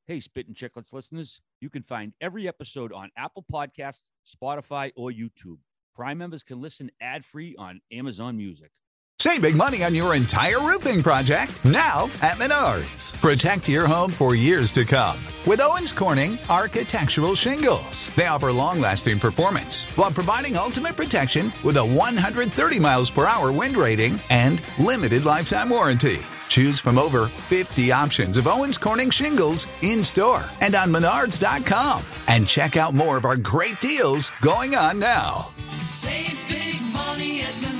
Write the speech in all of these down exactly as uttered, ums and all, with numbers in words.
Hey, Spittin' Chicklets listeners, you can find every episode on Apple Podcasts, Spotify, or YouTube. Prime members can listen ad-free on Amazon Music. Save big money on your entire roofing project now at Menards. Protect your home for years to come with Owens Corning Architectural Shingles. They offer long-lasting performance while providing ultimate protection with a one hundred thirty miles per hour wind rating and limited lifetime warranty. Choose from over fifty options of Owens Corning shingles in-store and on menards dot com. And check out more of our great deals going on now. Save big money at Menards.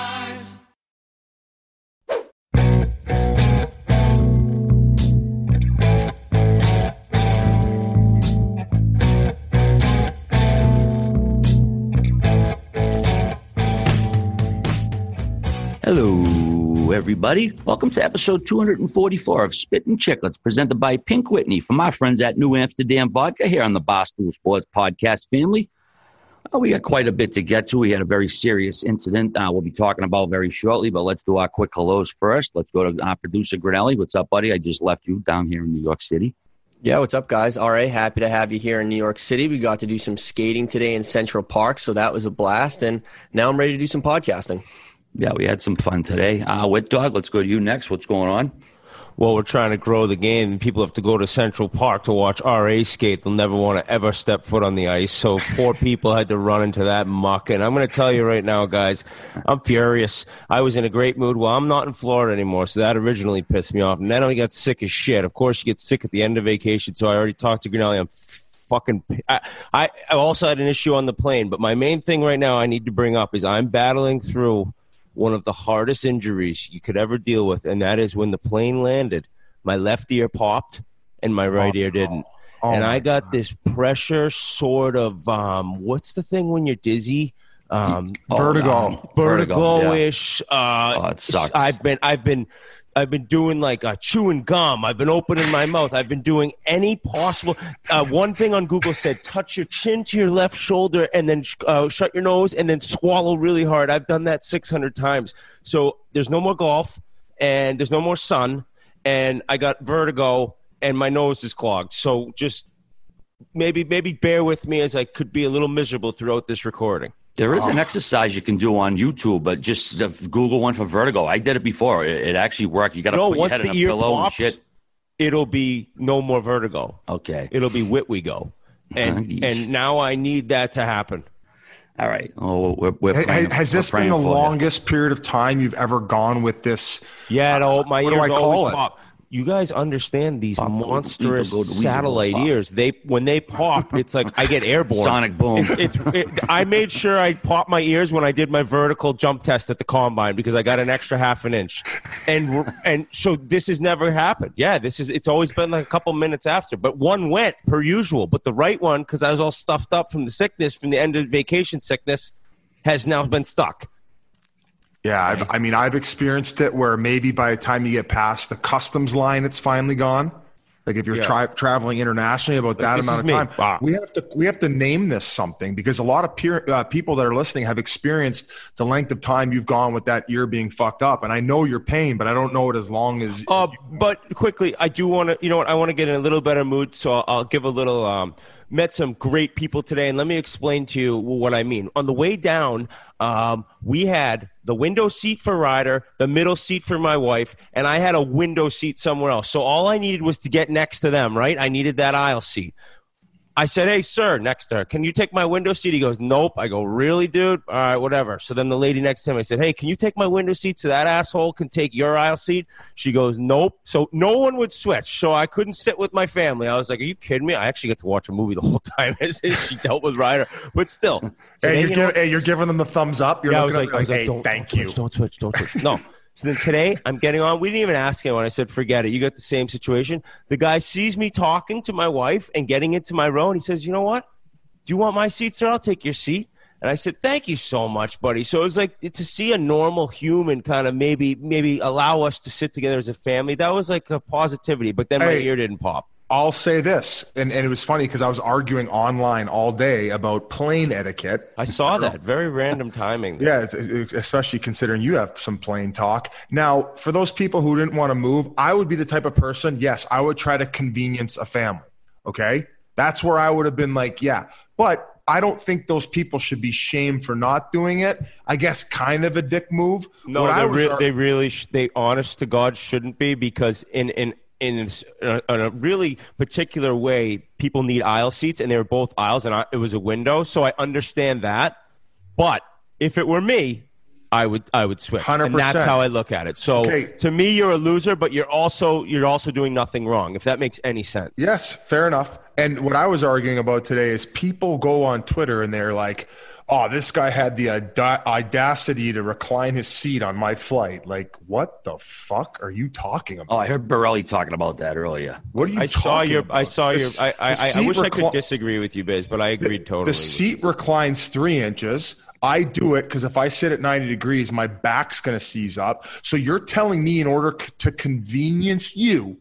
Hello, everybody. Welcome to episode two forty-four of Spittin' Chicklets, presented by Pink Whitney from our friends at New Amsterdam Vodka here on the Barstool Sports Podcast family. Uh, we got quite a bit to get to. We had a very serious incident uh, we'll be talking about very shortly, but let's do our quick hellos first. Let's go to our producer, Grinelli. What's up, buddy? I just left you down here in New York City. Yeah, what's up, guys? All right, happy to have you here in New York City. We got to do some skating today in Central Park, so that was a blast, and now I'm ready to do some podcasting. Yeah, we had some fun today. Uh, Wit Dog, let's go to you next. What's going on? Well, we're trying to grow the game, and people have to go to Central Park to watch R A skate. They'll never want to ever step foot on the ice, so poor people had to run into that muck. And I'm going to tell you right now, guys, I'm furious. I was in a great mood. Well, I'm not in Florida anymore, so that originally pissed me off. And then I got sick as shit. Of course, you get sick at the end of vacation, so I already talked to Grinelli. I'm fucking I, I also had an issue on the plane, but my main thing right now I need to bring up is I'm battling through one of the hardest injuries you could ever deal with, and that is when the plane landed, my left ear popped and my right oh, ear didn't. Oh, and I got God. this pressure sort of, um, what's the thing when you're dizzy? Um, vertigo. Um, vertigo-ish. Yeah. Uh, oh, it sucks. I've been, I've been, I've been doing like uh, chewing gum. I've been opening my mouth. I've been doing any possible. Uh, one thing on Google said, touch your chin to your left shoulder and then uh, shut your nose and then swallow really hard. I've done that six hundred times. So there's no more golf and there's no more sun. And I got vertigo and my nose is clogged. So just maybe, maybe bear with me as I could be a little miserable throughout this recording. There is oh. an exercise you can do on YouTube, but just uh, Google one for vertigo. I did it before. It, it actually worked. You got to no, put your head in a pillow pops, and shit. It'll be no more vertigo. Okay. It'll be whit we go. And and now I need that to happen. All right. Oh, we're, we're praying, has this been the longest you. period of time you've ever gone with this? Yeah, no, my what ears do I call it? Pop. You guys understand these pop, monstrous go to, go to satellite ears? They when they pop, it's like I get airborne. Sonic boom. It's, it's it, I made sure I popped my ears when I did my vertical jump test at the combine because I got an extra half an inch, and and so this has never happened. Yeah, this is it's always been like a couple minutes after, but one went per usual. But the right one, because I was all stuffed up from the sickness, from the end of vacation sickness, has now been stuck. Yeah, I've, I mean, I've experienced it where maybe by the time you get past the customs line, it's finally gone. Like if you're yeah. tra- traveling internationally about like that amount of time, wow. we have to we have to name this something because a lot of peer, uh, people that are listening have experienced the length of time you've gone with that ear being fucked up. And I know your pain, but I don't know it as long as. Uh, but quickly, I do want to. You know what? I want to get in a little better mood, so I'll, I'll give a little. Um, met some great people today, and let me explain to you what I mean. On the way down, um, we had the window seat for Ryder, the middle seat for my wife, and I had a window seat somewhere else. So all I needed was to get next to them, right? I needed that aisle seat. I said, hey, sir, next to her, can you take my window seat? He goes, nope. I go, really, dude? All right, whatever. So then the lady next to him, I said, hey, can you take my window seat so that asshole can take your aisle seat? She goes, nope. So no one would switch. So I couldn't sit with my family. I was like, are you kidding me? I actually got to watch a movie the whole time as she dealt with Ryder. But still. So hey, then, you're, you give, hey, you're giving them the thumbs up? You're yeah, I looking was like, like, I was like hey, don't, thank don't you. Switch, don't switch, don't switch. No. So then today, I'm getting on. We didn't even ask anyone. I said, forget it. You got the same situation. The guy sees me talking to my wife and getting into my row, and he says, you know what? Do you want my seat, sir? I'll take your seat. And I said, thank you so much, buddy. So it was like to see a normal human kind of maybe maybe allow us to sit together as a family. That was like a positivity, but then my hey, ear didn't pop. I'll say this, and, and it was funny because I was arguing online all day about plane etiquette. I saw that. Very random timing. Yeah, it's, it's, especially considering you have some plane talk. Now, for those people who didn't want to move, I would be the type of person, yes, I would try to convenience a family, okay? That's where I would have been like, yeah. But I don't think those people should be shamed for not doing it. I guess kind of a dick move. No, I was, re- they really, sh- they honest to God shouldn't be, because in in in a, in a really particular way, people need aisle seats, and they were both aisles, and I, it was a window, so I understand that. But if it were me, I would I would switch, one hundred percent. And that's how I look at it. So okay. To me, you're a loser, but you're also you're also doing nothing wrong, if that makes any sense. Yes, fair enough. And what I was arguing about today is people go on Twitter and they're like, oh, this guy had the aud- audacity to recline his seat on my flight. Like, what the fuck are you talking about? Oh, I heard Borelli talking about that earlier. What are you I talking saw your, about? I saw your. The, I I, I, I wish recli- I could disagree with you, Biz, but I agreed the, totally. The seat reclines three inches. I do it because if I sit at ninety degrees, my back's going to seize up. So you're telling me in order c- to convenience you,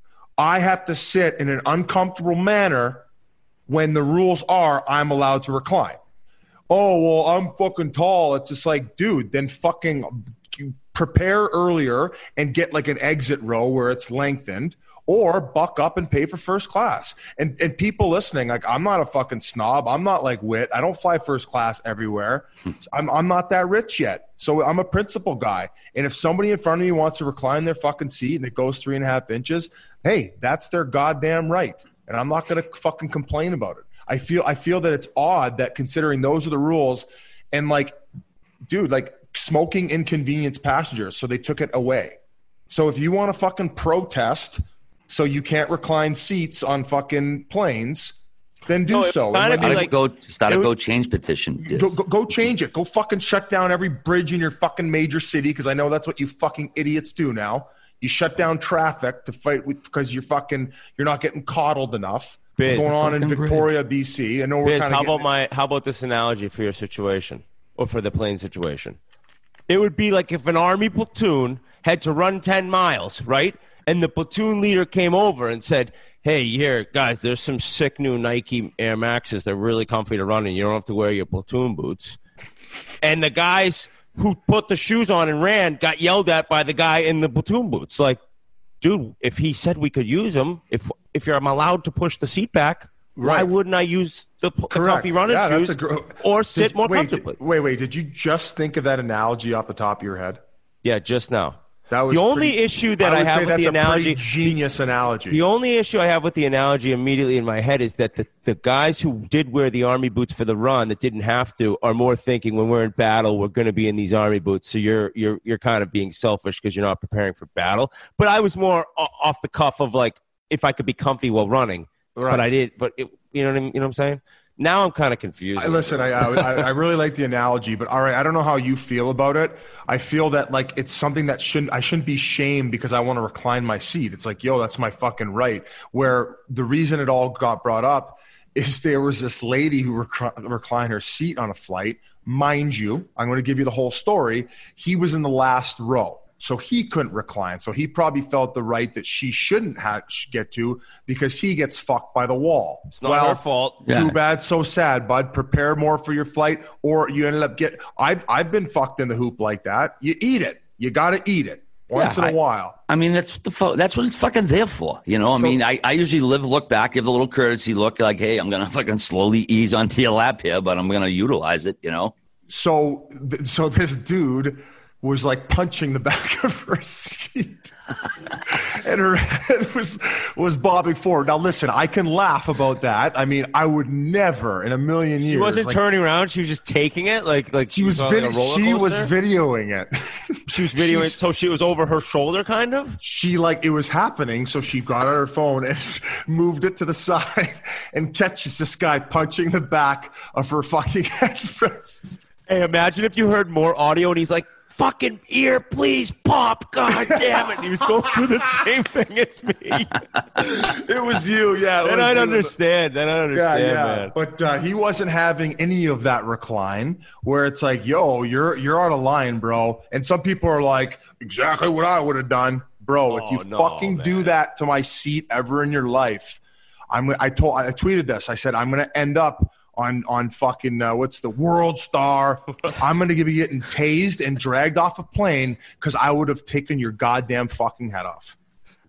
I have to sit in an uncomfortable manner when the rules are I'm allowed to recline. Oh, well, I'm fucking tall. It's just like, dude, then fucking prepare earlier and get like an exit row where it's lengthened, or buck up and pay for first class. And and people listening, like, I'm not a fucking snob. I'm not like Whit. I don't fly first class everywhere. I'm I'm not that rich yet. So I'm a principal guy. And if somebody in front of me wants to recline their fucking seat and it goes three and a half inches, hey, that's their goddamn right. And I'm not going to fucking complain about it. I feel I feel that it's odd that considering those are the rules, and like, dude, like smoking inconvenienced passengers, so they took it away. So if you want to fucking protest so you can't recline seats on fucking planes, then do No, so. kind of Start, like, a go, start a would, go change petition. Go, go, go change it. Go fucking shut down every bridge in your fucking major city, because I know that's what you fucking idiots do now. You shut down traffic to fight with because you're fucking you're not getting coddled enough. Biz, What's going on in Victoria, bridge. B C? I know we're Biz, kind how of about my how about this analogy for your situation, or for the plane situation? It would be like if an army platoon had to run ten miles, right? And the platoon leader came over and said, hey, here, guys, there's some sick new Nike Air Maxes. They're really comfy to run in. You don't have to wear your platoon boots. And the guys who put the shoes on and ran got yelled at by the guy in the platoon boots. Like, dude, if he said we could use them, if if you're I'm allowed to push the seat back, Right. why wouldn't I use the, the comfy running yeah, shoes that's a gr- or sit did, more wait, comfortably? Wait, wait, did you just think of that analogy off the top of your head? Yeah, just now. That was the only pretty, issue that I, I, would have say with that's the a analogy, pretty genius analogy. the only issue I have with the analogy immediately in my head is that the, the guys who did wear the army boots for the run that didn't have to are more thinking when we're in battle we're going to be in these army boots. So you're you're you're kind of being selfish because you're not preparing for battle. But I was more off the cuff of like if I could be comfy while running. Right. But I did. But it, you know what I mean? You know what I'm saying? Now I'm kind of confused. I, listen, I, I I really like the analogy, but all right, I don't know how you feel about it. I feel that like it's something that shouldn't I shouldn't be shamed because I want to recline my seat. It's like, yo, that's my fucking right. Where the reason it all got brought up is there was this lady who rec- reclined her seat on a flight. Mind you, I'm going to give you the whole story. He was in the last row. So he couldn't recline. So he probably felt the right that she shouldn't have get to because he gets fucked by the wall. It's not well, her fault. Too Yeah. bad, so sad, bud. Prepare more for your flight, or you ended up get. I've I've been fucked in the hoop like that. You eat it. You got to eat it once Yeah, in a I- while. I mean, that's what the fu- that's what it's fucking there for. You know, I So- mean, I, I usually live, look back, give a little courtesy look like, hey, I'm going to fucking slowly ease onto your lap here, but I'm going to utilize it, you know? So th- so this dude was like punching the back of her seat, and her head was was bobbing forward. Now, listen, I can laugh about that. I mean, I would never in a million years. She wasn't like, turning around. She was just taking it. Like like She was on, vid- like a roller she was coaster? videoing it. She was videoing. She's- So she was over her shoulder, kind of. She like it was happening, so she got on her phone and moved it to the side and catches this guy punching the back of her fucking head first. Hey, imagine if you heard more audio and he's like, fucking ear, please pop. God damn it. He was going through the same thing as me. It was you, yeah. it Then was I'd you. understand. Then I'd Yeah, understand, yeah. man. But uh, he wasn't having any of that recline where it's like, yo, you're you're out of line, bro. And some people are like, exactly what I would have done. Bro, if Oh, you no, fucking do man. that to my seat ever in your life, I'm. I told. I tweeted this. I said I'm going to end up on on fucking uh, what's the World Star. I'm going to be getting tased and dragged off a plane because I would have taken your goddamn fucking head off.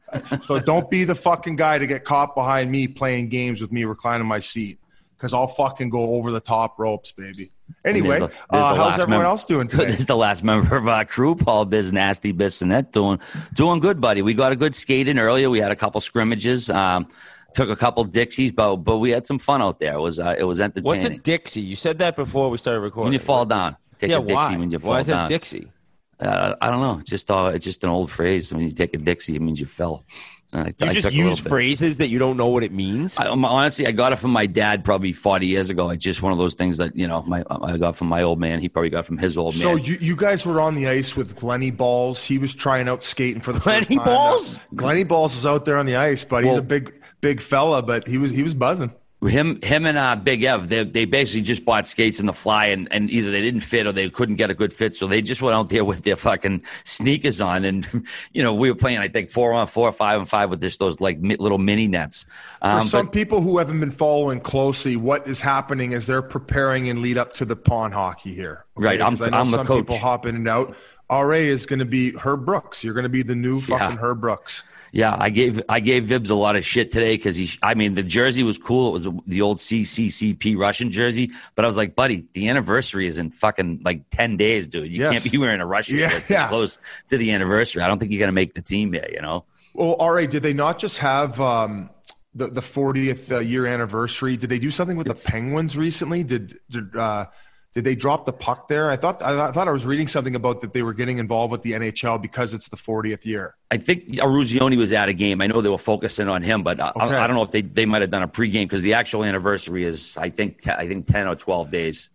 So don't be the fucking guy to get caught behind me playing games with me reclining my seat, because I'll fucking go over the top ropes, baby. Anyway, there's the, there's uh, the how's everyone member, else doing today? This is the last member of our crew, Paul Biz Nasty Bissonette, doing doing good, buddy. We got a good skate in earlier. We had a couple scrimmages. Um, took a couple Dixies, but but we had some fun out there. It was uh, it was entertaining. What's a Dixie? You said that before we started recording. When you fall down, take yeah, a Dixie why? when you fall why is down. it Dixie? Uh, I don't know. It's just uh, it's just an old phrase. When you take a Dixie, it means you fell. I, you I just use phrases that you don't know what it means? I, honestly, I got it from my dad probably forty years ago. It's just one of those things that, you know, my I got from my old man. He probably got from his old so man. So you, you guys were on the ice with Glenny Balls. He was trying out skating for the Glenny first time. Balls? Now, Glenny Balls was out there on the ice, but well, he's a big, big fella, but he was he was buzzing. Him, him, and uh, Big Ev, they they basically just bought skates in the fly, and, and either they didn't fit or they couldn't get a good fit, so they just went out there with their fucking sneakers on, and you know we were playing I think four on four, five on five with this those like mi- little mini nets. Um, For some but, people who haven't been following closely, what is happening is they're preparing and lead up to the pond hockey here. Okay? Right, I'm, I know I'm some the coach. people hop in and out. R A is going to be Herb Brooks. You're going to be the new fucking Yeah. Herb Brooks. Yeah, I gave I gave Vibs a lot of shit today because he. I mean, the jersey was cool. It was the old C C C P Russian jersey, but I was like, buddy, the anniversary is in fucking like ten days, dude. You Yes. can't be wearing a Russian Yeah, shirt this yeah. close to the anniversary. I don't think you're gonna make the team there. You know. Well, R A, did they not just have um, the the fortieth uh, year anniversary? Did they do something with the Penguins recently? Did did, uh, did they drop the puck there? I thought I thought I was reading something about that they were getting involved with the N H L because it's the fortieth year. I think Aruzioni was at a game. I know they were focusing on him, but I, Okay. I, I don't know if they, they might have done a pregame because the actual anniversary is I think te- I think ten or twelve days.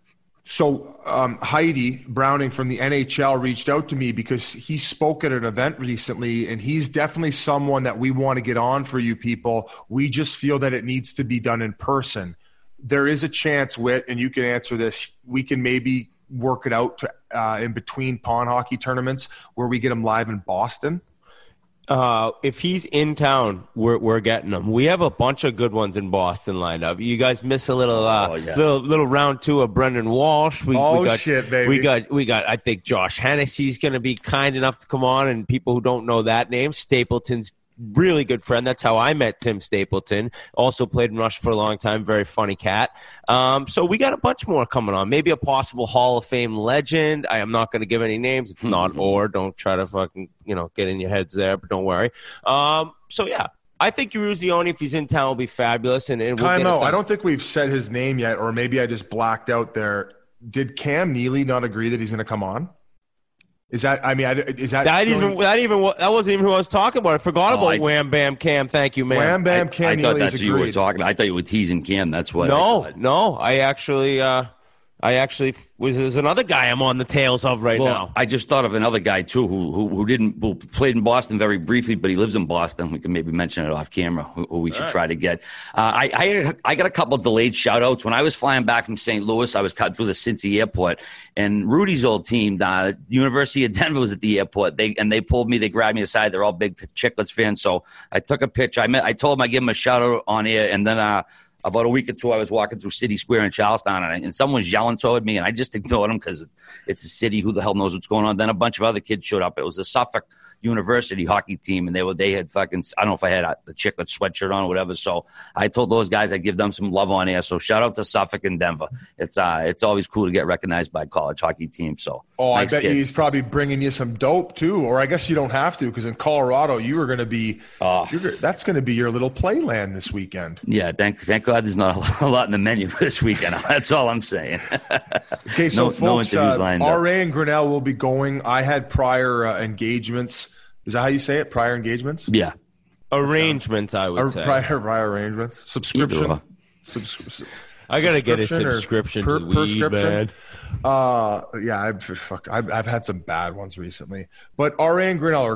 So um, Heidi Browning from the N H L reached out to me because he spoke at an event recently, and he's definitely someone that we want to get on for you people. We just feel that it needs to be done in person. There is a chance, Whit, and you can answer this, we can maybe work it out to, uh, in between pond hockey tournaments where we get him live in Boston. Uh, if he's in town, we're we're getting him. We have a bunch of good ones in Boston lined up. You guys miss a little, uh, Oh, yeah. little little round two of Brendan Walsh. We, Oh, we got, shit, baby. We got we got. I think Josh Hennessy's going to be kind enough to come on, and people who don't know that name, Stapleton's really good friend. That's how I met Tim Stapleton. Also played in Rush for a long time. Very funny cat. Um, so we got a bunch more coming on. Maybe a possible Hall of Fame legend. I am not going to give any names. It's not or. Don't try to fucking, you know, get in your heads there, but don't worry. Um, so, yeah. I think Eruzione, if he's in town, will be fabulous. And, and we'll Time get it out. done. I don't think we've said his name yet, or maybe I just blacked out there. Did Cam Neely not agree that he's going to come on? Is that, I mean, I- is that, That still- even that even that wasn't even who I was talking about. I forgot Oh, about I- Wham Bam Cam. Thank you, man. Wham Bam I, Cam I thought Neely that's is what you were agreed. talking. I thought you were teasing Cam. That's what. I No, thought. no. I actually, uh, I actually was. There's another guy I'm on the tails of right Well, now. I just thought of another guy too who who, who didn't who played in Boston very briefly, but he lives in Boston. We can maybe mention it off camera. Who, who we should try to get. Uh, I, I I got a couple of delayed shout outs when I was flying back from Saint Louis. I was cut through the Cincy airport, and Rudy's old team, uh, University of Denver, was at the airport. They and they pulled me. They grabbed me aside. They're all big Chicklets fans, so I took a picture. I met. I told them I give them a shout out on air, and then. Uh, About a week or two, I was walking through City Square in Charlestown, and, and someone was yelling toward me, and I just ignored them because it's a city. Who the hell knows what's going on? Then a bunch of other kids showed up. It was the Suffolk University hockey team, and they were they had fucking I don't know if I had a, the Chiclet sweatshirt on or whatever. So I told those guys I'd give them some love on air. So shout out to Suffolk and Denver. It's uh it's always cool to get recognized by a college hockey team. So Oh, nice I bet kids. he's probably bringing you some dope too, or I guess you don't have to because in Colorado you are going to be. Oh. You're, that's going to be your little playland this weekend. Yeah, thank thank God there's not a lot, a lot in the menu this weekend. That's all I'm saying. Okay, so No- no folks, interviews uh, lined up. R A and Grinnell will be going. I had prior uh, engagements. Is that how you say it? Prior engagements? Yeah. Arrangements, I would Or say. prior, prior arrangements? Subscription? Either or. Subs- I gotta get a subscription or subscription per- to weed, prescription? man. Uh, yeah, I've, fuck, I've, I've had some bad ones recently. But R A and Grinnell are going.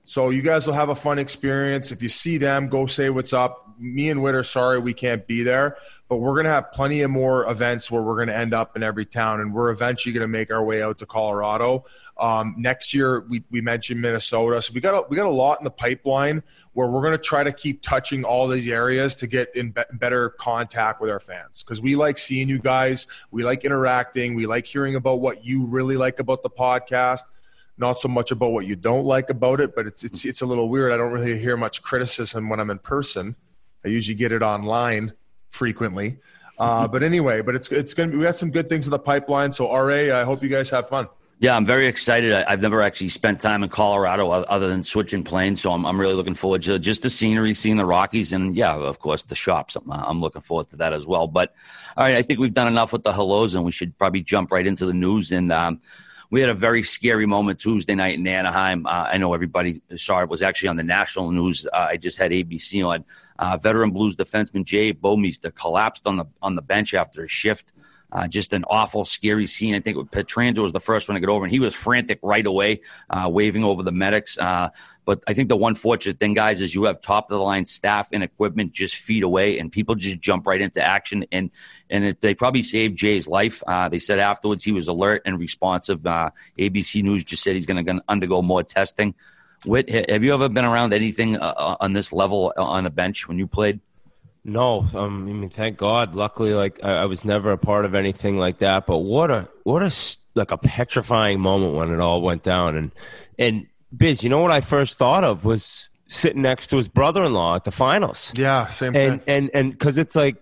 So you guys will have a fun experience. If you see them, go say what's up. Me and Whit are sorry we can't be there, but we're going to have plenty of more events where we're going to end up in every town, and we're eventually going to make our way out to Colorado. Um, next year, we, we mentioned Minnesota. So we got a, we got a lot in the pipeline where we're going to try to keep touching all these areas to get in be- better contact with our fans, because we like seeing you guys. We like interacting. We like hearing about what you really like about the podcast. Not so much about what you don't like about it, but it's it's it's a little weird. I don't really hear much criticism when I'm in person. I usually get it online frequently. Uh, but anyway, but it's it's going to be, we got some good things in the pipeline. So R A, I hope you guys have fun. Yeah, I'm very excited. I, I've never actually spent time in Colorado other than switching planes, so I'm I'm really looking forward to just the scenery, seeing the Rockies, and yeah, of course the shops. I'm, I'm looking forward to that as well. But all right, I think we've done enough with the hellos, and we should probably jump right into the news. And um, we had a very scary moment Tuesday night in Anaheim. Uh, I know everybody saw it. It was actually on the national news. Uh, I just had A B C on. Uh, veteran Blues defenseman Jay Bouwmeester collapsed on the on the bench after a shift. Uh, just an awful, scary scene. I think Pietrangelo was the first one to get over, and he was frantic right away, uh, waving over the medics. Uh, but I think the one fortunate thing, guys, is you have top-of-the-line staff and equipment just feet away, and people just jump right into action, and and it, they probably saved Jay's life. Uh, they said afterwards he was alert and responsive. Uh, A B C News just said he's going to undergo more testing. Whit, have you ever been around anything uh, on this level on a bench when you played? No, um, I mean, thank God. Luckily, like I, I was never a part of anything like that. But what a what a like a petrifying moment when it all went down. And and Biz, you know what I first thought of was sitting next to his brother-in-law at the finals. Yeah, same and, thing. And and because it's like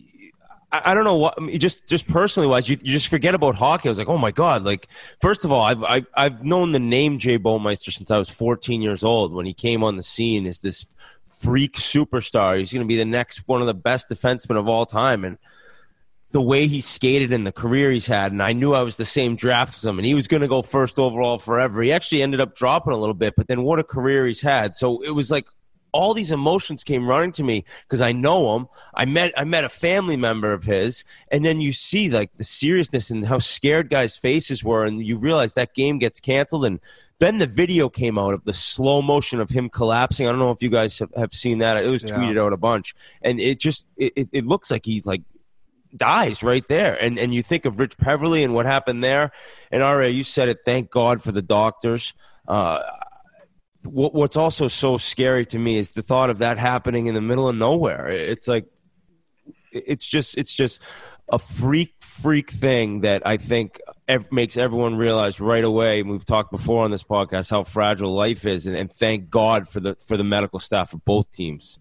I, I don't know what I mean, just just personally wise, you, you just forget about hockey. I was like, oh my God! Like first of all, I've I've, I've known the name Jay Bouwmeester since I was fourteen years old when he came on the scene as this freak superstar. He's going to be the next one of the best defensemen of all time. And the way he skated and the career he's had, and I knew I was the same draft as him, and he was going to go first overall forever. He actually ended up dropping a little bit, but then what a career he's had. So it was like all these emotions came running to me because I know him. I met I met a family member of his, and then you see like the seriousness and how scared guys' faces were, and you realize that game gets canceled. And then the video came out of the slow motion of him collapsing. I don't know if you guys have, have seen that. It was yeah. tweeted out a bunch. And it just it, it looks like he like dies right there. And and you think of Rich Peverly and what happened there. And R A, you said it, thank God for the doctors. Uh, what, what's also so scary to me is the thought of that happening in the middle of nowhere. It's like it's just it's just a freak freak thing that I think ev- makes everyone realize right away. And we've talked before on this podcast how fragile life is, and, and thank God for the for the medical staff of both teams.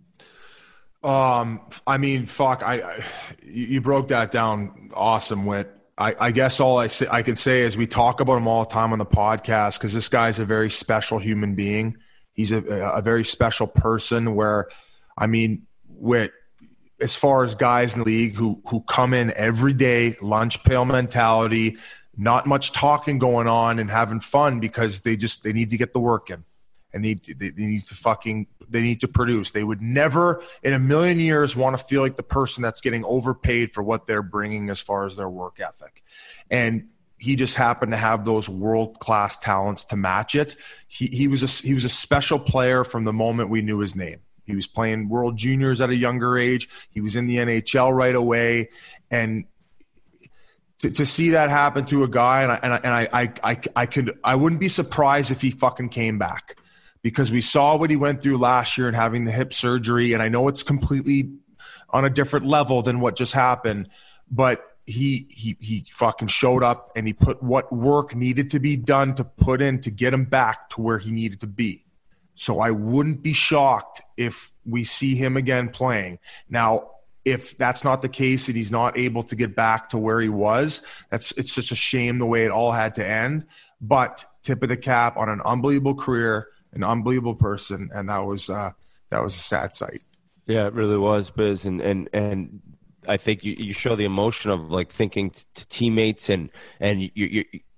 Um, I mean, fuck, I, I you broke that down, awesome, Whit. I, I guess all I say, I can say is we talk about him all the time on the podcast because this guy's a very special human being. He's a, a very special person. Where, I mean, Whit, as far as guys in the league who who come in every day, lunch pail mentality, not much talking going on and having fun because they just they need to get the work in, and they they, they need to fucking they need to produce. They would never in a million years want to feel like the person that's getting overpaid for what they're bringing as far as their work ethic, and he just happened to have those world class talents to match it. He he was a he was a special player from the moment we knew his name. He was playing World Juniors at a younger age. He was in the N H L right away. And to, to see that happen to a guy, and I, and I, and I, I, I, I could, I wouldn't be surprised if he fucking came back, because we saw what he went through last year and having the hip surgery. And I know it's completely on a different level than what just happened, but he, he, he fucking showed up and he put what work needed to be done to put in to get him back to where he needed to be. So I wouldn't be shocked if we see him again playing. Now, if that's not the case and he's not able to get back to where he was, that's it's just a shame the way it all had to end. But tip of the cap on an unbelievable career, an unbelievable person, and that was uh, that was a sad sight. Yeah, it really was, Biz, and and and I think you, you show the emotion of like thinking t- to teammates and and you, you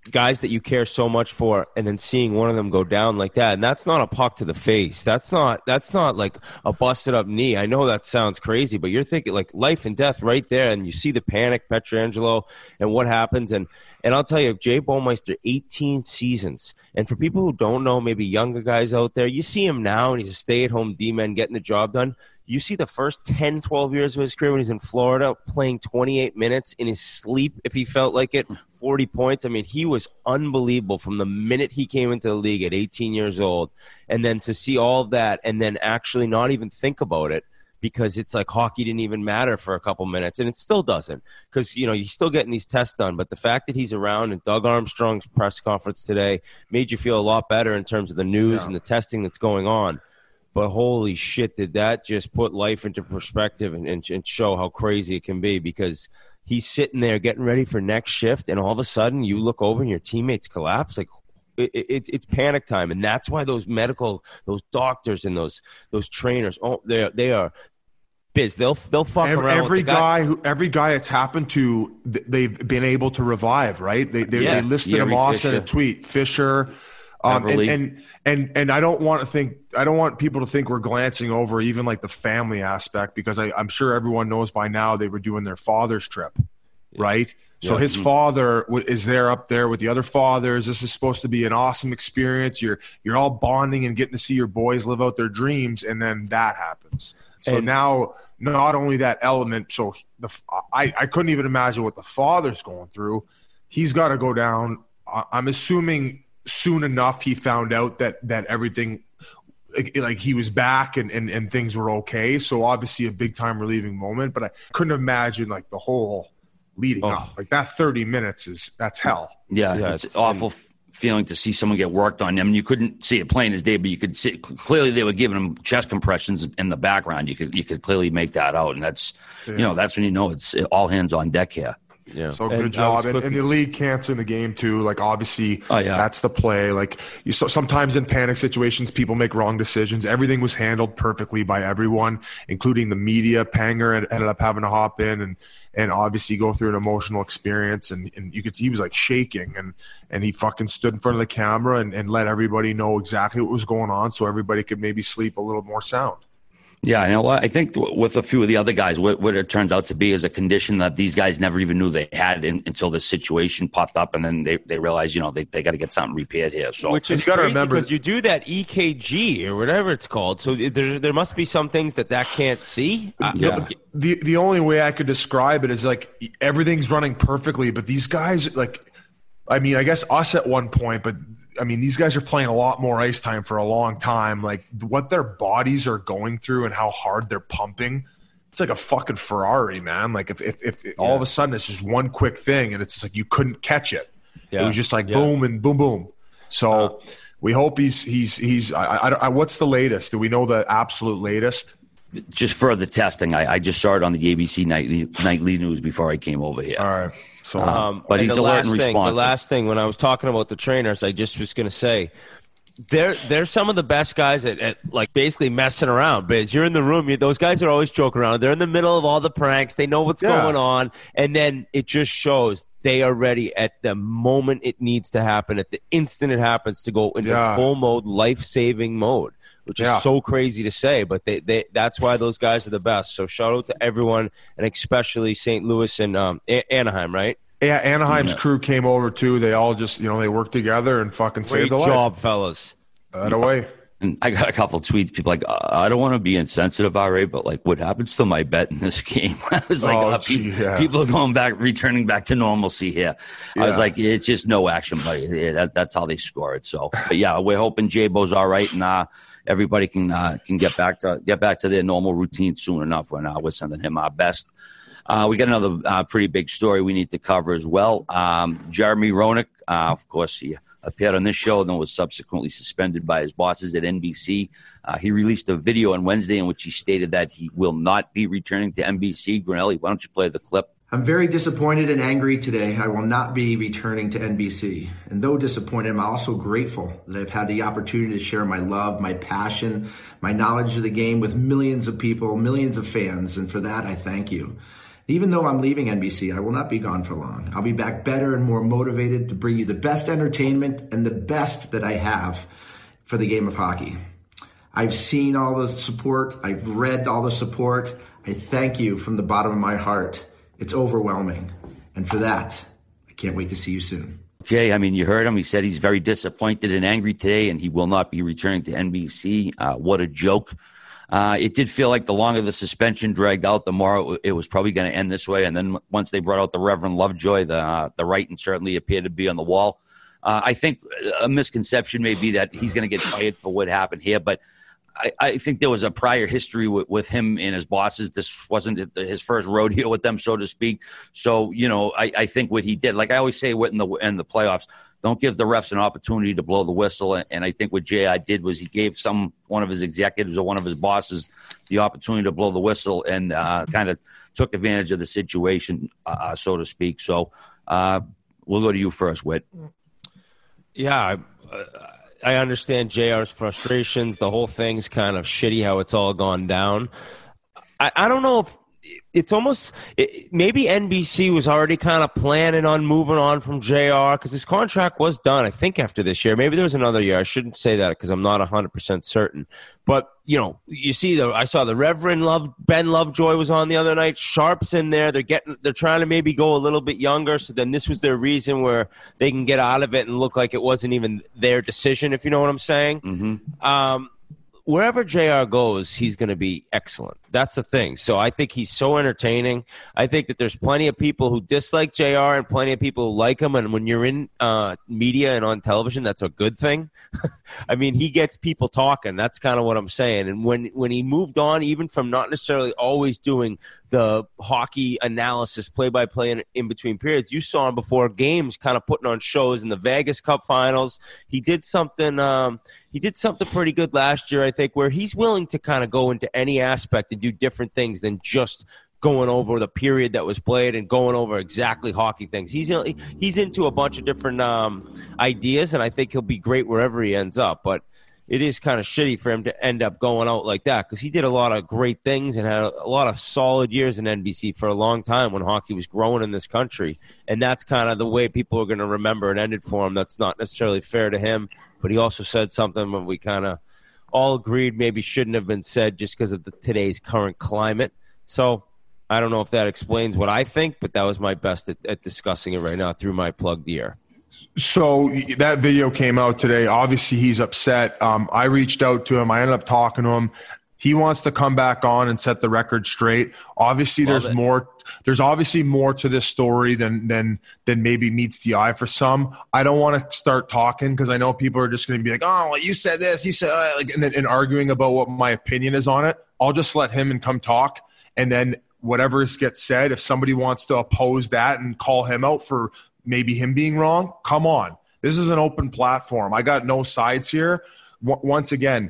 guys that you care so much for, and then seeing one of them go down like that, and that's not a puck to the face. That's not that's not like a busted up knee. I know that sounds crazy, but you're thinking like life and death right there, and you see the panic, Pietrangelo, and what happens. And and I'll tell you, Jay Bouwmeester, eighteen seasons. And for people who don't know, maybe younger guys out there, you see him now, and he's a stay-at-home D-man getting the job done. You see the first ten, twelve years of his career when he's in Florida playing twenty-eight minutes in his sleep, if he felt like it, forty points. I mean, he was unbelievable from the minute he came into the league at eighteen years old. And then to see all of that and then actually not even think about it because it's like hockey didn't even matter for a couple minutes. And it still doesn't because, you know, you're still getting these tests done. But the fact that he's around and Doug Armstrong's press conference today made you feel a lot better in terms of the news yeah. and the testing that's going on. But holy shit, did that just put life into perspective and, and, and show how crazy it can be because he's sitting there getting ready for next shift, and all of a sudden you look over and your teammates collapse. Like it, it, it's panic time, and that's why those medical, those doctors and those those trainers, oh, they they are biz. They'll they'll fuck every, around. Every with the guy guy who every guy it's happened to, they've been able to revive. Right? They they, yeah. they listed Yuri them all Fisher. in a tweet. Fisher. Um, and, and and and I don't want to think I don't want people to think we're glancing over even like the family aspect because I, I'm sure everyone knows by now they were doing their father's trip, yeah. right? So yeah. his father w- is there up there with the other fathers. This is supposed to be an awesome experience. You're you're all bonding and getting to see your boys live out their dreams, and then that happens. So and, now, not only that element. So the I I couldn't even imagine what the father's going through. He's got to go down. I'm assuming. Soon enough, he found out that that everything, like, like he was back and, and, and things were okay. So obviously a big time relieving moment, but I couldn't imagine like the whole leading oh. up. Like that thirty minutes is that's hell. Yeah, yeah it's, it's awful and, feeling to see someone get worked on. I mean, you couldn't see it plain as day, but you could see clearly they were giving him chest compressions in the background. You could you could clearly make that out, and that's yeah. you know that's when you know it's all hands on deck here. Yeah. So good and job. And, and the league can't send the game too. Like obviously oh, yeah. that's the play. Like you so sometimes in panic situations, people make wrong decisions. Everything was handled perfectly by everyone, including the media. Panger ended up having to hop in and, and obviously go through an emotional experience. And, and you could see he was like shaking and, and he fucking stood in front of the camera and, and let everybody know exactly what was going on so everybody could maybe sleep a little more sound. Yeah, I know. I think with a few of the other guys, what, what it turns out to be is a condition that these guys never even knew they had in, until this situation popped up, and then they, they realized, you know, they, they got to get something repaired here. So, which is got to remember because you do that E K G or whatever it's called. So there there must be some things that that can't see. Uh, yeah. The the only way I could describe it is like everything's running perfectly, but these guys like, I mean, I guess us at one point, but. I mean, these guys are playing a lot more ice time for a long time. Like what their bodies are going through and how hard they're pumping, it's like a fucking Ferrari, man. Like if if, if yeah. all of a sudden it's just one quick thing and it's like you couldn't catch it. Yeah. It was just like yeah. boom and boom, boom. So uh, we hope he's he's he's. I, I, I, what's the latest? Do we know the absolute latest? Just further testing. I, I just saw it on the A B C nightly nightly news before I came over here. All right. So, um, but he's alert and responsive. The last thing, when I was talking about the trainers, I just was going to say, they're they're some of the best guys at, at like basically messing around. Because you're in the room, you, those guys are always joking around. They're in the middle of all the pranks. They know what's yeah. going on, and then it just shows they are ready at the moment it needs to happen, at the instant it happens, to go into yeah. full mode, life saving mode. Which is yeah. so crazy to say, but they, they that's why those guys are the best. So shout out to everyone, and especially Saint Louis and um, A- Anaheim, right? Yeah, Anaheim's yeah. crew came over too. They all just, you know, they worked together and fucking Great saved the life. Great job, fellas. That away. And I got a couple of tweets. People like, I don't want to be insensitive, R A, but like, what happens to my bet in this game? I was like, oh, uh, gee, people, yeah. people are going back, returning back to normalcy here. Yeah. I was like, it's just no action, but yeah, that, that's how they score it. So, but yeah, we're hoping J-Bo's all right, and uh, everybody can uh, can get back to get back to their normal routine soon enough. When uh, we're sending him our best. Uh, we got another uh, pretty big story we need to cover as well. Um, Jeremy Roenick, uh, of course, he appeared on this show and then was subsequently suspended by his bosses at N B C. Uh, he released a video on Wednesday in which he stated that he will not be returning to N B C. Grinelli, why don't you play the clip? I'm very disappointed and angry today. I will not be returning to N B C. And though disappointed, I'm also grateful that I've had the opportunity to share my love, my passion, my knowledge of the game with millions of people, millions of fans. And for that, I thank you. Even though I'm leaving N B C, I will not be gone for long. I'll be back better and more motivated to bring you the best entertainment and the best that I have for the game of hockey. I've seen all the support. I've read all the support. I thank you from the bottom of my heart. It's overwhelming. And for that, I can't wait to see you soon. Okay, I mean, you heard him. He said he's very disappointed and angry today, and he will not be returning to N B C. Uh, what a joke. Uh, it did feel like the longer the suspension dragged out, the more it, it was probably going to end this way. And then once they brought out the Reverend Lovejoy, the uh, the writing certainly appeared to be on the wall. Uh, I think a misconception may be that he's going to get fired for what happened here, but I, I think there was a prior history with, with him and his bosses. This wasn't his first rodeo with them, so to speak. So, you know, I, I think what he did, like I always say in the in the playoffs, don't give the refs an opportunity to blow the whistle. And I think what J R did was he gave some one of his executives or one of his bosses the opportunity to blow the whistle and uh, kind of took advantage of the situation, uh, so to speak. So uh, we'll go to you first, Whit. Yeah, I, uh, I understand J R's frustrations. The whole thing's kind of shitty how it's all gone down. I, I don't know if it's almost it, maybe N B C was already kind of planning on moving on from J R because his contract was done, I think, after this year. Maybe there was another year. I shouldn't say that because I'm not one hundred percent certain. But, you know, you see, the I saw the Reverend Love, Ben Lovejoy was on the other night. Sharp's in there. They're getting, they're trying to maybe go a little bit younger. So then this was their reason where they can get out of it and look like it wasn't even their decision, if you know what I'm saying. Mm-hmm. Um, wherever J R goes, he's going to be excellent. That's the thing. So I think he's so entertaining. I think that there's plenty of people who dislike J R and plenty of people who like him. And when you're in uh, media and on television, that's a good thing. I mean, he gets people talking. That's kind of what I'm saying. And when, when he moved on, even from not necessarily always doing the hockey analysis, play-by-play in, in between periods, you saw him before games kind of putting on shows in the Vegas Cup finals. He did something um, he did something pretty good last year, I think, where he's willing to kind of go into any aspect and do different things than just going over the period that was played and going over exactly hockey things. He's he's into a bunch of different um, ideas, and I think he'll be great wherever he ends up. But it is kind of shitty for him to end up going out like that because he did a lot of great things and had a, a lot of solid years in N B C for a long time when hockey was growing in this country. And that's kind of the way people are going to remember it ended for him. That's not necessarily fair to him, but he also said something that we kind of all agreed maybe shouldn't have been said just because of the, today's current climate. So I don't know if that explains what I think, but that was my best at, at discussing it right now through my plugged ear. So that video came out today. Obviously, he's upset. Um, I reached out to him. I ended up talking to him. He wants to come back on and set the record straight. Obviously, Love there's it. more. There's obviously more to this story than than than maybe meets the eye for some. I don't want to start talking because I know people are just going to be like, "Oh, well, you said this, you said," uh, like, and then and arguing about what my opinion is on it. I'll just let him and come talk, and then whatever gets said, if somebody wants to oppose that and call him out for maybe him being wrong, come on. This is an open platform. I got no sides here. W- once again,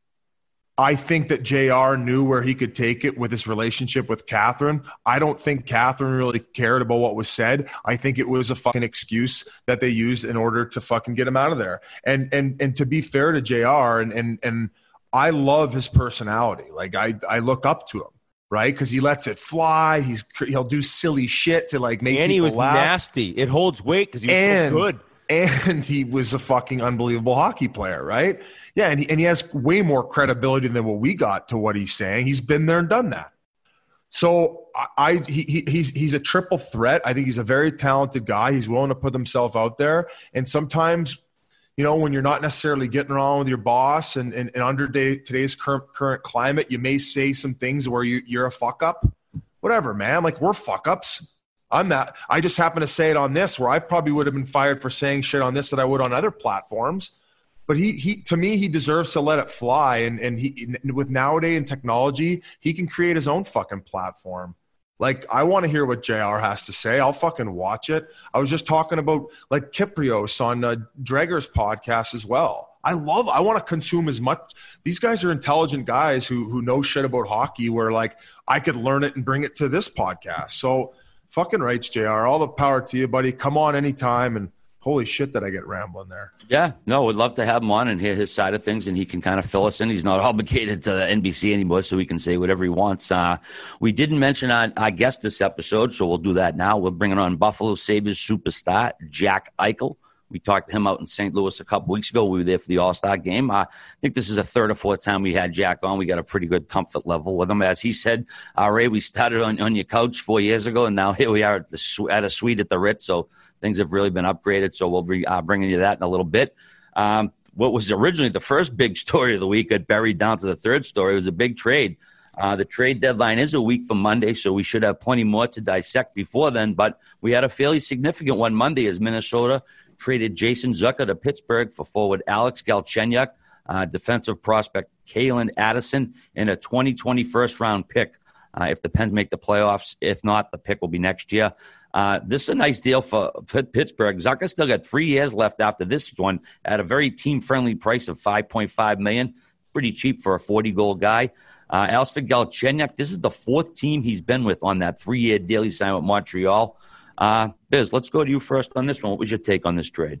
I think that J R knew where he could take it with his relationship with Catherine. I don't think Catherine really cared about what was said. I think it was a fucking excuse that they used in order to fucking get him out of there. And and and to be fair to J R, and and and I love his personality. Like I I look up to him. Right, because he lets it fly. He's he'll do silly shit to like make. And people he was laugh. nasty. It holds weight because he was and, so good. And he was a fucking unbelievable hockey player, right? Yeah, and he, and he has way more credibility than what we got to what he's saying. He's been there and done that. So I, I he, he's he's a triple threat. I think he's a very talented guy. He's willing to put himself out there, and sometimes, you know, when you're not necessarily getting along with your boss and, and, and under day, today's current, current climate, you may say some things where you, you're a fuck up. Whatever, man. Like, we're fuck ups. I'm not. I just happen to say it on this where I probably would have been fired for saying shit on this that I would on other platforms. But he, he to me, he deserves to let it fly. And, and he, with nowadays and technology, he can create his own fucking platform. Like, I want to hear what J R has to say. I'll fucking watch it. I was just talking about, like, Kyprios on uh, Dreger's podcast as well. I love – I want to consume as much – these guys are intelligent guys who who know shit about hockey where, like, I could learn it and bring it to this podcast. So, fucking rights, J R. All the power to you, buddy. Come on anytime, and holy shit, did I get rambling there? Yeah, no, we'd love to have him on and hear his side of things, and he can kind of fill us in. He's not obligated to N B C anymore, so he can say whatever he wants. Uh, we didn't mention our, our guest this episode, so we'll do that now. We're bringing on Buffalo Sabres superstar Jack Eichel. We talked to him out in Saint Louis a couple weeks ago. We were there for the All-Star game. Uh, I think this is a third or fourth time we had Jack on. We got a pretty good comfort level with him. As he said, uh, Ray, we started on, on your couch four years ago, and now here we are at, the, at a suite at the Ritz. So things have really been upgraded. So we'll be uh, bringing you that in a little bit. Um, what was originally the first big story of the week got buried down to the third story. It was a big trade. Uh, the trade deadline is a week from Monday, so we should have plenty more to dissect before then. But we had a fairly significant one Monday as Minnesota traded Jason Zucker to Pittsburgh for forward Alex Galchenyuk, uh, defensive prospect Kalen Addison, and a twenty twenty first-round pick uh, if the Pens make the playoffs. If not, the pick will be next year. Uh, this is a nice deal for, for Pittsburgh. Zucker still got three years left after this one at a very team-friendly price of five point five million dollars. Pretty cheap for a forty-goal guy. Uh, as for Galchenyuk, this is the fourth team he's been with on that three-year deal he signed with Montreal. Uh, Biz, let's go to you first on this one. What was your take on this trade?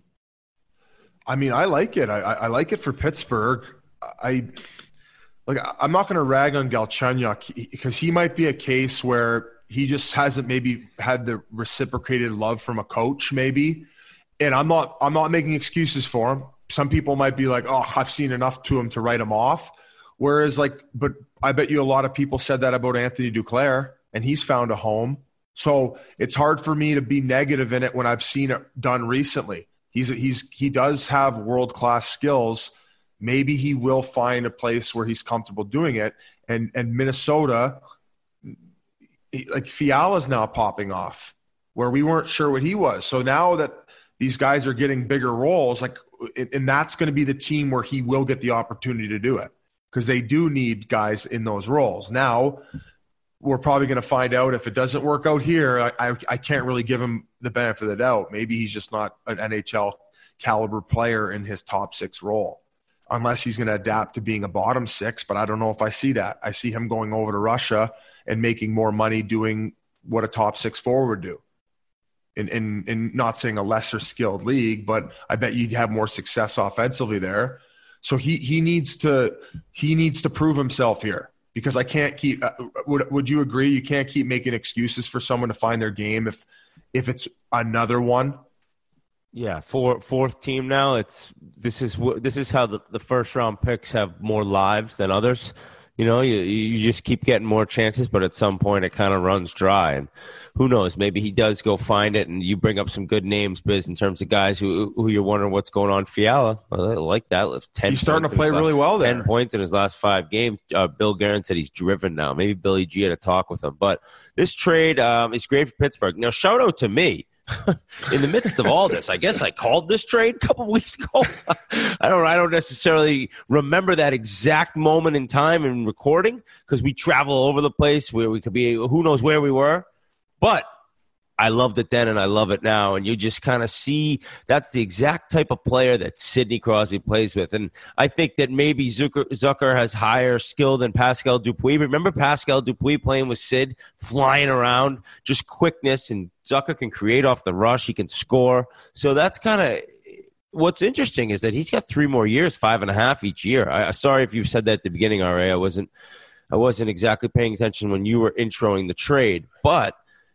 I mean, I like it. I, I like it for Pittsburgh. I like. I'm not going to rag on Galchenyuk because he might be a case where he just hasn't maybe had the reciprocated love from a coach, maybe. And I'm not. I'm not making excuses for him. Some people might be like, "Oh, I've seen enough to him to write him off." Whereas, like, but I bet you a lot of people said that about Anthony Duclair, and he's found a home. So it's hard for me to be negative in it when I've seen it done recently. He's he's he does have world-class skills. Maybe he will find a place where he's comfortable doing it. And and Minnesota, like Fiala's now popping off, where we weren't sure what he was. So now that these guys are getting bigger roles, like, and that's going to be the team where he will get the opportunity to do it because they do need guys in those roles. Now, we're probably going to find out if it doesn't work out here. I, I, I can't really give him the benefit of the doubt. Maybe he's just not an N H L caliber player in his top six role, unless he's going to adapt to being a bottom six. But I don't know if I see that. I see him going over to Russia and making more money doing what a top six forward do. In, in, in not saying a lesser skilled league, but I bet you'd have more success offensively there. So he he needs to he needs to prove himself here. Because I can't keep uh, – would would you agree you can't keep making excuses for someone to find their game if if it's another one? Yeah, four, fourth team now. It's this is this is how the, the first round picks have more lives than others. You know, you you just keep getting more chances, but at some point it kind of runs dry. And who knows? Maybe he does go find it. And you bring up some good names, Biz, in terms of guys who who you're wondering what's going on. Fiala, I like that. ten he's starting to play really last, well there. Ten points in his last five games. Uh, Bill Guerin said he's driven now. Maybe Billy G had a talk with him. But this trade um, is great for Pittsburgh. Now, shout out to me. In the midst of all this, I guess I called this trade a couple weeks ago. I don't I don't necessarily remember that exact moment in time in recording because we travel all over the place where we could be, who knows where we were. But I loved it then and I love it now. And you just kind of see that's the exact type of player that Sidney Crosby plays with. And I think that maybe Zucker, Zucker has higher skill than Pascal Dupuis. Remember Pascal Dupuis playing with Sid, flying around, just quickness, and Zucker can create off the rush. He can score. So that's kind of what's interesting is that he's got three more years, five and a half each year. I, sorry if you said that at the beginning, R A. I wasn't, I wasn't exactly paying attention when you were introing the trade. But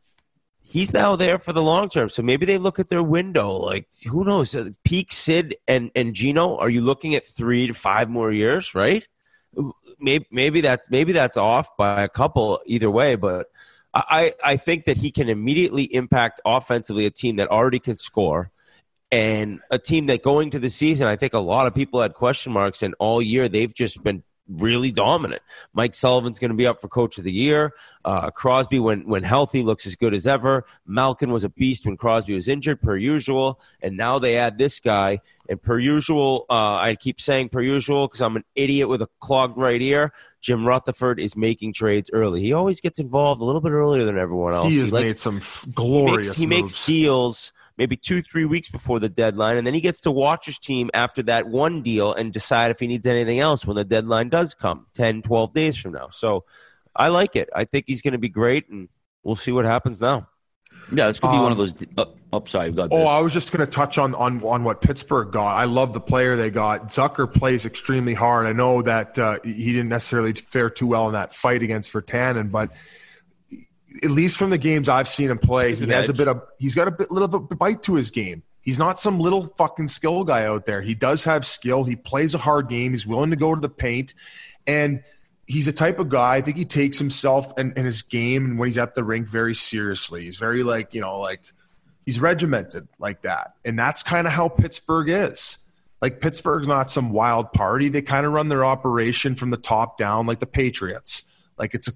he's now there for the long term. So maybe they look at their window. Like, who knows? Peak Sid and, and Gino, are you looking at three to five more years, right? Maybe, maybe that's maybe that's off by a couple either way. But I, I think that he can immediately impact offensively a team that already can score and a team that going to the season, I think a lot of people had question marks, and all year they've just been really dominant. Mike Sullivan's going to be up for Coach of the Year. Uh, Crosby, when when healthy, looks as good as ever. Malkin was a beast when Crosby was injured, per usual. And now they add this guy. And per usual, uh, I keep saying per usual because I'm an idiot with a clogged right ear. Jim Rutherford is making trades early. He always gets involved a little bit earlier than everyone else. He has he likes, made some f- glorious He makes, he moves. makes deals maybe two, three weeks before the deadline, and then he gets to watch his team after that one deal and decide if he needs anything else when the deadline does come, ten, twelve days from now. So I like it. I think he's going to be great, and we'll see what happens now. Yeah, this could be um, one of those. Oh, oh sorry. God, oh, I was just going to touch on, on on what Pittsburgh got. I love the player they got. Zucker plays extremely hard. I know that uh, he didn't necessarily fare too well in that fight against Virtanen, but at least from the games I've seen him play, he has a bit of he's got a bit little bit of bite to his game. He's not some little fucking skill guy out there. He does have skill. He plays a hard game. He's willing to go to the paint, and he's a type of guy, I think he takes himself and, and his game and when he's at the rink very seriously. He's very like, you know, like he's regimented like that. And that's kind of how Pittsburgh is. Like Pittsburgh's not some wild party. They kind of run their operation from the top down like the Patriots. Like it's a,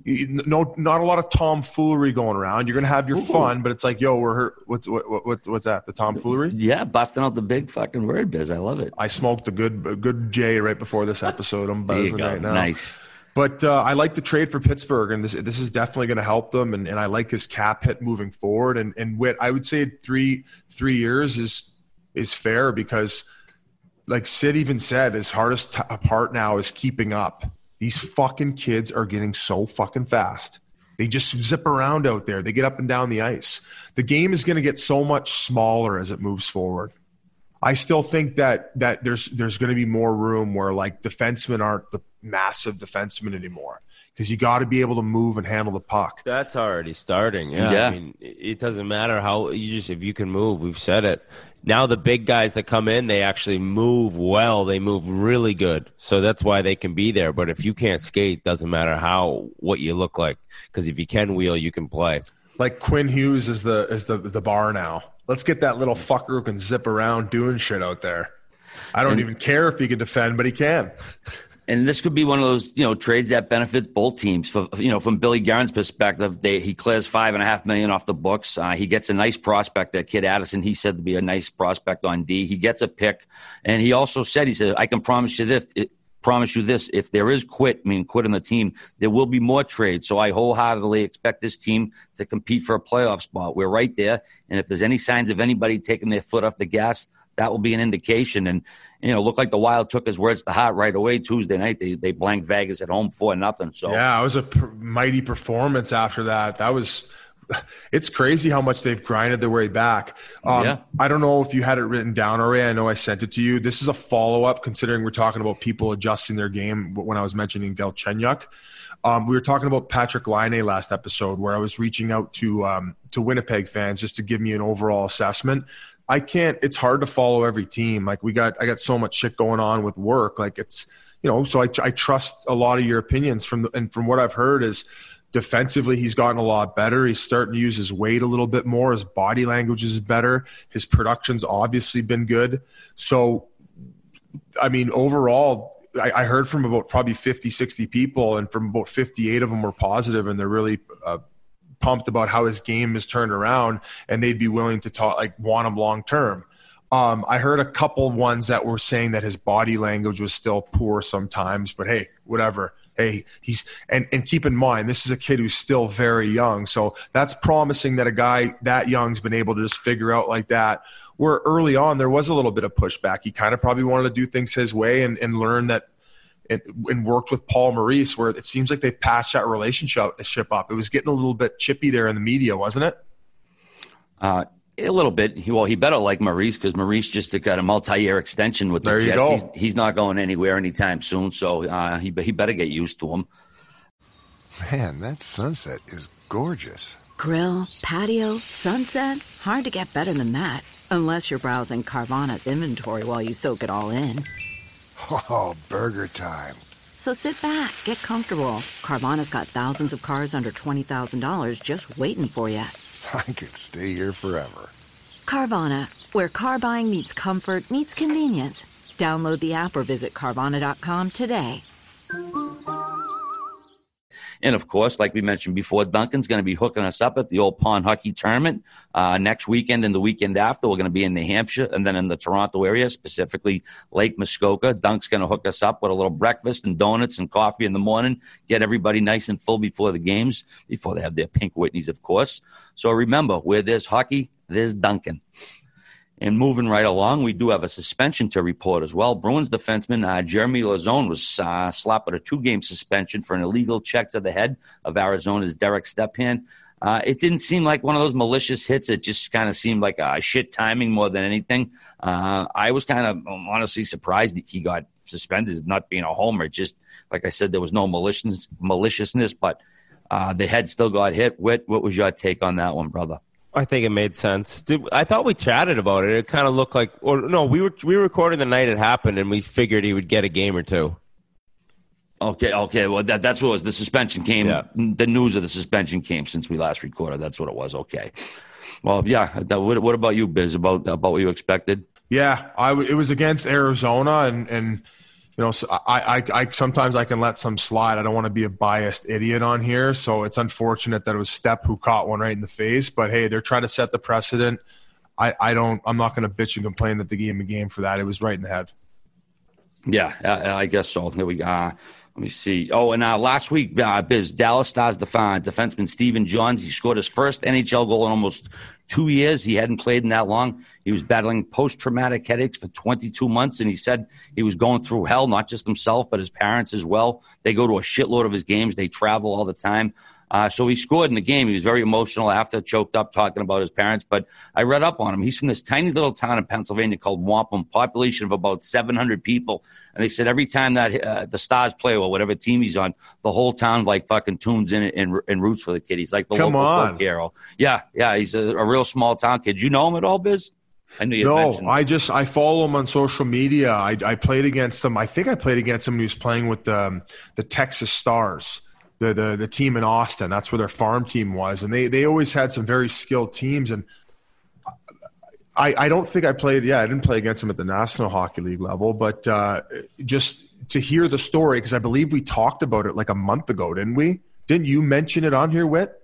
no, not a lot of tomfoolery going around. You're going to have your Ooh. fun, but it's like, yo, we're hurt. What's, what, what, what's that? The tomfoolery? Yeah. Busting out the big fucking word biz. I love it. I smoked a good, a good J right before this episode. I'm buzzing right now. Nice. But uh, I like the trade for Pittsburgh, and this this is definitely going to help them. And, and I like his cap hit moving forward. And and Witt, I would say three three years is is fair because, like Sid even said, his hardest t- part now is keeping up. These fucking kids are getting so fucking fast. They just zip around out there. They get up and down the ice. The game is going to get so much smaller as it moves forward. I still think that that there's there's going to be more room where like defensemen aren't the massive defensemen anymore because you got to be able to move and handle the puck. That's already starting. Yeah. yeah. I mean, it doesn't matter how you just if you can move. We've said it. Now the big guys that come in, they actually move well. They move really good. So that's why they can be there. But if you can't skate, doesn't matter how what you look like because if you can wheel, you can play. Like Quinn Hughes is the is the the bar now. Let's get that little fucker who can zip around doing shit out there. I don't and, even care if he can defend, but he can. And this could be one of those, you know, trades that benefits both teams. For, you know, from Billy Guerin's perspective, they, he clears five and a half million off the books. Uh, he gets a nice prospect, that kid Addison. He said to be a nice prospect on D. He gets a pick, and he also said, he said, I can promise you this. It, promise you this, if there is quit, I mean quit on the team, there will be more trades. So I wholeheartedly expect this team to compete for a playoff spot. We're right there. And if there's any signs of anybody taking their foot off the gas, that will be an indication. And, you know, looked like the Wild took his words to heart right away Tuesday night. They they blanked Vegas at home for nothing. So yeah, it was a pr- mighty performance after that. That was It's crazy how much they've grinded their way back. Um, yeah. I don't know if you had it written down already. I know I sent it to you. This is a follow-up considering we're talking about people adjusting their game when I was mentioning Galchenyuk. Um, we were talking about Patrick Laine last episode where I was reaching out to um, to Winnipeg fans just to give me an overall assessment. I can't – it's hard to follow every team. Like we got – I got so much shit going on with work. Like it's – you know, so I, I trust a lot of your opinions from the, and from what I've heard is – defensively, he's gotten a lot better. He's starting to use his weight a little bit more. His body language is better. His production's obviously been good. So, I mean, overall, I, I heard from about probably fifty, sixty people, and from about fifty-eight of them were positive, and they're really uh, pumped about how his game has turned around, and they'd be willing to talk, like, want him long term. Um, I heard a couple ones that were saying that his body language was still poor sometimes, but hey, whatever. Hey, he's and, and keep in mind, this is a kid who's still very young. So that's promising that a guy that young's been able to just figure out like that. Where early on, there was a little bit of pushback. He kind of probably wanted to do things his way and, and learn that and, and worked with Paul Maurice, where it seems like they've patched that relationship up. It was getting a little bit chippy there in the media, wasn't it? Uh, a little bit. He, well, he better like Maurice because Maurice just got a multi-year extension with the there Jets. You go. He's, he's not going anywhere anytime soon, so uh, he he better get used to him. Man, that sunset is gorgeous. Grill, patio, sunset. Hard to get better than that. Unless you're browsing Carvana's inventory while you soak it all in. Oh, burger time. So sit back, get comfortable. Carvana's got thousands of cars under twenty thousand dollars just waiting for you. I could stay here forever. Carvana, where car buying meets comfort, meets convenience. Download the app or visit Carvana dot com today. And, of course, like we mentioned before, Duncan's going to be hooking us up at the Old Pond Hockey Tournament uh, next weekend and the weekend after. We're going to be in New Hampshire and then in the Toronto area, specifically Lake Muskoka. Dunk's going to hook us up with a little breakfast and donuts and coffee in the morning, get everybody nice and full before the games, before they have their Pink Whitneys, of course. So remember, where there's hockey, there's Duncan. And moving right along, we do have a suspension to report as well. Bruins defenseman uh, Jeremy Lauzon was uh, slapped with a two-game suspension for an illegal check to the head of Arizona's Derek Stepan. Uh, it didn't seem like one of those malicious hits. It just kind of seemed like uh, shit timing more than anything. Uh, I was kind of honestly surprised that he got suspended, not being a homer. Just like I said, there was no malicious, maliciousness, but uh, the head still got hit. Whit, what was your take on that one, brother? I think it made sense. Dude, I thought we chatted about it. It kind of looked like, or no, we were we were recording the night it happened, and we figured he would get a game or two. Okay, okay. Well, that, that's what it was. The suspension came. Yeah. The news of the suspension came since we last recorded. That's what it was. Okay. Well, yeah. That, what, what about you, Biz? About about what you expected? Yeah, I w- it was against Arizona, and and you know, so I, I I sometimes I can let some slide. I don't want to be a biased idiot on here, so it's unfortunate that it was Stepp who caught one right in the face. But hey, they're trying to set the precedent. I, I don't. I'm not going to bitch and complain that they gave him a game for that. It was right in the head. Yeah, I, I guess so. There we go. Uh, Let me see. Oh, and uh, last week, uh, Biz, Dallas Stars defen- defenseman Stephen Johns, he scored his first N H L goal in almost two years. He hadn't played in that long. He was battling post-traumatic headaches for twenty-two months, and he said he was going through hell, not just himself, but his parents as well. They go to a shitload of his games. They travel all the time. Uh, so he scored in the game. He was very emotional after, choked up, talking about his parents. But I read up on him. He's from this tiny little town in Pennsylvania called Wampum, population of about seven hundred people. And they said every time that uh, the Stars play or whatever team he's on, the whole town like fucking tunes in and, and roots for the kid. He's like the Come local on. folk hero. Yeah, yeah. He's a, a real small town kid. You know him at all, Biz? I knew you No, mentioned. I just I follow him on social media. I, I played against him. I think I played against him when he was playing with the the Texas Stars. The, the the team in Austin. That's where their farm team was. And they, they always had some very skilled teams. And I, I don't think I played, yeah, I didn't play against them at the National Hockey League level, but uh, just to hear the story, because I believe we talked about it like a month ago, didn't we? Didn't you mention it on here, Whit?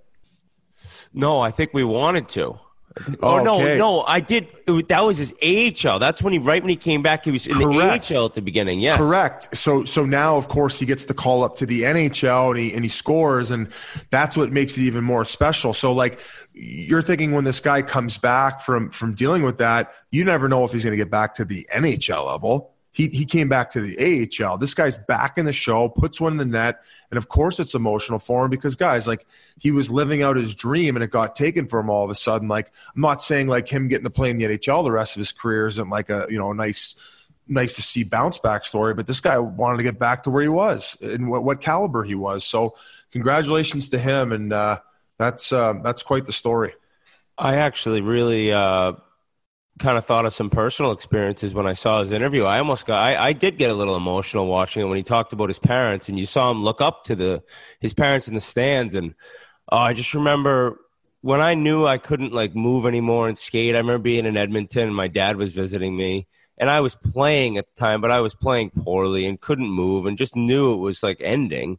No, I think we wanted to. Oh, okay. no, no, I did. It, that was his A H L. That's when he, right when he came back, he was in Correct. the A H L at the beginning, yes. Correct. So so now, of course, he gets the call up to the N H L and he, and he scores, and that's what makes it even more special. So, like, you're thinking when this guy comes back from, from dealing with that, you never know if he's going to get back to the N H L level. He he came back to the A H L. This guy's back in the show, puts one in the net, and of course it's emotional for him because, guys, like, he was living out his dream and it got taken from him all of a sudden. Like, I'm not saying like him getting to play in the N H L the rest of his career isn't like a, you know, nice nice to see bounce back story, but this guy wanted to get back to where he was and what, what caliber he was. So congratulations to him, and uh, that's uh, that's quite the story. I actually really uh kind of thought of some personal experiences when I saw his interview. I almost got, I, I did get a little emotional watching it when he talked about his parents, and you saw him look up to the his parents in the stands. And uh, I just remember when I knew I couldn't like move anymore and skate. I remember being in Edmonton and my dad was visiting me, and I was playing at the time, but I was playing poorly and couldn't move and just knew it was like ending.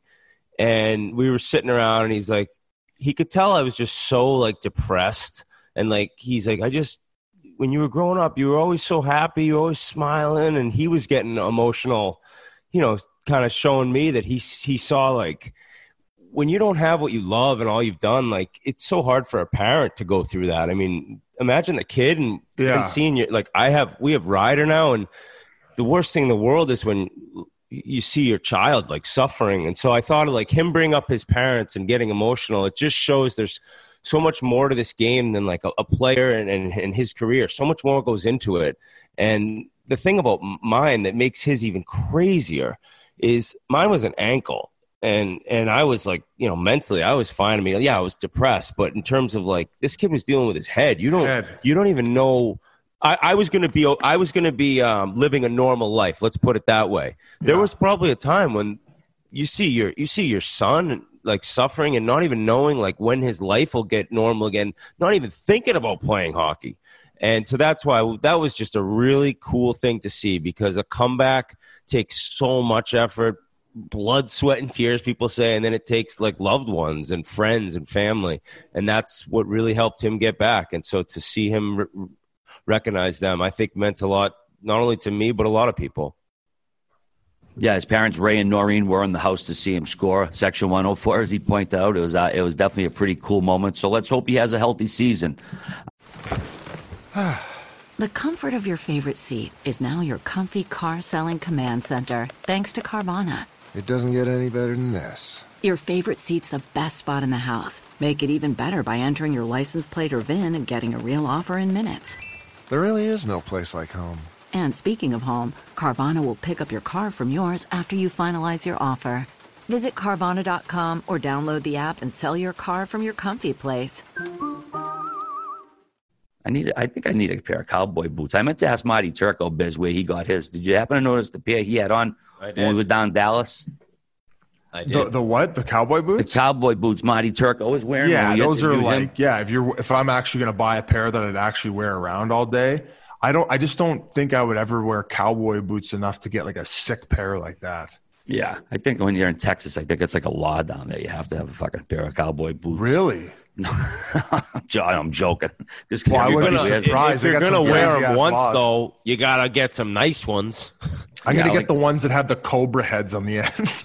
And we were sitting around, and he's like, he could tell I was just so like depressed. And like, he's like, I just, when you were growing up, you were always so happy, you were always smiling, and he was getting emotional, you know, kind of showing me that he he saw like when you don't have what you love and all you've done, like it's so hard for a parent to go through that. I mean, imagine the kid and, yeah. and seeing you, like I have, we have Ryder now, and the worst thing in the world is when you see your child like suffering. And so I thought of like him bring up his parents and getting emotional. It just shows there's so much more to this game than like a, a player and, and, and his career. So much more goes into it. And the thing about mine that makes his even crazier is mine was an ankle. And and I was like, you know, mentally, I was fine. I mean, yeah, I was depressed. But in terms of like, this kid was dealing with his head. You don't, head. you don't even know. I, I was going to be, I was going to be um, living a normal life. Let's put it that way. There Yeah. was probably a time when you see your, you see your son like suffering and not even knowing like when his life will get normal again, not even thinking about playing hockey. And so that's why that was just a really cool thing to see, because a comeback takes so much effort, blood, sweat, and tears, people say, and then it takes like loved ones and friends and family. And that's what really helped him get back. And so to see him re- recognize them, I think meant a lot, not only to me, but a lot of people. Yeah, his parents, Ray and Noreen, were in the house to see him score Section one oh four, as he pointed out. It was uh, it was definitely a pretty cool moment. So let's hope he has a healthy season. The comfort of your favorite seat is now your comfy car selling command center, thanks to Carvana. It doesn't get any better than this. Your favorite seat's the best spot in the house. Make it even better by entering your license plate or V I N and getting a real offer in minutes. There really is no place like home. And speaking of home, Carvana will pick up your car from yours after you finalize your offer. Visit Carvana dot com or download the app and sell your car from your comfy place. I need. I think I need a pair of cowboy boots. I meant to ask Marty Turco Biz where he got his. Did you happen to notice the pair he had on when we were down in Dallas? I did. The, the what? The cowboy boots? The cowboy boots Marty Turco was wearing. Yeah, those are like him. yeah. If you're if I'm actually going to buy a pair that I'd actually wear around all day, I don't. I just don't think I would ever wear cowboy boots enough to get like a sick pair like that. Yeah, I think when you're in Texas, I think it's like a law down there. You have to have a fucking pair of cowboy boots. Really? No, I'm joking. Just well, everybody gonna, wears if, if you're going to wear them once, laws. though, you got to get some nice ones. I'm yeah, going to like, get the ones that have the cobra heads on the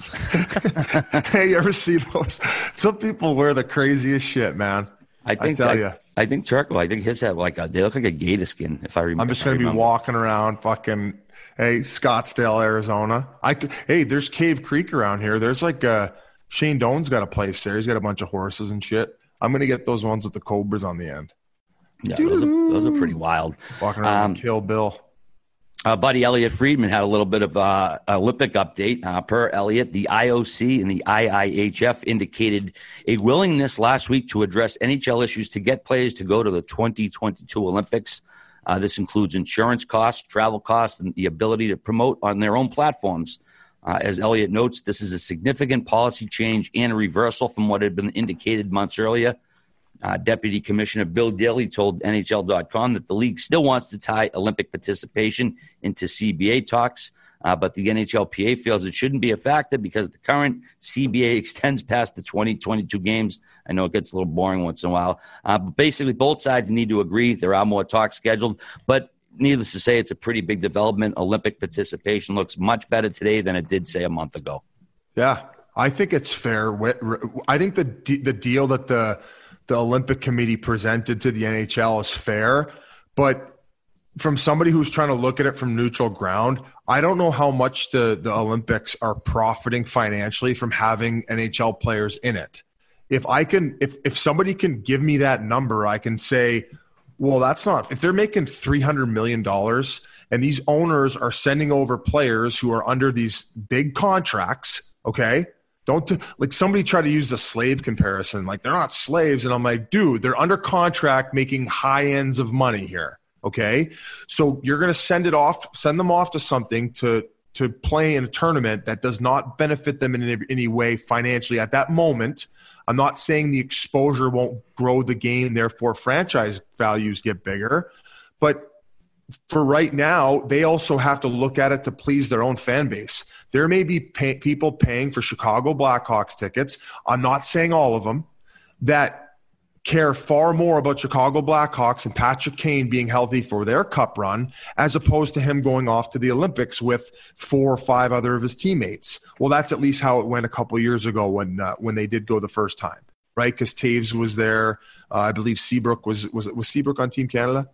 end. Hey, you ever see those? Some people wear the craziest shit, man. I think I tell I, you. I think Turco, I think his head, like a, they look like a gator skin, if I remember. I'm just going to be walking around fucking, hey, Scottsdale, Arizona. I could, hey, there's Cave Creek around here. There's like uh, Shane Doan's got a place there. He's got a bunch of horses and shit. I'm going to get those ones with the cobras on the end. Yeah, those are, those are pretty wild. Walking around um, and Kill Bill. Uh, buddy Elliot Friedman had a little bit of uh, Olympic update. Uh, per Elliot, the I O C and the I I H F indicated a willingness last week to address N H L issues to get players to go to the twenty twenty-two Olympics. Uh, this includes insurance costs, travel costs, and the ability to promote on their own platforms. Uh, as Elliott notes, this is a significant policy change and a reversal from what had been indicated months earlier. Uh, Deputy Commissioner Bill Daly told N H L dot com that the league still wants to tie Olympic participation into C B A talks, uh, but the N H L P A feels it shouldn't be a factor because the current C B A extends past the twenty twenty-two games. I know it gets a little boring once in a while, uh, but basically both sides need to agree. There are more talks scheduled, but needless to say, it's a pretty big development. Olympic participation looks much better today than it did, say, a month ago. Yeah, I think it's fair. I think the the deal that the the Olympic Committee presented to the N H L is fair, but from somebody who's trying to look at it from neutral ground, I don't know how much the, the Olympics are profiting financially from having N H L players in it. If I can, if if somebody can give me that number, I can say, well, that's not, if they're making three hundred million dollars and these owners are sending over players who are under these big contracts, okay? Don't, t- like somebody try to use the slave comparison. Like they're not slaves. And I'm like, dude, they're under contract making high ends of money here, okay? So you're going to send it off, send them off to something to, to play in a tournament that does not benefit them in any, any way financially at that moment. I'm not saying the exposure won't grow the game, therefore franchise values get bigger. But for right now, they also have to look at it to please their own fan base. There may be pay- people paying for Chicago Blackhawks tickets. I'm not saying all of them that care far more about Chicago Blackhawks and Patrick Kane being healthy for their cup run as opposed to him going off to the Olympics with four or five other of his teammates. Well, that's at least how it went a couple years ago when uh, when they did go the first time, right? Because Taves was there. Uh, I believe Seabrook was was was Seabrook on Team Canada.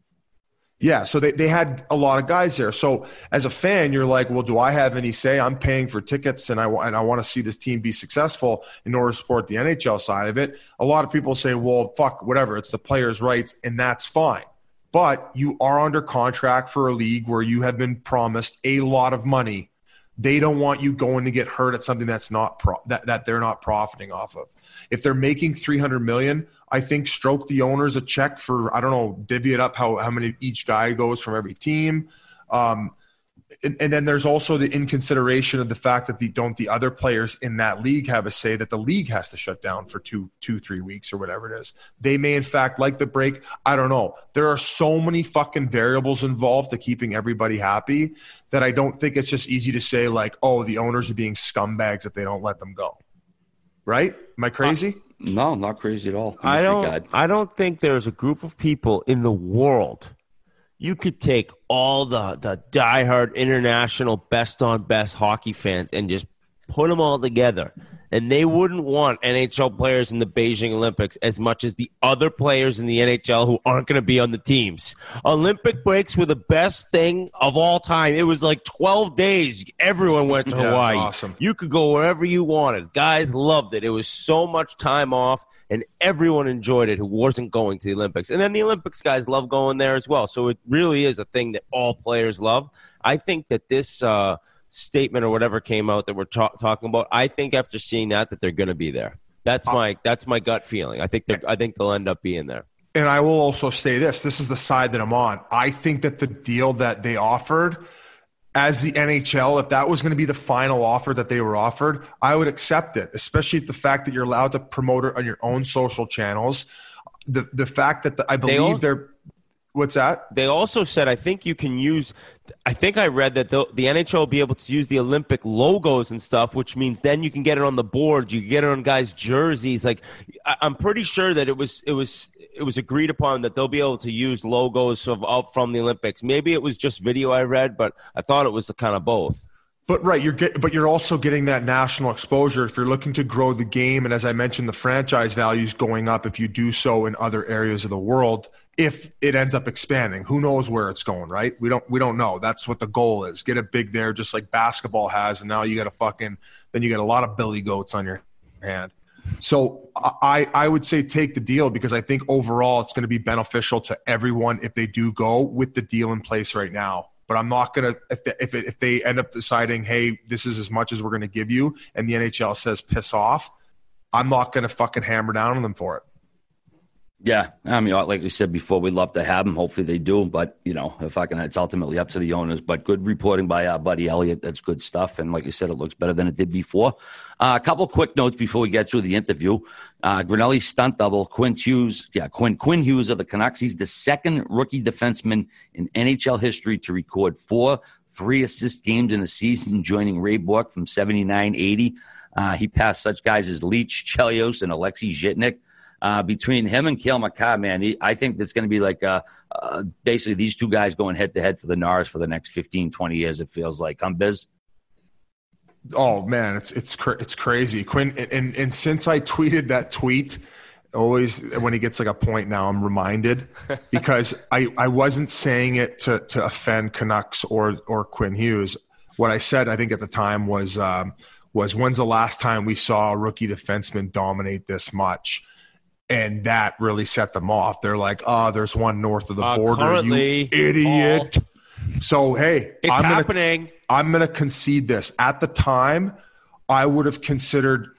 Yeah, so they, they had a lot of guys there. So as a fan, you're like, well, do I have any say? I'm paying for tickets, and I, and I want to see this team be successful in order to support the N H L side of it. A lot of people say, well, fuck, whatever. It's the players' rights, and that's fine. But you are under contract for a league where you have been promised a lot of money. They don't want you going to get hurt at something that's not pro- that, that they're not profiting off of. If they're making three hundred million dollars, I think stroke the owners a check for, I don't know, divvy it up how, how many each guy goes from every team. Um, and, and then there's also the in consideration of the fact that the don't the other players in that league have a say that the league has to shut down for two, two, three weeks or whatever it is. They may in fact like the break. I don't know. There are so many fucking variables involved to keeping everybody happy that I don't think it's just easy to say like, oh, the owners are being scumbags if they don't let them go. Right? Am I crazy? Uh- No, not crazy at all. I don't. I don't think there's a group of people in the world. You could take all the the diehard international best on best hockey fans and just put them all together, and they wouldn't want N H L players in the Beijing Olympics as much as the other players in the N H L who aren't going to be on the teams. Olympic breaks were the best thing of all time. It was like twelve days. Everyone went to Yeah, Hawaii. awesome. You could go wherever you wanted. Guys loved it. It was so much time off, and everyone enjoyed it who wasn't going to the Olympics. And then the Olympics guys love going there as well. So it really is a thing that all players love. I think that this uh, statement or whatever came out that we're ta- talking about, I think after seeing that, that they're going to be there. That's my that's my gut feeling. I think they're, I think they'll end up being there. And I will also say this. This is the side that I'm on. I think that the deal that they offered as the N H L, if that was going to be the final offer that they were offered, I would accept it, especially the fact that you're allowed to promote it on your own social channels. The the fact that the, I believe all- they're – what's that? They also said, I think you can use – I think I read that the, the N H L will be able to use the Olympic logos and stuff, which means then you can get it on the board. You can get it on guys' jerseys. Like, I, I'm pretty sure that it was it was it was agreed upon that they'll be able to use logos of, of from the Olympics. Maybe it was just video I read, but I thought it was the kind of both. But right, you're get, but you're also getting that national exposure if you're looking to grow the game, and as I mentioned, the franchise value is going up if you do so in other areas of the world. If it ends up expanding, who knows where it's going? Right? We don't we don't know. That's what the goal is. Get it big there, just like basketball has, and now you got a fucking then you got a lot of billy goats on your hand. So I I would say take the deal because I think overall it's going to be beneficial to everyone if they do go with the deal in place right now. But I'm not going to if they, if, if they end up deciding, hey, this is as much as we're going to give you, and the N H L says piss off, I'm not going to fucking hammer down on them for it. Yeah, I mean, like we said before, we'd love to have them. Hopefully they do, but you know, if I can, it's ultimately up to the owners. But good reporting by our buddy Elliot. That's good stuff. And like you said, it looks better than it did before. Uh, a couple quick notes before we get to the interview. Uh, Grinelli's stunt double, Quinn Hughes. Yeah, Quinn Quinn Hughes of the Canucks. He's the second rookie defenseman in N H L history to record four three assist games in a season, joining Ray Bourque from seventy-nine eighty. Uh, he passed such guys as Leach, Chelios, and Alexei Zhitnik. Uh, between him and Cale Makar, man, he, I think it's going to be like uh, uh, basically these two guys going head-to-head for the Norris for the next fifteen, twenty years, it feels like. Huh, Biz? Oh, man, it's it's cra- it's crazy. Quinn, and, and since I tweeted that tweet, always when he gets like a point now, I'm reminded because I, I wasn't saying it to, to offend Canucks or or Quinn Hughes. What I said, I think at the time was um, was when's the last time we saw a rookie defenseman dominate this much? And that really set them off. They're like, oh, there's one north of the uh, border, you idiot. All. So, hey, it's I'm happening. Gonna, I'm going to concede this. At the time, I would have considered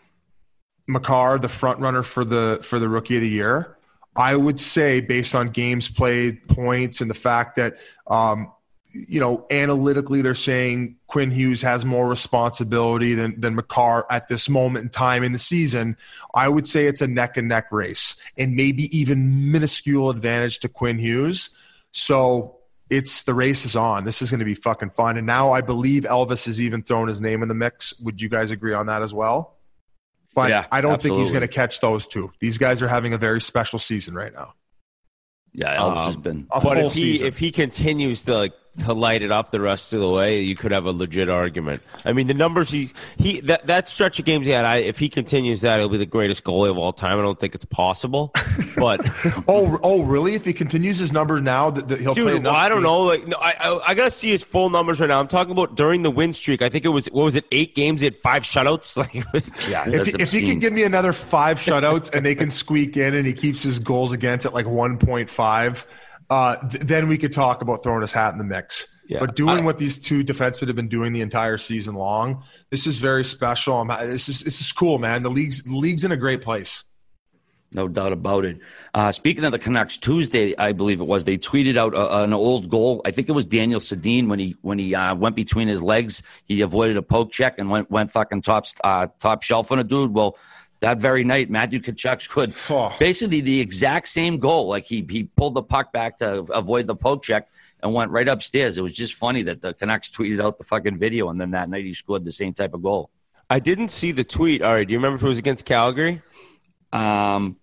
Makar the front runner for the for the Rookie of the Year. I would say, based on games played, points, and the fact that, um, you know, analytically they're saying Quinn Hughes has more responsibility than, than Makar at this moment in time in the season, I would say it's a neck-and-neck race and maybe even minuscule advantage to Quinn Hughes. So it's the race is on. This is going to be fucking fun. And now I believe Elvis has even thrown his name in the mix. Would you guys agree on that as well? But yeah, I don't absolutely. think he's going to catch those two. These guys are having a very special season right now. Yeah, Elvis um, has been a but full if he season. if he continues to like to light it up the rest of the way, you could have a legit argument. I mean, the numbers he's he that, that stretch of games he had, I, if he continues that, he'll be the greatest goalie of all time. I don't think it's possible, but oh, oh, really? If he continues his numbers now, that, that he'll dude, play well, I don't know. Like, no, I, I I gotta see his full numbers right now. I'm talking about during the win streak. I think it was what was it, eight games? He had five shutouts. Like, it was, yeah. If, if he can give me another five shutouts and they can squeak in, and he keeps his goals against at like one point five. Uh, th- then we could talk about throwing his hat in the mix. Yeah. But doing I, what these two defensemen have been doing the entire season long, this is very special. I'm, this is this is cool, man. The league's the league's in a great place. No doubt about it. Uh, speaking of the Canucks, Tuesday, I believe it was, they tweeted out a, an old goal. I think it was Daniel Sedin when he when he uh, went between his legs. He avoided a poke check and went went fucking top uh, top shelf on a dude. Well, that very night, Matthew Tkachuk could oh. basically the exact same goal. Like he he pulled the puck back to avoid the poke check and went right upstairs. It was just funny that the Canucks tweeted out the fucking video, and then that night he scored the same type of goal. I didn't see the tweet. All right, do you remember if it was against Calgary? Um,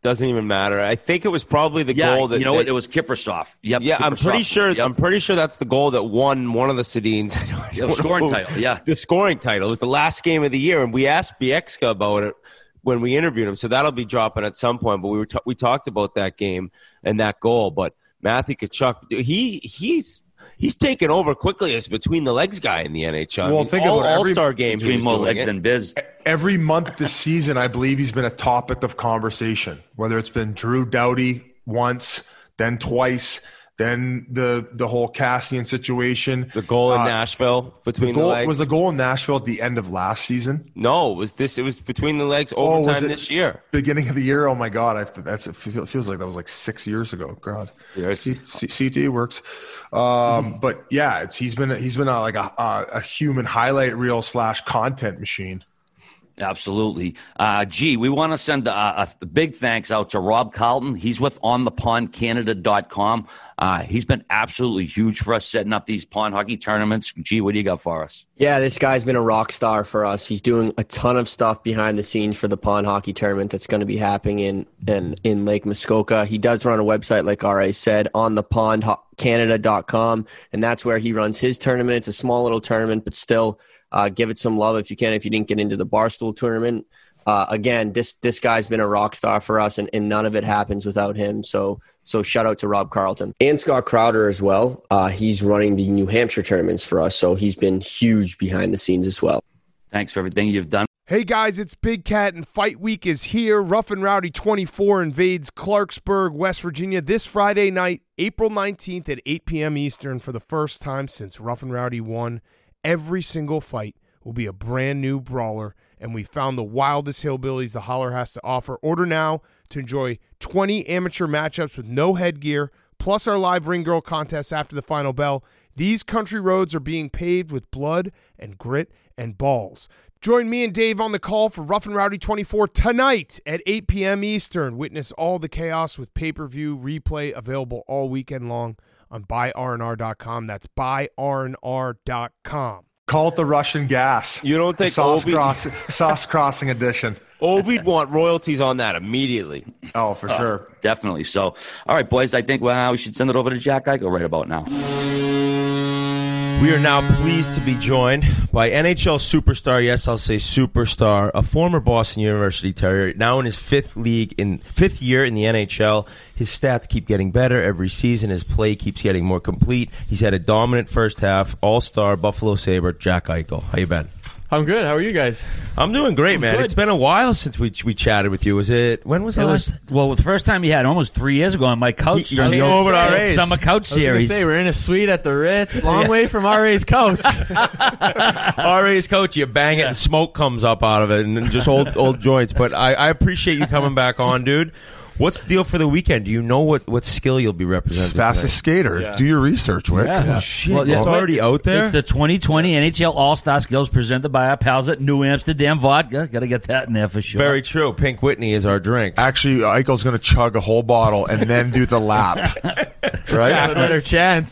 Doesn't even matter. I think it was probably the yeah, goal that you know that, what? It was Kiprasov. Yep. Yeah, Kiprasov. I'm pretty sure. Yep. I'm pretty sure that's the goal that won one of the Sedins. The scoring title. Yeah, the scoring title. It was the last game of the year, and we asked Biekska about it when we interviewed him. So that'll be dropping at some point. But we were t- we talked about that game and that goal. But Matthew Tkachuk, he he's. He's taken over quickly as between the legs guy in the N H L. Well, I mean, think all about every All-Star games between more legs it. than Biz. Every month this season, I believe he's been a topic of conversation, whether it's been Drew Doughty once, then twice, then the the whole Cassian situation. The goal in uh, Nashville between the, goal, the legs. Was the goal in Nashville at the end of last season? No, it was this. It was between the legs Oh, overtime was it this year. Beginning of the year? Oh my God, I, that's it feels like that was like six years ago. God, Yeah, C, C, C T works. Um, but yeah, it's he's been he's been a, like a, a, a human highlight reel slash content machine. Absolutely. Uh, gee, we want to send a, a big thanks out to Rob Carlton. He's with on the pond canada dot com. Uh, he's been absolutely huge for us setting up these pond hockey tournaments. Gee, what do you got for us? Yeah, this guy's been a rock star for us. He's doing a ton of stuff behind the scenes for the pond hockey tournament that's going to be happening in, in, in Lake Muskoka. He does run a website, like R A said, on the pond canada dot com, and that's where he runs his tournament. It's a small little tournament, but still uh, give it some love if you can, if you didn't get into the Barstool tournament. Uh, again, this this guy's been a rock star for us, and, and none of it happens without him. So so shout out to Rob Carlton. And Scott Crowder as well. Uh, he's running the New Hampshire tournaments for us, so he's been huge behind the scenes as well. Thanks for everything you've done. Hey guys, it's Big Cat, and Fight Week is here. Rough and Rowdy twenty-four invades Clarksburg, West Virginia this Friday night, April nineteenth at eight p.m. Eastern. For the first time since Rough and Rowdy won, every single fight will be a brand new brawler, and we found the wildest hillbillies the Holler has to offer. Order now to enjoy twenty amateur matchups with no headgear, plus our live ring girl contest after the final bell. These country roads are being paved with blood and grit and balls. Join me and Dave on the call for Rough and Rowdy twenty-four tonight at eight p.m. Eastern. Witness all the chaos with pay-per-view replay available all weekend long on buy R N R dot com. That's buy R N R dot com. Call it the Russian gas. You don't think sauce, Ovi- cross, sauce crossing edition? Ovi'd want royalties on that immediately. Oh, for uh, sure. Definitely. So, all right, boys, I think well, we should send it over to Jack Eichel right about now. We are now pleased to be joined by N H L superstar, yes, I'll say superstar, a former Boston University Terrier, now in his fifth league, in fifth year in the N H L. His stats keep getting better every season. His play keeps getting more complete. He's had a dominant first half. All-star Buffalo Sabre, Jack Eichel. How you been? I'm good. How are you guys? I'm doing great, I'm man. good. It's been a while since we we chatted with you. Was it when was it the was, last? Well, the first time you had almost three years ago on my couch You- during you the came over to old R A's. summer couch I was gonna series. say we're in a suite at the Ritz, long way from R A's couch. R A's coach, you bang it and smoke comes up out of it and then just old old joints. But I, I appreciate you coming back on, dude. What's the deal for the weekend? Do you know what, what skill you'll be representing? Fastest skater. Yeah. Do your research, Wick. Yeah. Oh, shit. Well, it's yeah, already it's- out there? It's the twenty twenty N H L All-Star Skills presented by our pals at New Amsterdam Vodka. Got to get that in there for sure. Very true. Pink Whitney is our drink. Actually, Eichel's going to chug a whole bottle and then do the lap. Right? Have a better chance.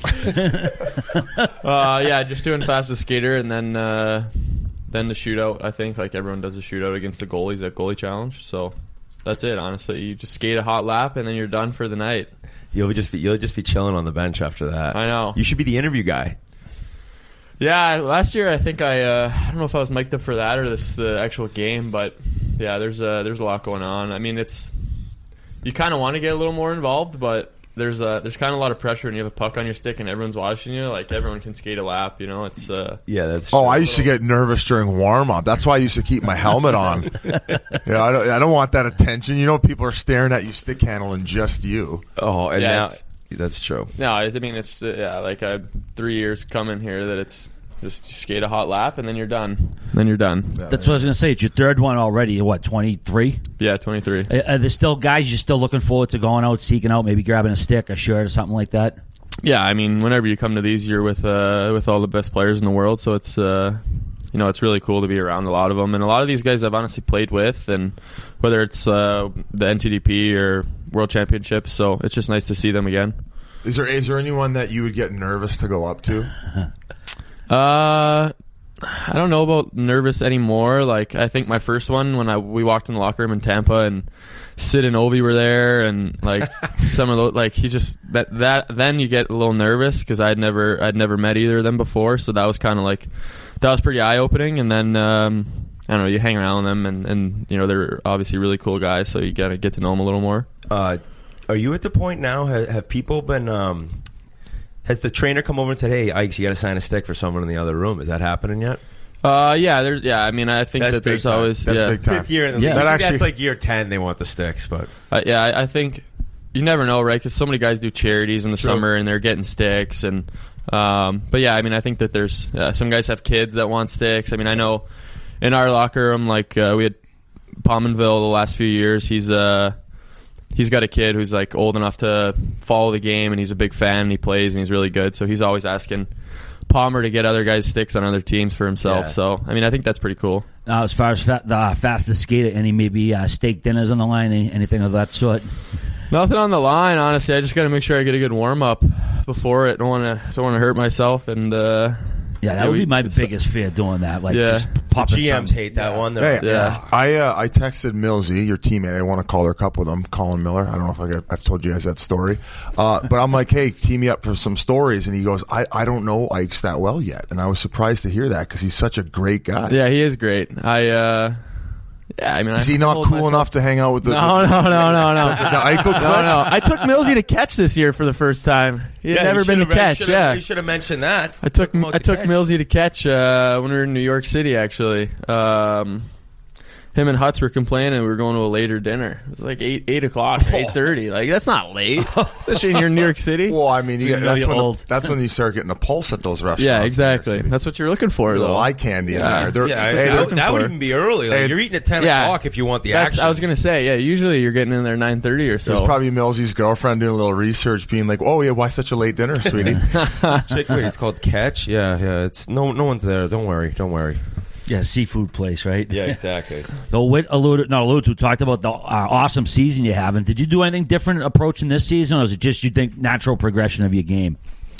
uh, yeah, just doing fastest skater, and then uh, then the shootout. I think like everyone does a shootout against the goalies at goalie challenge. So that's it. Honestly, you just skate a hot lap, and then you're done for the night. You'll just be you'll just be chilling on the bench after that. I know. You should be the interview guy. Yeah, last year I think I uh, I don't know if I was mic'd up for that or this the actual game, but yeah, there's a there's a lot going on. I mean, it's you kind of want to get a little more involved, but there's a, there's kind of a lot of pressure, and you have a puck on your stick, and everyone's watching you. Like everyone can skate a lap, you know. It's uh, yeah, that's. Oh, I used to get nervous during warm up. That's why I used to keep my helmet on. Yeah, I don't, I don't want that attention. You know, people are staring at you, stick handling just you. Oh, and Yeah, now it's- that's true. No, I mean it's uh, yeah, like uh, three years coming here that it's just you skate a hot lap and then you're done. Then you're done. That's what I was going to say. It's your third one already. You're what, twenty-three? Yeah, twenty-three. Are, are there still guys you're still looking forward to going out, seeking out, maybe grabbing a stick, a shirt, or something like that? Yeah, I mean, whenever you come to these, you're with uh, with all the best players in the world, so it's uh, you know it's really cool to be around a lot of them, and a lot of these guys I've honestly played with, and whether it's uh, the N T D P or World Championships, so it's just nice to see them again. Is there is there anyone that you would get nervous to go up to? Uh, I don't know about nervous anymore. Like I think my first one when I we walked in the locker room in Tampa and Sid and Ovi were there, and like some of those, like he just that that then you get a little nervous because I'd never I'd never met either of them before, so that was kind of like that was pretty eye opening. And then um, I don't know, you hang around with them, and, and you know they're obviously really cool guys, so you gotta get to know them a little more. Uh, are you at the point now? Have, have people been? Um, has the trainer come over and said, "Hey, Ike, you got to sign a stick for someone in the other room"? Is that happening yet? Uh, yeah, there's yeah. I mean, I think that's that there's time. always that's yeah. big time. Fifth year in the yeah. league. That actually, actually, that's like year ten. They want the sticks, but uh, yeah, I, I think you never know, right? Because so many guys do charities in the True. summer and they're getting sticks, and um, but yeah, I mean, I think that there's uh, some guys have kids that want sticks. I mean, I know in our locker room, like uh, we had Pominville the last few years. He's uh he's got a kid who's like old enough to follow the game, and he's a big fan. And he plays and he's really good, so he's always asking Palmer to get other guys sticks on other teams for himself. Yeah. So, I mean, I think that's pretty cool. Now, as far as fa- the uh, fastest skater, any maybe uh, steak dinners on the line, any, anything of that sort? Nothing on the line, honestly. I just got to make sure I get a good warm up before it. Don't want to don't want to hurt myself. And uh, yeah, that yeah, would we, be my biggest fear doing that. Like yeah. just popping. G Ms some, hate that yeah. one. Hey, Yeah. I uh, I texted Millsy, your teammate. I want to call her a couple of them. Colin Miller. I don't know if I got, I've told you guys that story, uh, but I'm like, hey, team me up for some stories, and he goes, I, I don't know Ike's that well yet, and I was surprised to hear that because he's such a great guy. Yeah, he is great. I uh, yeah, I mean, is I he not hold cool myself- enough to hang out with the? No, no, no, no, no. The, the Eichel clip? No, no. I took Millsy to catch this year for the first time. He had Yeah, never you been to should've- catch. you should've- Yeah, you should have mentioned that. I took him out I to took catch. Millsy to catch uh, when we were in New York City. Actually, um, him and Hutz were complaining we were going to a later dinner. It was like eight eight o'clock, eight thirty. Like that's not late, especially in you're in New York City. Well, I mean, you You get, know that's you're when old. the, that's when you start getting a pulse at those restaurants. Yeah, in New York exactly. City. That's what you're looking for, A little though. eye candy Yeah. in there. They're- Yeah, hey, that, they're- that would for. even be early. Like, Hey, you're eating at ten Yeah. o'clock if you want the That's, action. I was gonna say, yeah. Usually you're getting in there nine thirty or so. There's probably Millsy's girlfriend doing a little research, being like, "Oh yeah, why such a late dinner, sweetie?" Wait, it's called Catch. Yeah, yeah. It's no, no one's there. Don't worry. Don't worry. Yeah, seafood place, right? Yeah, exactly. Though Whit alluded, not alluded to, talked about the uh, awesome season you're having. Did you do anything different approaching this season, or is it just you think natural progression of your game?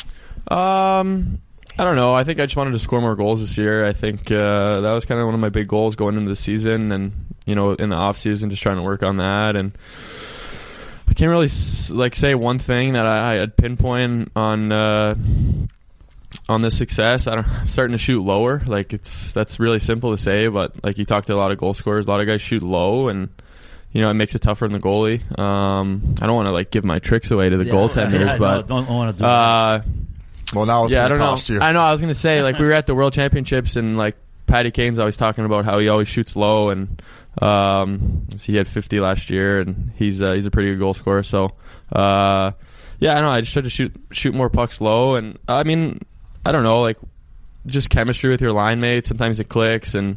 Um, I don't know. I think I just wanted to score more goals this year. I think uh, that was kind of one of my big goals going into the season, and you know, in the off season, just trying to work on that. And I can't really s- like say one thing that I, I had pinpoint on uh, on this success. I don't, I'm starting to shoot lower. Like it's that's really simple to say, but like you talk to a lot of goal scorers, a lot of guys shoot low, and you know, it makes it tougher on the goalie. Um, I don't want to like give my tricks away to the Yeah, goaltenders, yeah, but no, don't want to do uh, well, now it's yeah, I going don't to cost know. you. I know. I was gonna say like we were at the World Championships, and like Patty Kane's always talking about how he always shoots low, and um, so he had fifty last year, and he's uh, he's a pretty good goal scorer. So uh, yeah, I know. I just tried to shoot shoot more pucks low, and I mean, I don't know, like just chemistry with your line mates. Sometimes it clicks, and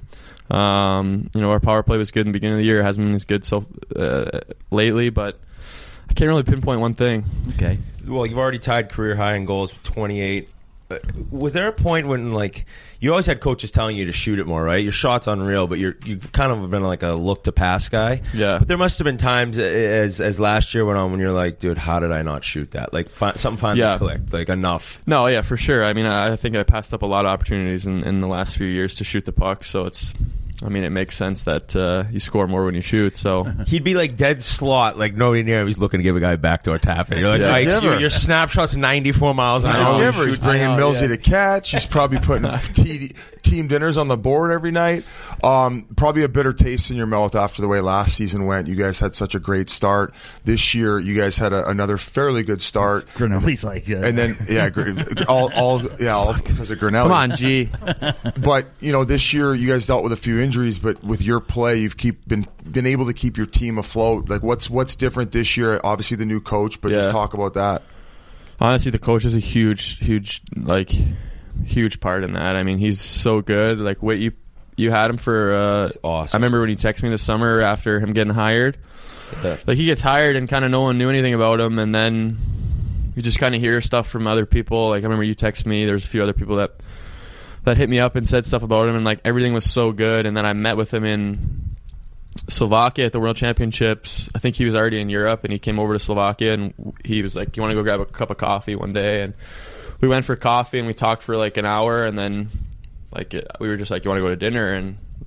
um, you know, our power play was good in the beginning of the year. It hasn't been as good so uh, lately, but I can't really pinpoint one thing. Okay. Well, you've already tied career high in goals with twenty-eight. Uh, was there a point when, like, you always had coaches telling you to shoot it more, right? Your shot's unreal, but you're you've kind of been like a look to pass guy. Yeah. But there must have been times as as last year went on when you're like, dude, how did I not shoot that? Like, fi- something finally Yeah. clicked. Like, enough. No, yeah, for sure. I mean, I, I think I passed up a lot of opportunities in, in the last few years to shoot the puck. So it's, I mean, it makes sense that uh, you score more when you shoot. So He'd be like dead slot, like nobody near him. He's looking to give a guy a backdoor tap. And you're like, Yeah, "Ike, give your, her." your snapshot's ninety-four miles an He's hour. a giver. He's bringing I know, Millsy yeah. to catch. He's probably putting t- team dinners on the board every night. Um, probably a bitter taste in your mouth after the way last season went. You guys had such a great start. This year, you guys had a, another fairly good start. Grinelli's like, uh, And then, yeah, gr- all, all, yeah, all because of Grinelli. come on, G. But you know, this year you guys dealt with a few injuries, but with your play, you've keep been been able to keep your team afloat. Like, what's what's different this year? Obviously, the new coach, but just Yeah. talk about that. Honestly, the coach is a huge, huge, like, huge part in that. I mean, he's so good. Like, what you you had him for. Uh, That's awesome. I remember when he texted me this summer after him getting hired. Yeah. Like, he gets hired and kind of no one knew anything about him, and then you just kind of hear stuff from other people. Like, I remember you text me. There's a few other people that that hit me up and said stuff about him, and like everything was so good. And then I met with him in Slovakia at the World Championships. I think he was already in Europe, and he came over to Slovakia, and he was like, "You want to go grab a cup of coffee one day?" And we went for coffee, and we talked for like an hour, and then like it, we were just like, "You want to go to dinner?" And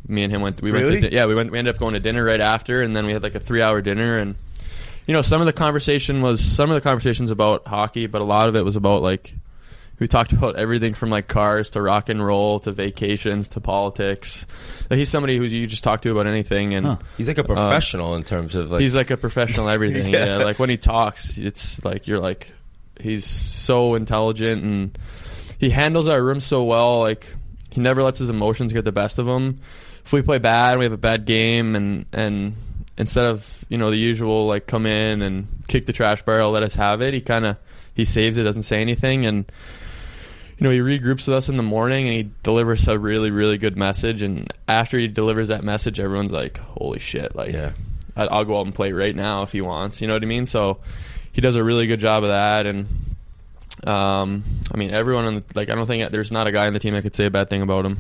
me and him went. We Really? went. To, yeah, we went. We ended up going to dinner right after, and then we had like a three-hour dinner. And you know, some of the conversation was some of the conversations about hockey, but a lot of it was about like we talked about everything from like cars to rock and roll to vacations to politics. Like, he's somebody who you just talk to about anything, and huh. he's like a professional uh, in terms of like he's like a professional everything. yeah. yeah, like when he talks, it's like you're like he's so intelligent, and he handles our room so well. Like he never lets his emotions get the best of him. If we play bad, we have a bad game, and and instead of you know the usual like come in and kick the trash barrel, let us have it, he kind of he saves it, doesn't say anything, and you know, he regroups with us in the morning and he delivers a really, really good message. And after he delivers that message, everyone's like, holy shit, like, yeah. I'll go out and play right now if he wants. You know what I mean? So he does a really good job of that. And, um, I mean, everyone, in the, like, I don't think there's not a guy on the team that could say a bad thing about him.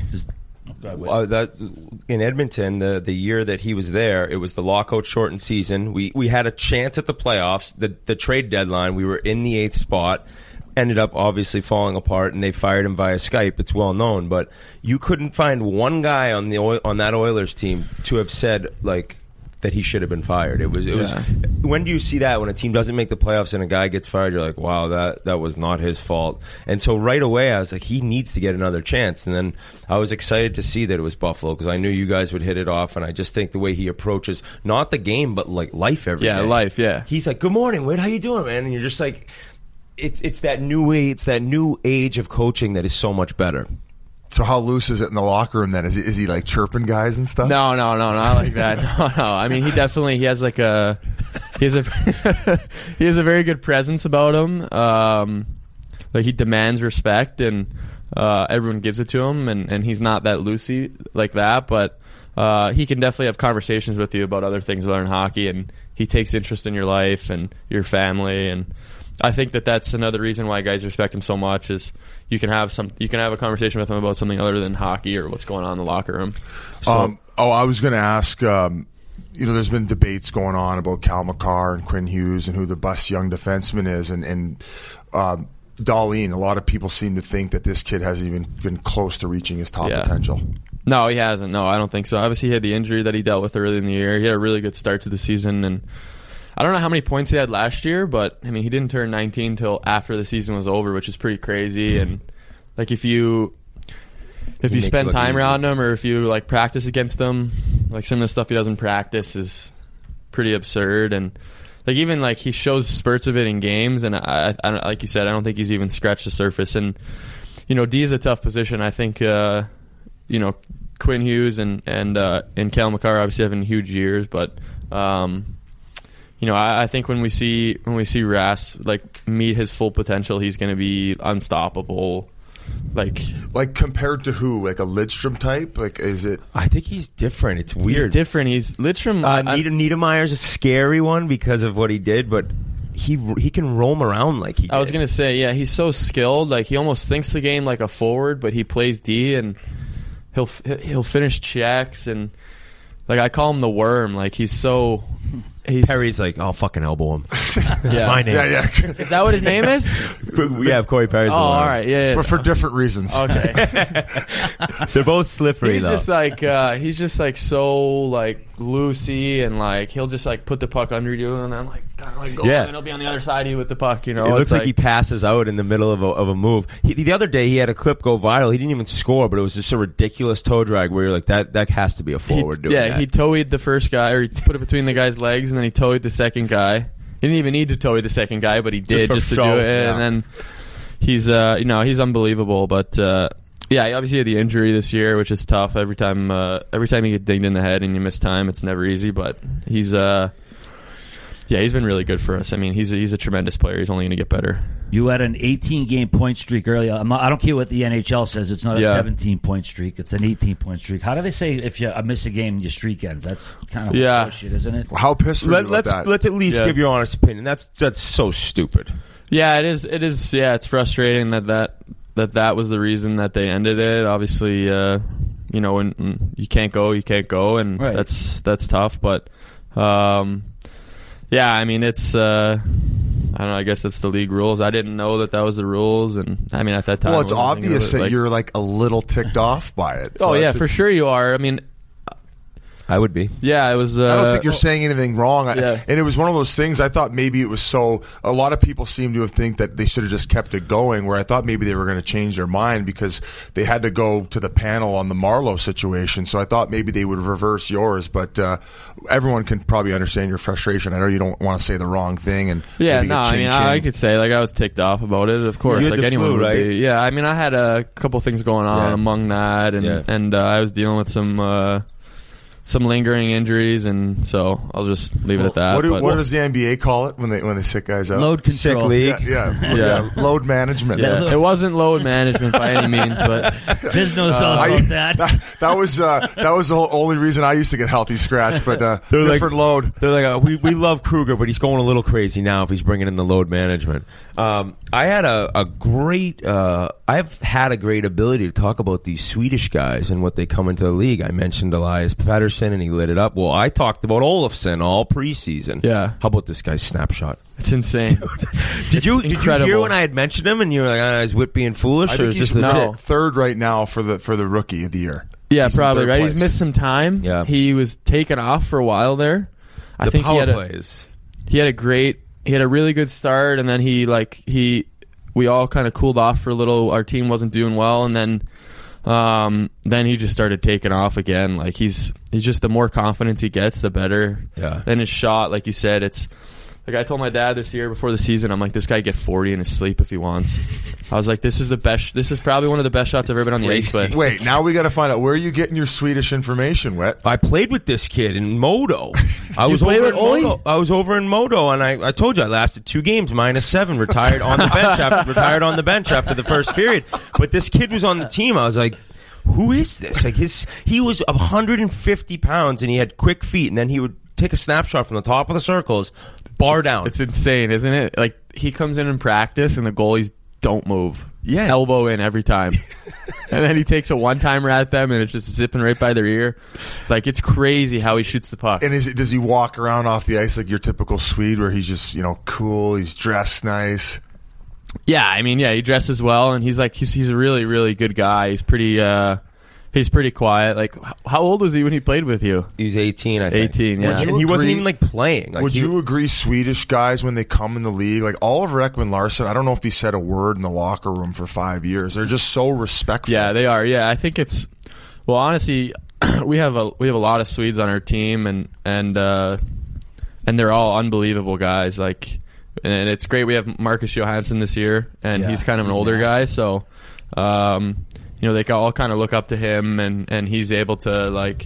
Uh, that in Edmonton, the the year that he was there, it was the lockout shortened season. We we had a chance at the playoffs. The the trade deadline, we were in the eighth spot. Ended up obviously falling apart, and they fired him via Skype. It's well known, but you couldn't find one guy on the on that Oilers team to have said like that he should have been fired. It was it was. Yeah. When do you see that when a team doesn't make the playoffs and a guy gets fired? You're like, wow, that that was not his fault. And so right away, I was like, he needs to get another chance. And then I was excited to see that it was Buffalo because I knew you guys would hit it off. And I just think the way he approaches not the game but like life every yeah, day. Yeah, life. Yeah. He's like, good morning, Wade. How you doing, man? And you're just like. It's it's that new age, it's that new age of coaching that is so much better. So how loose is it in the locker room then? Is he, is he like chirping guys and stuff? No, no, no, not like that. No, no. I mean, he definitely he has like a he has a he has a very good presence about him. Um, like he demands respect, and uh, everyone gives it to him, and, and he's not that loosey like that, but uh, he can definitely have conversations with you about other things other than hockey, and he takes interest in your life and your family. And I think that that's another reason why guys respect him so much is you can have some you can have a conversation with him about something other than hockey or what's going on in the locker room. So, um, oh, I was going to ask. Um, you know, there's been debates going on about Cal McCarr and Quinn Hughes and who the best young defenseman is, and and um, Dahlin. A lot of people seem to think that this kid hasn't even been close to reaching his top yeah. potential. No, he hasn't. No, I don't think so. Obviously, he had the injury that he dealt with early in the year. He had a really good start to the season, and I don't know how many points he had last year, but I mean, he didn't turn nineteen till after the season was over, which is pretty crazy. And like, if you if He you makes spend it look time easy. around him, or if you like practice against him, like some of the stuff he does in practice is pretty absurd. And like even like he shows spurts of it in games, and I, I don't, like you said, I don't think he's even scratched the surface. And you know, D is a tough position. I think uh, you know Quinn Hughes and and uh, and Cal McCarr obviously having huge years, but. Um, You know, I, I think when we see when we see Rass like meet his full potential, he's going to be unstoppable. Like, like compared to who? Like a Lidstrom type? Like, is it? I think he's different. It's weird. He's different. He's Lidstrom. Uh, Nieder, Niedermayer's a scary one because of what he did, but he he can roam around like he. Did. I was going to say, yeah, he's so skilled. Like he almost thinks the game like a forward, but he plays D, and he'll he'll finish checks, and like I call him the worm. Like he's so. He's, Perry's like, I'll fucking elbow him. That's yeah. my name. Yeah, yeah. Is that what his name is? Yeah, Corey Perry's oh, the one. all right, yeah, yeah. For, for different reasons. Okay. They're both slippery, he's though. just like uh, he's just like so like loosey, and like he'll just like put the puck under you, and then like kind of like go, Yeah. and he'll be on the other side of you with the puck. You know, It looks It's like, he passes out in the middle of a, of a move. He, the other day, he had a clip go viral. He didn't even score, but it was just a ridiculous toe drag where you're like, that that has to be a forward he, doing yeah, that. he toe-eyed the first guy, or he put it between the guy's legs, and then he toe-eyed the second guy. He didn't even need to toe-ey the second guy, but he did for just, to show, do it. yeah. And then he's, uh, you know, he's unbelievable. But uh, yeah, he obviously had the injury this year, which is tough. Every time, uh, every time you get dinged in the head and you miss time, it's never easy. But he's, uh, yeah, he's been really good for us. I mean, he's a, he's a tremendous player. He's only going to get better. You had an eighteen-game point streak earlier. I'm not, I don't care what the N H L says. It's not a Yeah. seventeen-point streak. It's an eighteen-point streak. How do they say if you miss a game, your streak ends? That's kind of Yeah. bullshit, isn't it? How pissed were Let, you about let's that? let's at least Yeah. give your honest opinion. That's that's so stupid. Yeah, it is. It is. Yeah, it's frustrating that that that, that was the reason that they ended it. Obviously, uh, you know, when, when you can't go, you can't go, and Right. that's that's tough. But um, yeah, I mean, it's. Uh, I don't know. I guess that's the league rules. I didn't know that that was the rules, and I mean, at that time, Well, it's I wasn't thinking of obvious it, that like- you're like a little ticked off by it. So oh yeah, it's- for it's- sure you are. I mean, I would be. Yeah, it was. Uh, I don't think you're saying anything wrong. I, Yeah. and it was one of those things. I thought maybe it was so. A lot of people seem to have think that they should have just kept it going. Where I thought maybe they were going to change their mind because they had to go to the panel on the Marleau situation. So I thought maybe they would reverse yours. But uh, everyone can probably understand your frustration. I know you don't want to say the wrong thing. And yeah, maybe no, get I mean, ching, I, I ching. could say like I was ticked off about it. Of course, You had like the anyone flu, would right? be. Yeah, I mean, I had a couple things going on Yeah. among that, and Yeah. and uh, I was dealing with some. Uh, Some lingering injuries, and so I'll just leave it at that. What, do, but- what does the N B A call it when they when they sit guys out? Load control. Sick league. Yeah, yeah, Yeah. yeah. Load management. Yeah, it wasn't load management by any means, but Biz knows all about I- that. that. That was uh, that was the whole, only reason I used to get healthy scratch, but uh, They're like- different load. They're like, uh, we we love Kruger, but he's going a little crazy now if he's bringing in the load management. Um, I had a, a great, uh, I've had a great ability to talk about these Swedish guys and what they come into the league. I mentioned Elias Pettersson, and he lit it up. Well, I talked about Olofsson all preseason. Yeah. How about this guy's snapshot? it's insane. Did you It's did you incredible. hear when I had mentioned him and you were like, ah, is Whit being foolish? I or think is he's this legit? No. third right now for the for the rookie of the year. Yeah, He's in probably third right. place. He's missed some time. Yeah. He was taken off for a while there. I The think power he had a, plays. he had a great, he had a really good start, and then he like he, we all kind of cooled off for a little. Our team wasn't doing well, and then, um, then he just started taking off again. Like he's he's just the more confidence he gets, the better. Yeah. Then his shot, like you said, it's. Like I told my dad this year before the season, I'm like, this guy could get forty in his sleep if he wants. I was like, this is the best. This is probably one of the best shots I've ever been on the ice with. Wait, now we got to find out where are you getting your Swedish information, Wet? I played with this kid in Modo. I was played over with in Oli? Modo. I was over in Modo, and I, I told you I lasted two games, minus seven. Retired on the bench. After, retired on the bench after the first period. But this kid was on the team. I was like, who is this? Like his, he was one hundred fifty pounds, and he had quick feet, and then he would take a snapshot from the top of the circles, bar down. It's insane, isn't it? Like he comes in in practice, and the goalies don't move. Yeah. Elbow in every time. And then he takes a one-timer at them, and it's just zipping right by their ear. Like, it's crazy how he shoots the puck. And is it, does he walk around off the ice like your typical Swede where he's just, you know, cool, he's dressed nice? Yeah, I mean, yeah, he dresses well, and he's like, he's he's a really, really good guy. He's pretty, uh, he's pretty quiet. Like, h- how old was he when he played with you? He was eighteen, I think. eighteen, yeah. Would you And he wasn't agree- even, like, playing. Like, Would he- you agree Swedish guys, when they come in the league, like Oliver Ekman-Larsson, I don't know if he said a word in the locker room for five years. They're just so respectful. Yeah, they are. Yeah, I think it's well. Honestly, we have a we have a lot of Swedes on our team, and and uh, and they're all unbelievable guys. Like, and it's great. We have Marcus Johansson this year, and Yeah, he's kind of an he's older nasty. guy, so um, you know they can all kind of look up to him, and and he's able to like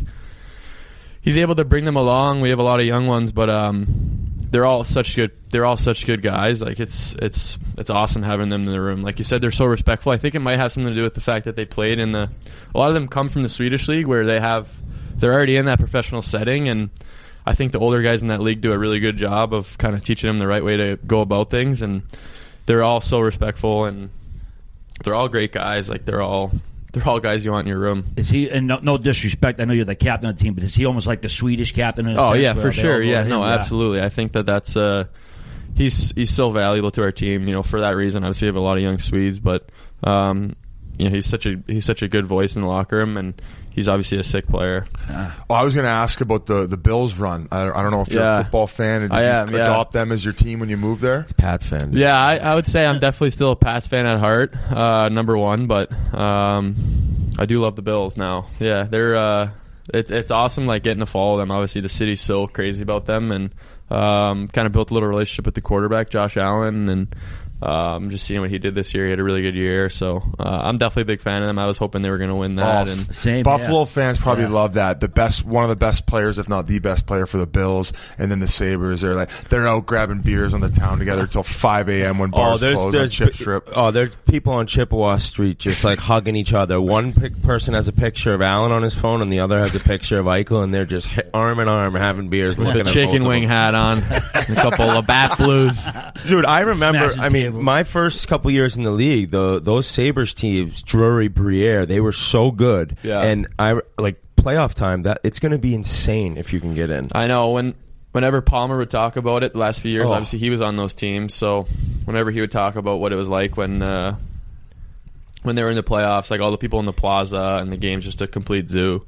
he's able to bring them along. We have a lot of young ones, but um, they're all such good. They're all such good guys. Like it's it's it's awesome having them in the room. Like you said, they're so respectful. I think it might have something to do with the fact that they played in the. A lot of them come from the Swedish league where they have they're already in that professional setting, and I think the older guys in that league do a really good job of kind of teaching them the right way to go about things, and they're all so respectful, and they're all great guys. Like they're all. They're all guys you want in your room. Is he? And no, no disrespect, I know you're the captain of the team, but is he almost like the Swedish captain? In a Oh sense, yeah, where for they all sure. go Yeah, to no, him? absolutely. I think that that's uh, he's he's so valuable to our team. You know, for that reason, obviously we have a lot of young Swedes, but um, you know, he's such a he's such a good voice in the locker room, and he's obviously a sick player. Oh, I was going to ask about the, the Bills run. I, I don't know if you're Yeah. a football fan. Did I you am, yeah. adopt them as your team when you moved there? Pats fan. dude. Yeah, I, I would say I'm definitely still a Pats fan at heart, uh, number one, but um, I do love the Bills now. Yeah, they're uh, it's it's awesome like getting to follow them. Obviously, the city's so crazy about them, and um, kind of built a little relationship with the quarterback, Josh Allen, and um, just seeing what he did this year. He had a really good year, so uh, I'm definitely a big fan of them. I was hoping they were going to win that. Oh, and f- Same, Buffalo yeah. fans probably Yeah. love that. The best, one of the best players, if not the best player for the Bills, and then the Sabres. They're like they're out grabbing beers on the town together till five a.m. when bars Oh, there's close on there's Chip Strip. oh, there's people on Chippewa Street just like hugging each other. One pic- person has a picture of Allen on his phone, and the other has a picture of Eichel, and they're just hi- arm in arm having beers, with looking the at chicken both of wing them. hat on, and a couple of bat blues. Dude, I remember. Smashing I mean, tables. my first couple years in the league, the those Sabres teams, Drury, Briere, they were so good. Yeah. And I like playoff time. That it's going to be insane if you can get in. I know when whenever Palmer would talk about it the last few years, Oh. obviously he was on those teams. So whenever he would talk about what it was like when uh, when they were in the playoffs, like all the people in the plaza and the game's just a complete zoo.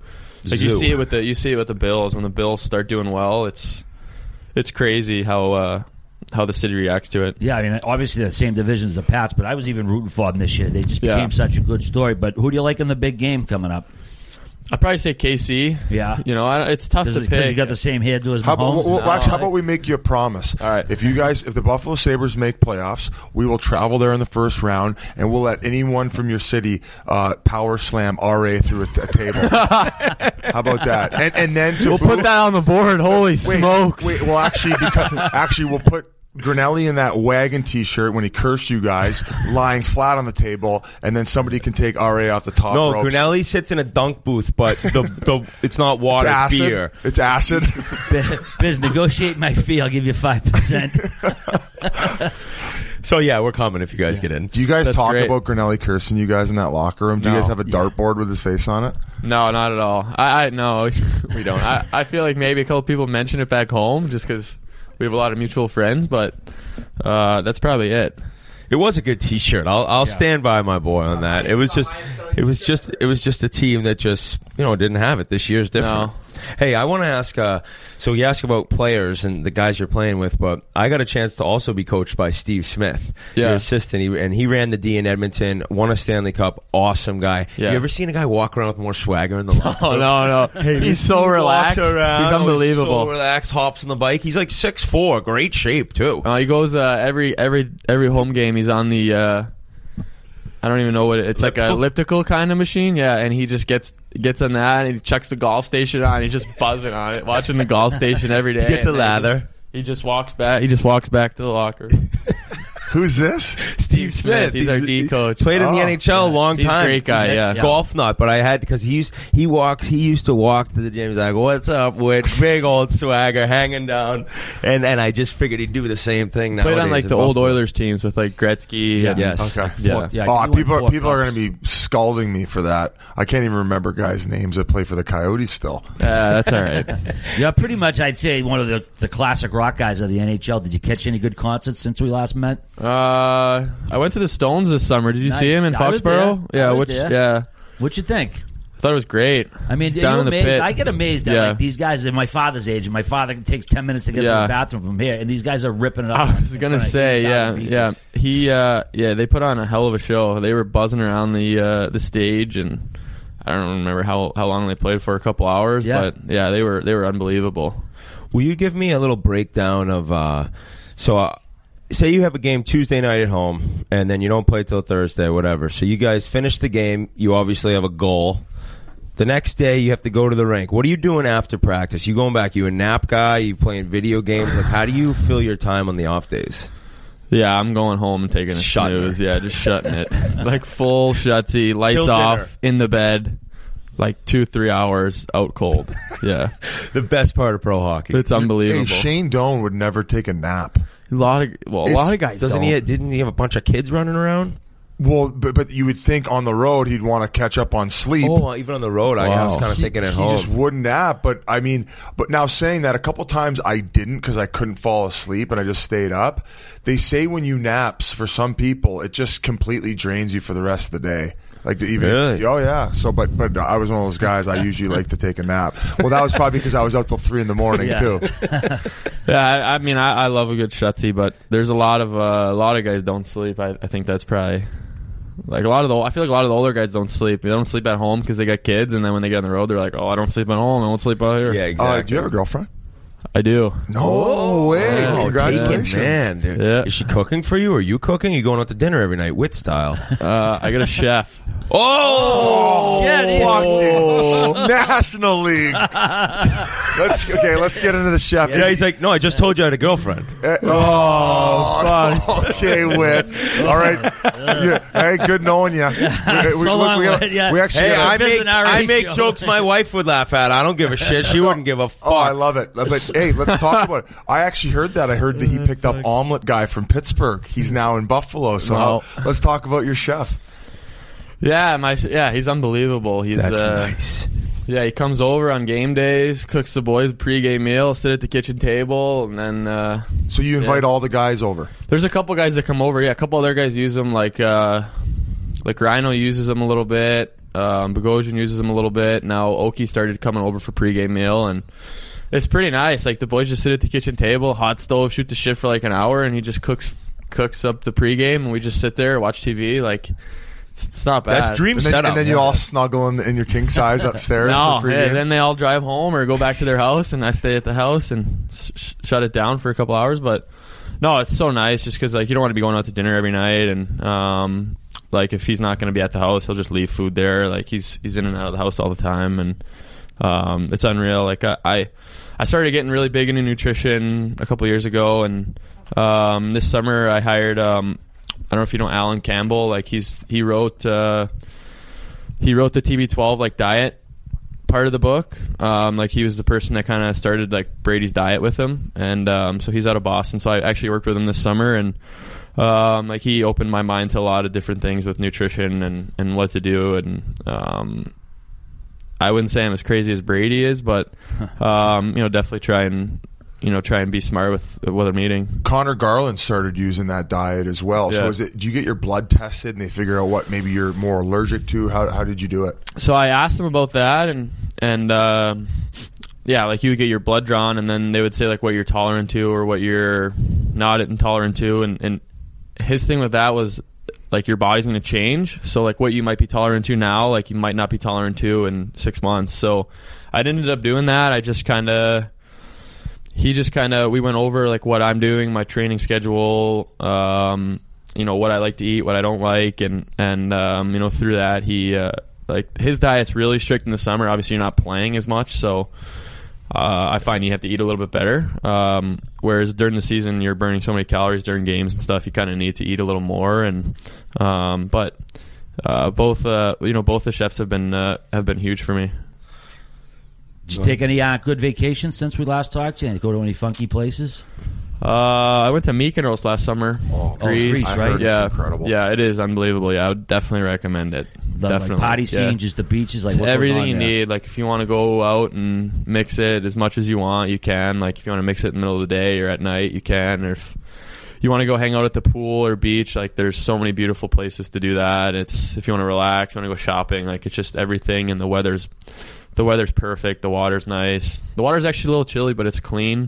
Like you see it with the you see it with the Bills. When the Bills start doing well, it's it's crazy how uh, how the city reacts to it. Yeah, I mean, obviously the same division as the Pats, but I was even rooting for them this year. They just became Yeah. such a good story. But who do you like in the big game coming up? I'd probably say K C. Yeah. You know, I, it's tough to Because pick. you got the same hairdo as How about, Mahomes. well, well, actually, how about we make you a promise? All right. If you guys, if the Buffalo Sabres make playoffs, we will travel there in the first round, and we'll let anyone from your city uh, power slam R A through a, t- a table. How about that? And, and then to We'll put that on the board. Holy wait, smokes! Wait, well, actually, because, actually, we'll put Grinelli in that wagon T-shirt when he cursed you guys, lying flat on the table, and then somebody can take R A off the top No, ropes. Grinelli sits in a dunk booth, but the, the it's not water, It's it's, acid. beer. It's acid. Biz, negotiate my fee. I'll give you five percent. So yeah, we're coming if you guys get in. Do you guys That's talk great. about Grinelli cursing you guys in that locker room? Do you No. guys have a dartboard with his face on it? No, not at all. I, I no, we don't. I, I feel like maybe a couple people mention it back home just because we have a lot of mutual friends, but uh, that's probably it. It was a good T-shirt. I'll I'll stand by my boy on that. It was just, it was just, it was just a team that just you know didn't have it. This year's different. No. Hey, I want to ask. Uh, so you ask about players and the guys you're playing with, but I got a chance to also be coached by Steve Smith, Yeah. your assistant, he, and he ran the D in Edmonton, won a Stanley Cup. Awesome guy. Yeah. You ever seen a guy walk around with more swagger in the locker Oh room? no, no, he's so He relaxed. walks around, He's oh, unbelievable. so relaxed, hops on the bike. He's like six foot four, great shape too. Uh, he goes uh, every every every home game. He's on the uh, I don't even know what it, it's like, a elliptical kind of machine. Yeah, and he just gets gets on that and he chucks the golf station on. He's just buzzing on it, watching the golf station every day. He gets a and then lather. He just, he just walks back. He just walks back to the locker. Who's this? Steve Smith. He's our D coach. Played in the Oh. N H L a long He's a time. great guy, He's a yeah. Golf nut, but I had because he used he walks he used to walk to the gym. He's like, "What's up, Witch?" Big old swagger hanging down, and and I just figured he'd do the same thing. Played on nowadays like in the old Buffalo. Oilers teams with like Gretzky. Yeah. and- Yes. Okay. Yeah. Yeah, Oh, he won people four people are going cups. to be scalding me for that. I can't even remember guys' names that play for the Coyotes still. Uh, that's all right. Yeah, pretty much. I'd say one of the, the classic rock guys of the N H L. Did you catch any good concerts since we last met? Uh, I went to the Stones this summer. Did you see Nice. him in I was Foxborough? there. I Yeah, was which there. yeah, What'd you think? I thought it was great. I mean, It's are down you in the amazed? pit. I get amazed at Yeah. like these guys are my father's age, and my father takes ten minutes to get to Yeah. the bathroom from here, and these guys are ripping it up. I was in gonna front of say, yeah, eighty thousand people. yeah. He, uh, yeah, they put on a hell of a show. They were buzzing around the uh, the stage, and I don't remember how, how long they played for, a couple hours, Yeah. but yeah, they were they were unbelievable. Will you give me a little breakdown of uh, so? Uh, Say you have a game Tuesday night at home, and then you don't play till Thursday, whatever. So you guys finish the game. You obviously have a goal. The next day, you have to go to the rink. What are you doing after practice? You going back? You a nap guy? You playing video games? Like, how do you fill your time on the off days? Yeah, I'm going home and taking a Shutting snooze. her. Yeah, just shutting it. Like full shutsy, lights Till off, dinner. in the bed, like two, three hours out cold. Yeah. The best part of pro hockey. It's unbelievable. Hey, Shane Doan would never take a nap. A lot of well, a It's- lot of guys Doesn't don't. he? Didn't he have a bunch of kids running around? Well, but, but you would think on the road he'd want to catch up on sleep. Oh, even on the road, I, I was Wow. kind of He- thinking at he home. just wouldn't nap. But I mean, but now saying that, a couple times I didn't because I couldn't fall asleep and I just stayed up. They say when you naps, for some people, it just completely drains you for the rest of the day. Like to even, Really? oh yeah. So, but but I was one of those guys. I usually like to take a nap. Well, that was probably because I was out till three in the morning Yeah. too. Yeah, I, I mean, I, I love a good shutsy, but there's a lot of uh, a lot of guys don't sleep. I, I think that's probably like a lot of the. I feel like a lot of the older guys don't sleep. They don't sleep at home because they got kids, and then when they get on the road, they're like, "Oh, I don't sleep at home. I won't sleep out here." Yeah, Uh, exactly. do you have a girlfriend? I do. No way! yeah. Oh, Congratulations, taken, man. Dude. Yeah. Is she cooking for you? Or are you cooking? Are you going out to dinner every night, wit style? Uh, I got a chef. Oh, Fucking National League. Let's okay. Let's get into the chef. Yeah, he's like, no, I just told you I had a girlfriend. Uh, oh, okay, Whit. All right. Yeah. Hey, good knowing you. So long, we, Whit, yeah. we actually. Hey, got- I Visit make our I make show. jokes my wife would laugh at. I don't give a shit. She wouldn't give a fuck. Oh, I love it. But hey, let's talk about it. I actually heard that. I heard that he picked up Omelet Guy from Pittsburgh. He's now in Buffalo. So No. how, let's talk about your chef. Yeah, my yeah, he's unbelievable. He's That's uh, nice. Yeah, he comes over on game days, cooks the boys pregame meal, sit at the kitchen table, and then uh, So you invite Yeah. all the guys over. there's a couple guys that come over. Yeah, a couple other guys use them. Like uh, like Rhino uses them a little bit. Um, Bogosian uses them a little bit. Now Oki started coming over for pregame meal, and it's pretty nice. Like the boys just sit at the kitchen table, hot stove, shoot the shit for like an hour, and he just cooks cooks up the pregame, and we just sit there, watch T V. Like it's, it's not bad. That's dream and then, setup. And then you yeah. all snuggle in, in your king size upstairs. No, for yeah, then they all drive home or go back to their house, and I stay at the house and sh- shut it down for a couple hours. But no, it's so nice just because like you don't want to be going out to dinner every night, and um, like if he's not going to be at the house, he'll just leave food there. Like he's he's in and out of the house all the time, and um, it's unreal. Like I, I I started getting really big into nutrition a couple years ago, and um, this summer I hired um, I don't know if you know Alan Campbell. Like he's he wrote uh, he wrote the T B twelve like diet part of the book. Um, like he was the person that kind of started like Brady's diet with him, and um, so he's out of Boston. So I actually worked with him this summer, and um, like he opened my mind to a lot of different things with nutrition and, and what to do. And um, I wouldn't say I'm as crazy as Brady is, but um, you know, definitely try and you know try and be smart with what I'm eating. Connor Garland started using that diet as well. Yeah. So is it? Do you get your blood tested and they figure out what maybe you're more allergic to? How how did you do it? So I asked them about that, and and uh, yeah, like you would get your blood drawn, and then they would say like what you're tolerant to or what you're not intolerant to, and and his thing with that was like your body's going to change. So like what you might be tolerant to now, like you might not be tolerant to in six months. So I ended up doing that. I just kind of. He just kind of, we went over like what I'm doing, my training schedule, um, you know, what I like to eat, what I don't like. And, and um, you know, through that, he, uh, like his diet's really strict in the summer. Obviously you're not playing as much. So uh, I find you have to eat a little bit better. Um, whereas during the season, you're burning so many calories during games and stuff. You kind of need to eat a little more. And, um, but uh, both, uh, you know, both the chefs have been, uh, have been huge for me. Did you take any uh, good vacations since we last talked? Did you go to any funky places? Uh, I went to Mykonos last summer. Oh, Greece, Greece, right? Yeah, it's incredible. Yeah, it is unbelievable. Yeah, I would definitely recommend it. The definitely, like party scene, yeah. just the beaches, like it's what goes everything on you there? need. Like if you want to go out and mix it as much as you want, you can. Like if you want to mix it in the middle of the day or at night, you can. Or if you want to go hang out at the pool or beach, like there's so many beautiful places to do that. It's if you want to relax, you want to go shopping, like it's just everything, and the weather's. The weather's perfect. The water's nice. The water's actually a little chilly, but it's clean.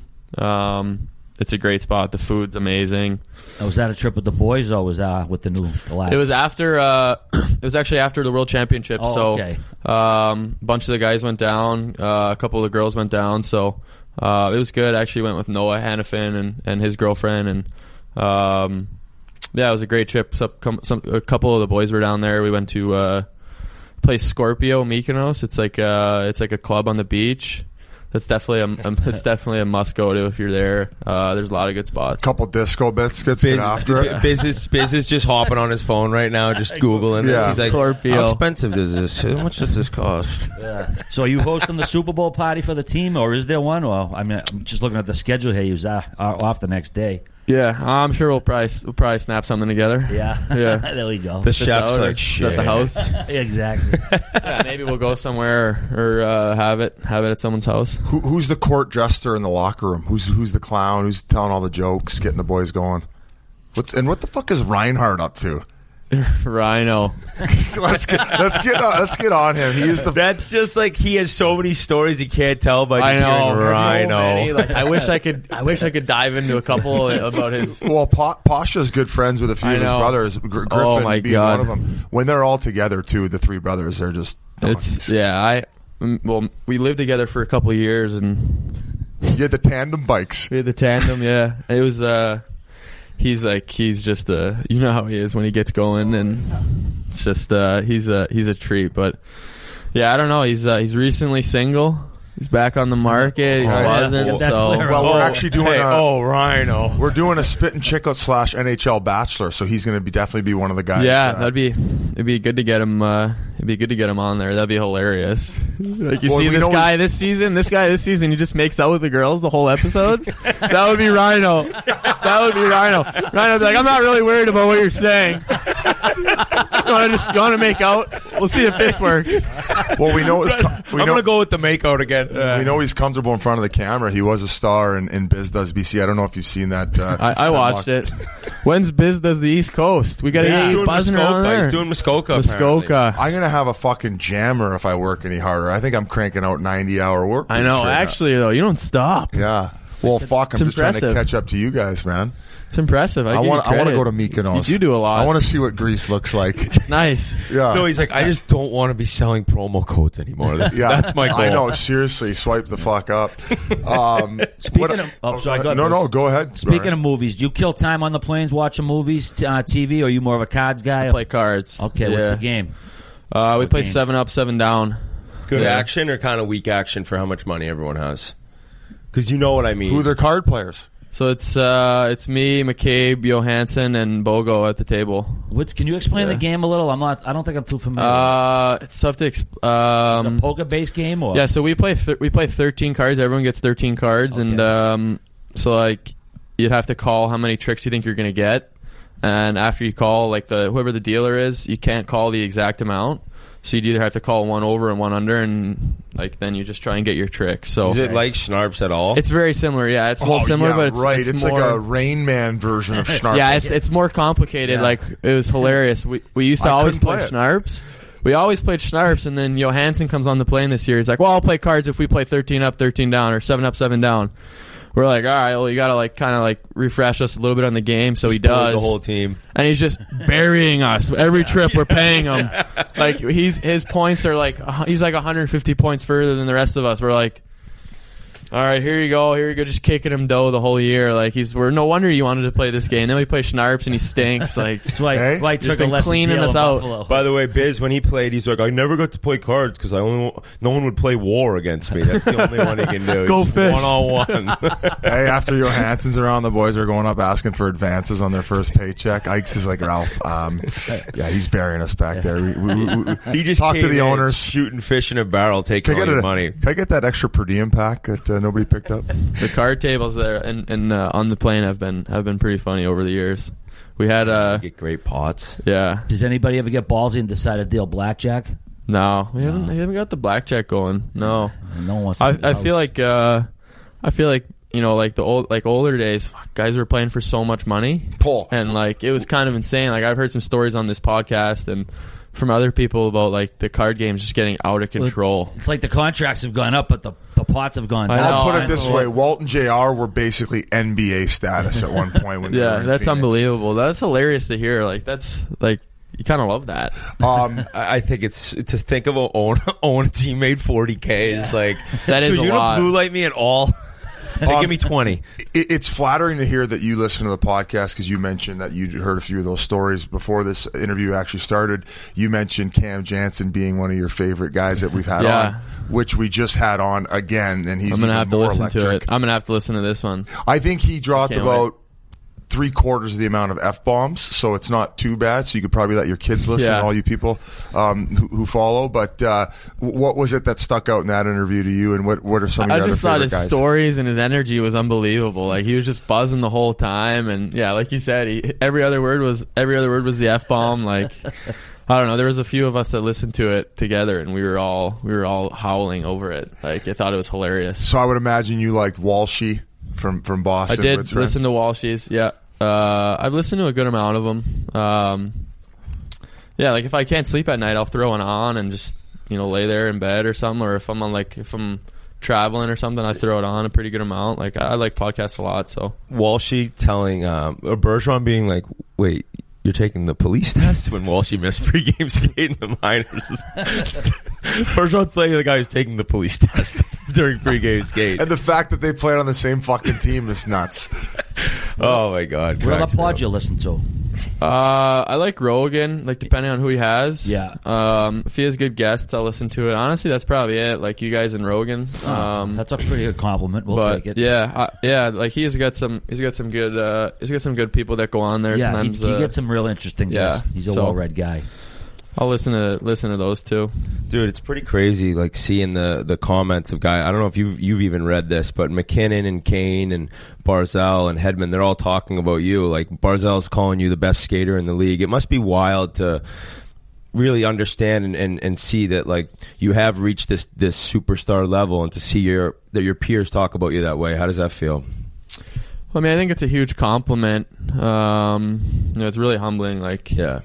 Um, it's a great spot. The food's amazing. Oh, was that a trip with the boys, or was that with the new the last? It was after. Uh, it was actually after the World Championships. Oh, so okay. um, a bunch of the guys went down. Uh, a couple of the girls went down. So uh, it was good. I actually went with Noah Hannafin and, and his girlfriend, and um, yeah, it was a great trip. Some, some, a couple of the boys were down there. We went to. Uh, Place Scorpio Mykonos. It's like uh it's like a club on the beach. That's definitely a, a it's definitely a must go to if you're there. Uh, there's a lot of good spots. Couple disco biscuits. Get after it. Biz is, Biz is just hopping on his phone right now, just googling. Yeah. It. He's like, Scorpio. how expensive is this? How much does this cost? Yeah. So are you hosting the Super Bowl party for the team, or is there one? Or I mean, I'm just looking at the schedule here. You're uh, off the next day. Yeah, I'm sure we'll probably we'll probably snap something together. Yeah, yeah. There we go. The chef's like, shit. At the house. Exactly. Yeah, maybe we'll go somewhere or, or uh, have it have it at someone's house. Who, who's the court jester in the locker room? Who's who's the clown? Who's telling all the jokes, getting the boys going? What's and what the fuck is Reinhardt up to? Rhino. let's get let's get on, let's get on him. He is the. That's just like he has so many stories he can't tell by I just know, hearing so Rhino. many. Like, I wish I could. I wish I could dive into a couple about his. Well, pa- Pasha's good friends with a few I of his know. brothers. Gr- Griffin Oh, my being God. one of them. When they're all together, too, the three brothers, they're just. Donkeys. It's yeah. I mm, well, we lived together for a couple of years, and You had the tandem bikes. we had the tandem. Yeah, it was. uh He's like he's just a you know how he is when he gets going, and it's just uh he's a he's a treat. But yeah, I don't know. He's uh, he's recently single. He's back on the market. He Oh, yeah. wasn't. Yeah, so that's Well, we're actually doing Hey, a, oh, Rhino. we're doing a Spit and Chiclet slash N H L Bachelor, so he's going to be definitely be one of the guys. yeah, uh, that'd be it'd be good to get him. Uh, it'd be good to get him on there. That'd be hilarious. Like you Well, see we this know guy he's- this season. This guy this season. He just makes out with the girls the whole episode. That would be Rhino. That would be Rhino. Rhino would be like, I'm not really worried about what you're saying. you want to just you want to make out? We'll see if this works. Well, we know it's. We I'm know, gonna go with the makeout again. We know he's comfortable in front of the camera. He was a star in, in Biz Does B C. I don't know if you've seen that. Uh, I, I watched it. When's Biz Does the East Coast? We got to yeah. get you buzzing Muskoka. around there. He's doing Muskoka. Muskoka. Apparently. I'm gonna have a fucking jammer if I work any harder. I think I'm cranking out ninety hour work. I know. Right Actually, now. though, you don't stop. Yeah. Well, fuck. I'm it's just impressive. trying to catch up to you guys, man. It's impressive. I, I want. I want to go to You Mykonos. do do a lot. I want to see what Greece looks like. It's nice. Yeah. No, he's like, I just don't want to be selling promo codes anymore. That's, yeah, that's my goal. I know. Seriously, swipe the fuck up. Um, Speaking what, of, oh, sorry, go ahead, no, Bruce. no, go ahead. Speaking Sorry. of movies, do you kill time on the planes watching movies, t- uh, T V, or are you more of a cards guy? I play cards. Okay, yeah. what's the game? Uh, we What play games? seven up, seven down. Good Yeah. action or kind of weak action for how much money everyone has? Because you know what I mean. Who are their card players? So it's uh, it's me, McCabe, Johansson, and Bogo at the table. What, can you explain Yeah. the game a little? I'm not. I don't think I'm too familiar. Uh, it's tough to. Exp- um, Is it a poker-based game, or Yeah, so we play th- we play thirteen cards. Everyone gets thirteen cards, and um, so like you'd have to call how many tricks you think you're gonna get, and after you call, like the whoever the dealer is, you can't call the exact amount. So you'd either have to call one over and one under, and like then you just try and get your trick. So Is it like Schnarps at all? it's very similar. Yeah, it's a little Oh, similar, yeah, but it's right. It's, It's, more, like a Rain Man version of Schnarps. yeah, it's it's more complicated. Yeah. Like it was hilarious. We we used to I always couldn't play play it. Schnarps. We always played Schnarps, and then Johansson comes on the plane this year. He's like, "Well, I'll play cards if we play thirteen up, thirteen down, or seven up, seven down." We're like, "All right, well, you got to like kind of like refresh us a little bit on the game." So he Bullied does. the whole team. And he's just burying us every trip. We're paying him. Like he's his points are like he's like one hundred fifty points further than the rest of us. We're like, all right, here you go, here you go, just kicking him dough the whole year. Like he's we're no wonder you wanted to play this game. Then we play Schnarps and he stinks. Like That's why, Hey? why I Just took a been lesson cleaning deal us in out. Buffalo. By the way, Biz, when he played, he's like, I never got to play cards because I only no one would play war against me. That's the only one he can do. Go fish. One on one. Hey, after Johansson's around, the boys are going up asking for advances on their first paycheck. Ike's is like, Ralph, um, yeah, he's burying us back there. We, we, we, we, He just talk to came the in owners. shooting fish in a barrel, taking Can I, all get your a, money. can I get that extra per diem pack that uh, nobody picked up? the card tables there and, and uh, on the plane have been have been pretty funny over the years. We had uh Get great pots. yeah Does anybody ever get ballsy and decide to deal blackjack? no we haven't we haven't got the blackjack going. No. No one wants. To I, leave the I feel house. like uh, I feel like you know like the old like older days fuck, guys were playing for so much money Pull. and like it was kind of insane. Like I've heard some stories on this podcast and from other people about like the card games just getting out of control. it's like the contracts have gone up, but the, the pots have gone I down. know. I'll put I it this know. way: Walt and J R were basically N B A status at one point. When they were Yeah, in that's Phoenix. unbelievable. That's hilarious to hear. Like that's like you kind of love that. Um, I I think it's to think of a own own a team made forty K is like That is dude, a you lot. don't blue light me at all. Hey, Um, give me twenty. it, it's flattering to hear that you listen to the podcast because you mentioned that you heard a few of those stories before this interview actually started. You mentioned Cam Jansen being one of your favorite guys that we've had Yeah. on, which we just had on again, and he's I'm gonna even have to more listen electric. to it. I'm gonna have to listen to this one. I think he dropped Can't about three quarters of the amount of F bombs, so it's not too bad. So you could probably let your kids listen, Yeah. all you people um, who, who follow. But uh, what was it that stuck out in that interview to you, and what, what are some of I your just other thought favorite his guys? stories and his energy was unbelievable. Like he was just buzzing the whole time, and yeah, like you said, he, every other word was every other word was the F bomb. Like I don't know, there was a few of us that listened to it together, and we were all we were all howling over it. Like I thought it was hilarious. So I would imagine you liked Walshy from from I Boston. did Woods, right? listen to Walshies. Yeah, uh, I've listened to a good amount of them. Um, yeah, like if I can't sleep at night, I'll throw it on and just you know lay there in bed or something. Or if I'm on like if I'm traveling or something, I throw it on a pretty good amount. Like I, I like podcasts a lot. So Walshy telling um, or Bergeron being like, "Wait, you're taking the police test?" When Walshy missed pregame skate in the minors. Bergeron's playing the guy who's taking the police test during pregame skate. And the fact that they played on the same fucking team is nuts. Oh my god! What other cracks me pod up. you listen to? uh, I like Rogan. Like depending on who he has. Yeah. Um, if he has good guests, I'll listen to it. Honestly, that's probably it. Like you guys and Rogan. Um, That's a pretty good compliment. We'll but take it. yeah, I, yeah, like he's got some, he's got some good, uh, he's got some good people that go on there. Yeah, he, sometimes, he uh, gets some real interesting yeah, guests. He's a so- well-read guy. I'll listen to listen to those two. Dude, it's pretty crazy, like seeing the, the comments of guys. I don't know if you've you've even read this, but McKinnon and Kane and Barzal and Hedman, they're all talking about you. Like Barzal's calling you the best skater in the league. It must be wild to really understand and, and, and see that like you have reached this this superstar level, and to see your that your peers talk about you that way. How does that feel? Well, I mean, I think it's a huge compliment. Um, you know, it's really humbling. Like, yeah.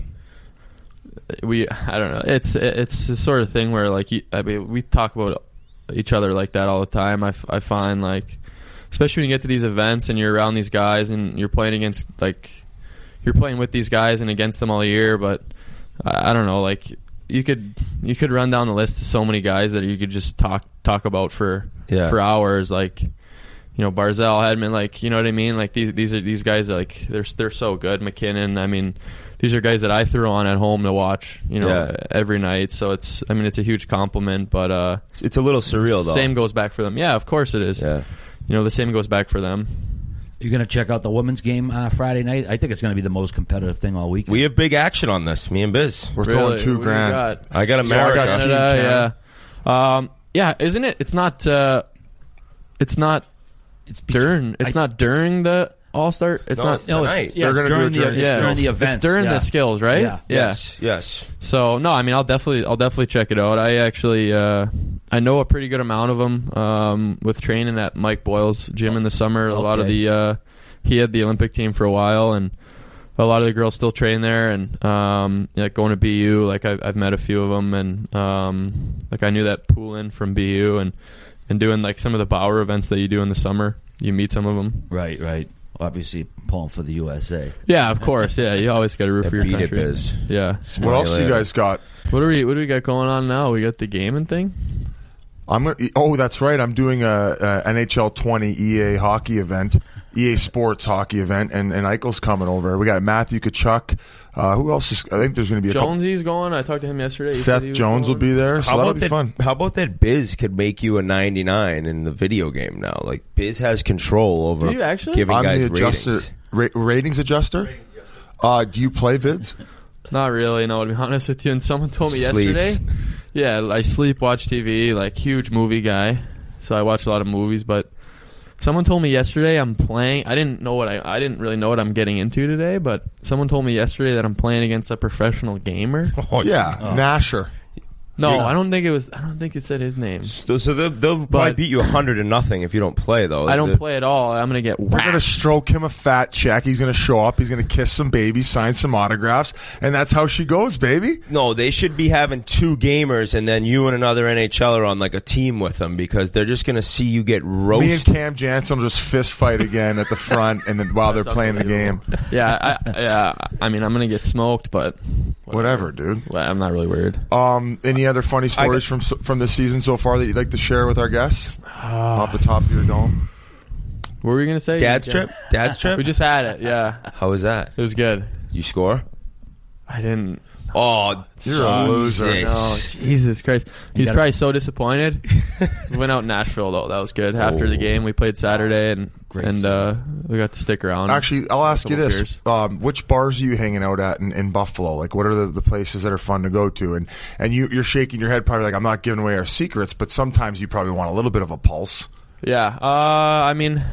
We, I don't know. It's it's the sort of thing where like you, I mean, we talk about each other like that all the time. I, I find like, especially when you get to these events and you're around these guys and you're playing against like, you're playing with these guys and against them all year. But I, I don't know. Like you could you could run down the list of so many guys that you could just talk talk about for yeah. for hours. Like, you know, Barzal, Hedman, like, you know what I mean. Like these these are these guys are like they're they're so good. McKinnon, I mean. These are guys that I throw on at home to watch, you know, yeah. every night. So it's, I mean, it's a huge compliment, but uh, it's a little surreal, though. Same goes back for them. Yeah, of course it is. Yeah. You know, the same goes back for them. You're going to check out the women's game uh, Friday night? I think it's going to be the most competitive thing all weekend. We have big action on this, me and Biz. We're really? throwing two what grand. Got? I got America. So I got Canada, yeah. Um, yeah, isn't it? It's not, uh, it's not it's during, it's I, not during the All-Star? It's no, not it's no, it's, yeah, They're it's going to do it during, the, yeah. during the event. It's during yeah. the skills, right? Yeah. yeah. Yes. Yes. So no, I mean, I'll definitely, I'll definitely check it out. I actually, uh, I know a pretty good amount of them um, with training at Mike Boyle's gym in the summer. A okay. lot of the, uh, he had the Olympic team for a while, and a lot of the girls still train there. And um, like going to B U, like I've, I've met a few of them, and um, like I knew that Poulin from B U, and and doing like some of the Bauer events that you do in the summer, you meet some of them. Right, right. Obviously pulling for the U S A. Yeah, of course. Yeah, you always got to root for your beat country. It, Biz. Yeah. What else do you guys got? What do we What do we got going on now? We got the gaming thing. I'm gonna, oh, that's right. I'm doing a, a N H L twenty E A hockey event, E A Sports hockey event, and and Eichel's coming over. We got Matthew Tkachuk. Uh, who else is? I think there's going to be a Jonesy's couple. going. I talked to him yesterday. He Seth Jones will be there, so how that'll about be that, fun. How about that Biz could make you a ninety-nine in the video game now? Like Biz has control over do you actually? giving I'm guys the adjuster, ratings. Ra- ratings adjuster. Ratings adjuster. Uh, do you play vids? Not really. No, to be honest with you. And someone told me Sleeps. yesterday. Yeah, I sleep, watch T V, like huge movie guy. So I watch a lot of movies, but someone told me yesterday I'm playing. I didn't know what I I didn't really know what I'm getting into today, but someone told me yesterday that I'm playing against a professional gamer. Oh, yeah, oh. Nasher. No, Yeah. I don't think it was. I don't think it said his name. So, so they'll, they'll probably beat you a hundred to nothing if you don't play, though. I don't The- play at all. I'm gonna get We're going to whacked. stroke him a fat check. He's going to show up. He's going to kiss some babies, sign some autographs, and that's how she goes, baby. No, they should be having two gamers, and then you and another NHLer on like a team with them, because they're just going to see you get Me and roasted. Cam Jansen will just fist fight again at the front, and then while they're That's playing the game. Yeah, I, yeah. I mean, I'm gonna get smoked, but Whatever, dude. well, I'm not really worried. Um, any other funny stories from from this season so far that you'd like to share with our guests off the top of your dome? What were you gonna say? Dad's Yeah. trip? Dad's trip? We just had it. Yeah, How was that? it was good. You score? I didn't. Oh, You're a loser. Jesus. No, Jesus Christ. He's gotta- probably so disappointed. We went out in Nashville, though. That was good. After the game, we played Saturday, and Great and uh, we got to stick around. Actually, I'll ask you Couple this: beers. um, which bars are you hanging out at in, in Buffalo? Like, what are the, the places that are fun to go to? And and you you're shaking your head, probably like I'm not giving away our secrets, but sometimes you probably want a little bit of a pulse. Yeah. Uh, I mean,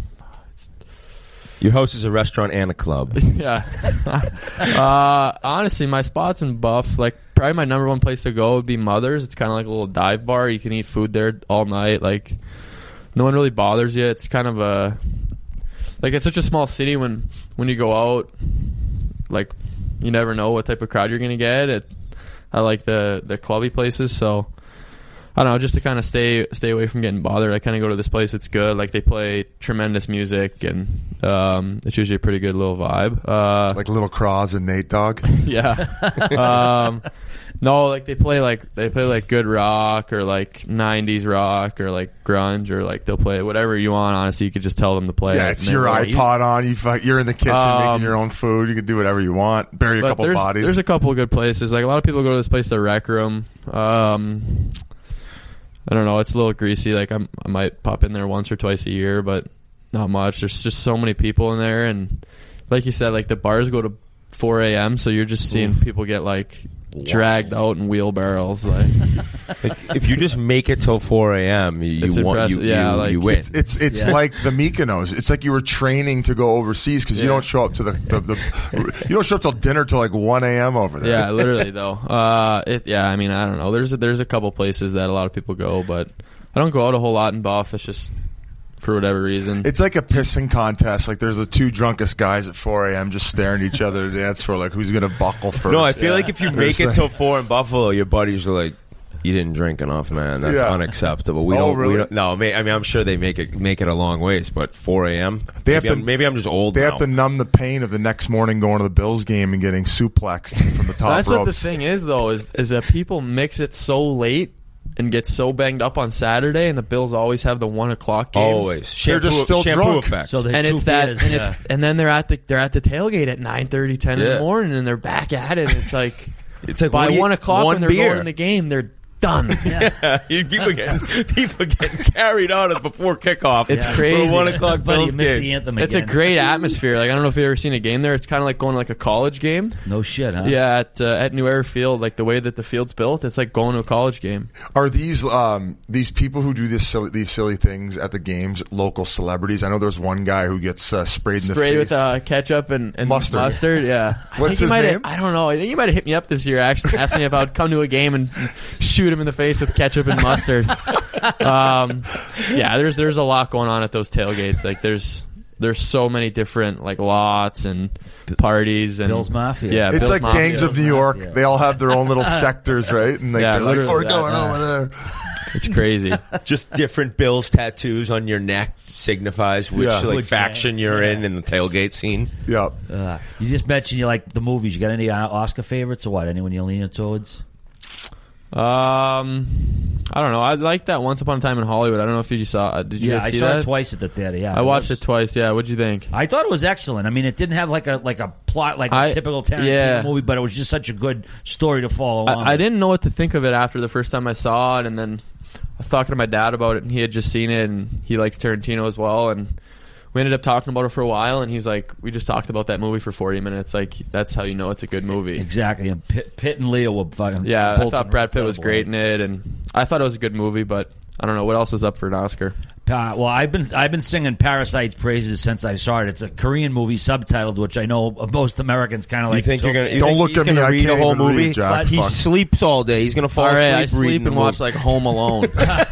Your house is a restaurant and a club. yeah. uh, honestly, my spots in Buff, like, probably my number one place to go would be Mother's. It's kind of like a little dive bar. You can eat food there all night. Like, no one really bothers you. It's kind of a... Like, it's such a small city when, when you go out, like, you never know what type of crowd you're going to get. It, I like the, the clubby places, so... I don't know, just to kind of stay stay away from getting bothered. I kind of go to this place. It's good. Like, they play tremendous music, and um, it's usually a pretty good little vibe. Uh, Like Little Cross and Nate Dogg. yeah. um, no, like they play like they play like good rock or like nineties rock or like grunge, or like they'll play whatever you want. Honestly, you could just tell them to play. Yeah, it, it's and your then- iPod on. You fuck, you're in the kitchen Um, making your own food. You can do whatever you want. Bury a But couple there's, bodies. There's a couple of good places. Like, a lot of people go to this place, the Rec Room. Um, I don't know. It's a little greasy. Like, I'm, I might pop in there once or twice a year, but not much. There's just so many people in there, and like you said, like the bars go to four a.m. So you're just seeing Oof. people get like dragged out in wheelbarrows. Like, like if you just make it till four a.m., you, you want you, yeah, you, like, you win. It's it's, it's Yeah. like the Mykonos. It's like you were training to go overseas because you Yeah. don't show up to the, the, the you don't show up till dinner till like one a.m. over there. Yeah, literally though. Uh, it, yeah, I mean, I don't know. There's a, there's a couple places that a lot of people go, but I don't go out a whole lot in Buff. It's just for whatever reason. It's like a pissing contest. Like there's the two drunkest guys at four a.m. just staring at each other to dance for like who's gonna buckle first. No, I feel like if you make it There's till four in Buffalo, your buddies are like, "You didn't drink enough, man. That's Yeah. unacceptable." We Oh, don't. really? We don't no, may, I mean, I'm sure they make it make it a long ways, but four a.m. They maybe have to- I'm, maybe I'm just old. They now. have to numb the pain of the next morning going to the Bills game and getting suplexed from the top That's ropes. what the thing is, though, is is that people mix it so late and get so banged up on Saturday, and the Bills always have the one o'clock games. Always. They're just Shampoo- still shampoo drunk. effect. So they And two it's that, beers, and yeah. it's and then they're at the they're at the tailgate at nine thirty, ten in Yeah. the morning, and they're back at it. And it's like It's like by what do you- one o'clock one when they're beer. going in the game, they're done. Yeah, people get people getting carried out of before kickoff. It's For crazy. a one o'clock Buddy, you Bills missed game. the anthem It's a again. great atmosphere. Like I don't know if you've ever seen a game there. It's kind of like going to like a college game. No shit, huh? Yeah, at uh, at New Era Field, like the way that the field's built, it's like going to a college game. Are these um, these people who do this silly, these silly things at the games local celebrities? I know there's one guy who gets uh, sprayed in the Sprayed face. with uh, ketchup and, and Mustard. mustard. Yeah. I What's think you his might name? have- I don't know. I think you might have hit me up this year. Actually, asked me if I would come to a game and shoot him in the face with ketchup and mustard. um, yeah, there's there's a lot going on at those tailgates. Like there's there's so many different like lots and parties and Bill's Mafia. Yeah, it's Bill's like Mafia. gangs of New York. Yeah. They all have their own little sectors, right? And like, Yeah, they're like, literally "Oh, we're that. going over there." It's crazy. Just different Bills tattoos on your neck signifies which Yeah. like Which faction gang. you're Yeah. in in the tailgate scene. Yeah. Uh, you just mentioned you like the movies. You got any uh, Oscar favorites or what? Anyone you're leaning towards? Um, I don't know. I liked that Once Upon a Time in Hollywood. I don't know if you saw. Uh, did you Yeah, guys I see saw that? it twice at the theater. Yeah, I watched was- it twice. Yeah, what'd you think? I thought it was excellent. I mean, it didn't have like a like a plot like a I- typical Tarantino yeah. movie, but it was just such a good story to follow along. I, I with. didn't know what to think of it after the first time I saw it, and then I was talking to my dad about it, and he had just seen it, and he likes Tarantino as well, and we ended up talking about it for a while, and he's like, we just talked about that movie for forty minutes. Like, that's how you know it's a good movie. Exactly. And Pitt, Pitt and Leo were fucking. Yeah, I both thought Brad Pitt was incredible. great in it, and I thought it was a good movie, but I don't know what else is up for an Oscar. Uh, well, I've been I've been singing Parasite's praises since I saw it. It's a Korean movie subtitled, which I know most Americans kind of You like. think you're gonna? You Don't think look he's at me, gonna I read can't a whole even read, movie? Jack. He Fuck. sleeps all day. He's gonna fall All right, I asleep sleep reading and the watch movie. like Home Alone.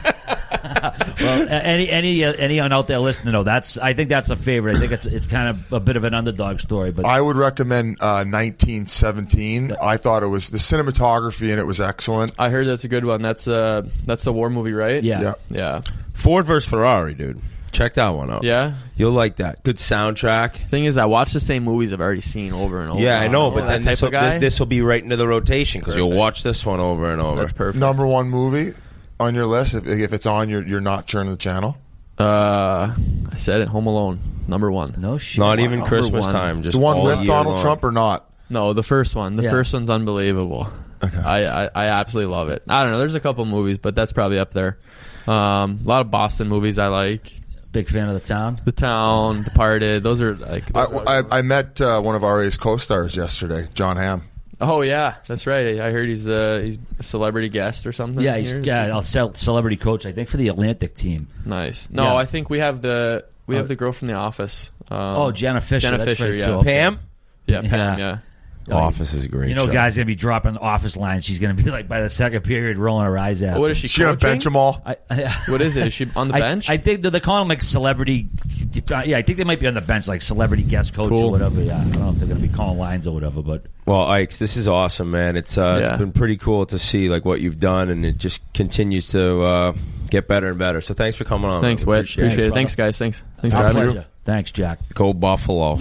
Well, any any uh, anyone out there listening, though, that's I think that's a favorite. I think it's it's kind of a bit of an underdog story, but I would recommend uh, nineteen seventeen. I thought it was the cinematography and it was excellent. I heard that's a good one. That's uh that's the war movie, right? yeah. Yeah. Yeah. Ford versus Ferrari, dude. Check that one out. Yeah. You'll like that. Good soundtrack. Thing is, I watch the same movies I've already seen over and over. Yeah, I know, Oh, but that then type this will, of guy. this will be right into the rotation because you'll Perfect. watch this one over and over. That's perfect. Number one movie on your list. If, if it's on, you're you're not turning the channel. Uh, I said it. Home Alone, number one. No shit. Not even Number Christmas one. time. Just The one all with year Donald long. Trump or not? No, the first one. The Yeah. first one's unbelievable. Okay. I, I I absolutely love it. I don't know. There's a couple movies, but that's probably up there. Um, a lot of Boston movies I like. Big fan of the town. The Town, Departed. Those are like. I, those are- I, I met uh, one of R A's co-stars yesterday, John Hamm. oh yeah, that's right. I heard he's uh he's a celebrity guest or something. Yeah, he's here. yeah, I'll sell celebrity coach. I think for the Atlantic team. Nice. No, Yeah. I think we have the we have Oh. the girl from The Office. Um, Oh, Jenna Fisher. Jenna that's Fisher. right, yeah. too. Okay. Pam? Yeah, Pam. Yeah. Yeah. Office is a great. You know, show. guys gonna be dropping office lines. She's gonna be like by the second period rolling her eyes out. What is she? She's gonna coaching? bench them all. I, I, What is it? Is she on the I, bench? I think that they're calling them like celebrity. Yeah, I think they might be on the bench, like celebrity guest coach Cool. or whatever. Yeah, I don't know if they're going to be calling lines or whatever, but Well, Ikes, this is awesome, man. It's uh, Yeah. it's been pretty cool to see like what you've done, and it just continues to uh, get better and better. So thanks for coming on. Thanks, man. Whit. Appreciate Appreciate, it. it. Thanks, guys. Thanks. Thanks for our having me. pleasure. Thanks, Jack. Go Buffalo.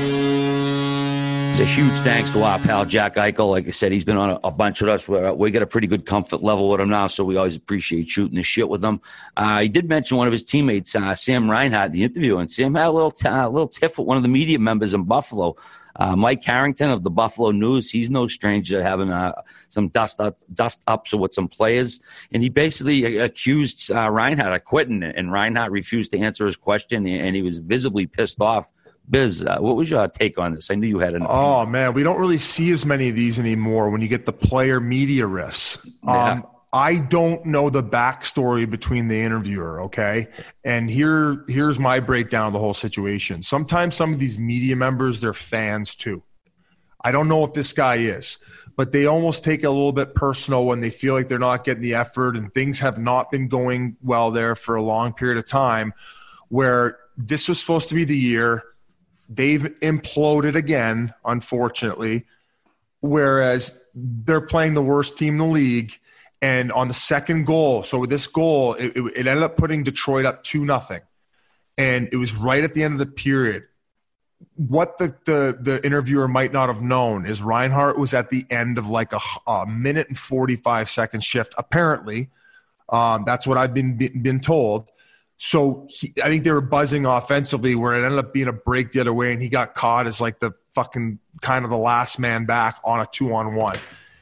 It's a huge thanks to our pal Jack Eichel. Like I said, he's been on a, a bunch with us. We're, we got a pretty good comfort level with him now, so we always appreciate shooting the shit with him. Uh, he did mention one of his teammates, uh, Sam Reinhart, in the interview, and Sam had a little t- a little tiff with one of the media members in Buffalo. Uh, Mike Harrington of the Buffalo News, he's no stranger to having uh, some dust up, dust ups with some players, and he basically accused uh, Reinhart of quitting, and Reinhart refused to answer his question, and he was visibly pissed off Biz, uh, what was your take on this? I knew you had an. Oh man, we don't really see as many of these anymore. When you get the player media riffs, yeah. um, I don't know the backstory between the interviewer. Okay, and here here's my breakdown of the whole situation. Sometimes some of these media members, they're fans too. I don't know if this guy is, but they almost take it a little bit personal when they feel like they're not getting the effort and things have not been going well there for a long period of time, where this was supposed to be the year. They've imploded again, unfortunately, whereas they're playing the worst team in the league. And on the second goal, so with this goal, it, it, it ended up putting Detroit up two nothing. And it was right at the end of the period. What the, the, the interviewer might not have known is Reinhart was at the end of like a, a minute and forty-five second shift, apparently. Um, that's what I've been, been told. So he, I think they were buzzing offensively where it ended up being a break the other way, and he got caught as like the fucking kind of the last man back on a two-on-one.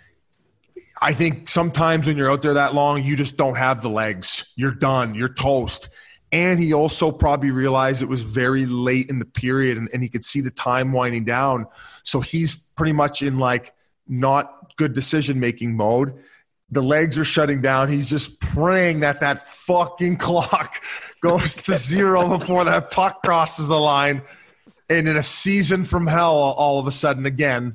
I think sometimes when you're out there that long, you just don't have the legs. You're done. You're toast. And he also probably realized it was very late in the period, and, and he could see the time winding down. So he's pretty much in like not good decision-making mode. The legs are shutting down. He's just praying that that fucking clock goes to zero before that puck crosses the line. And in a season from hell, all of a sudden, again,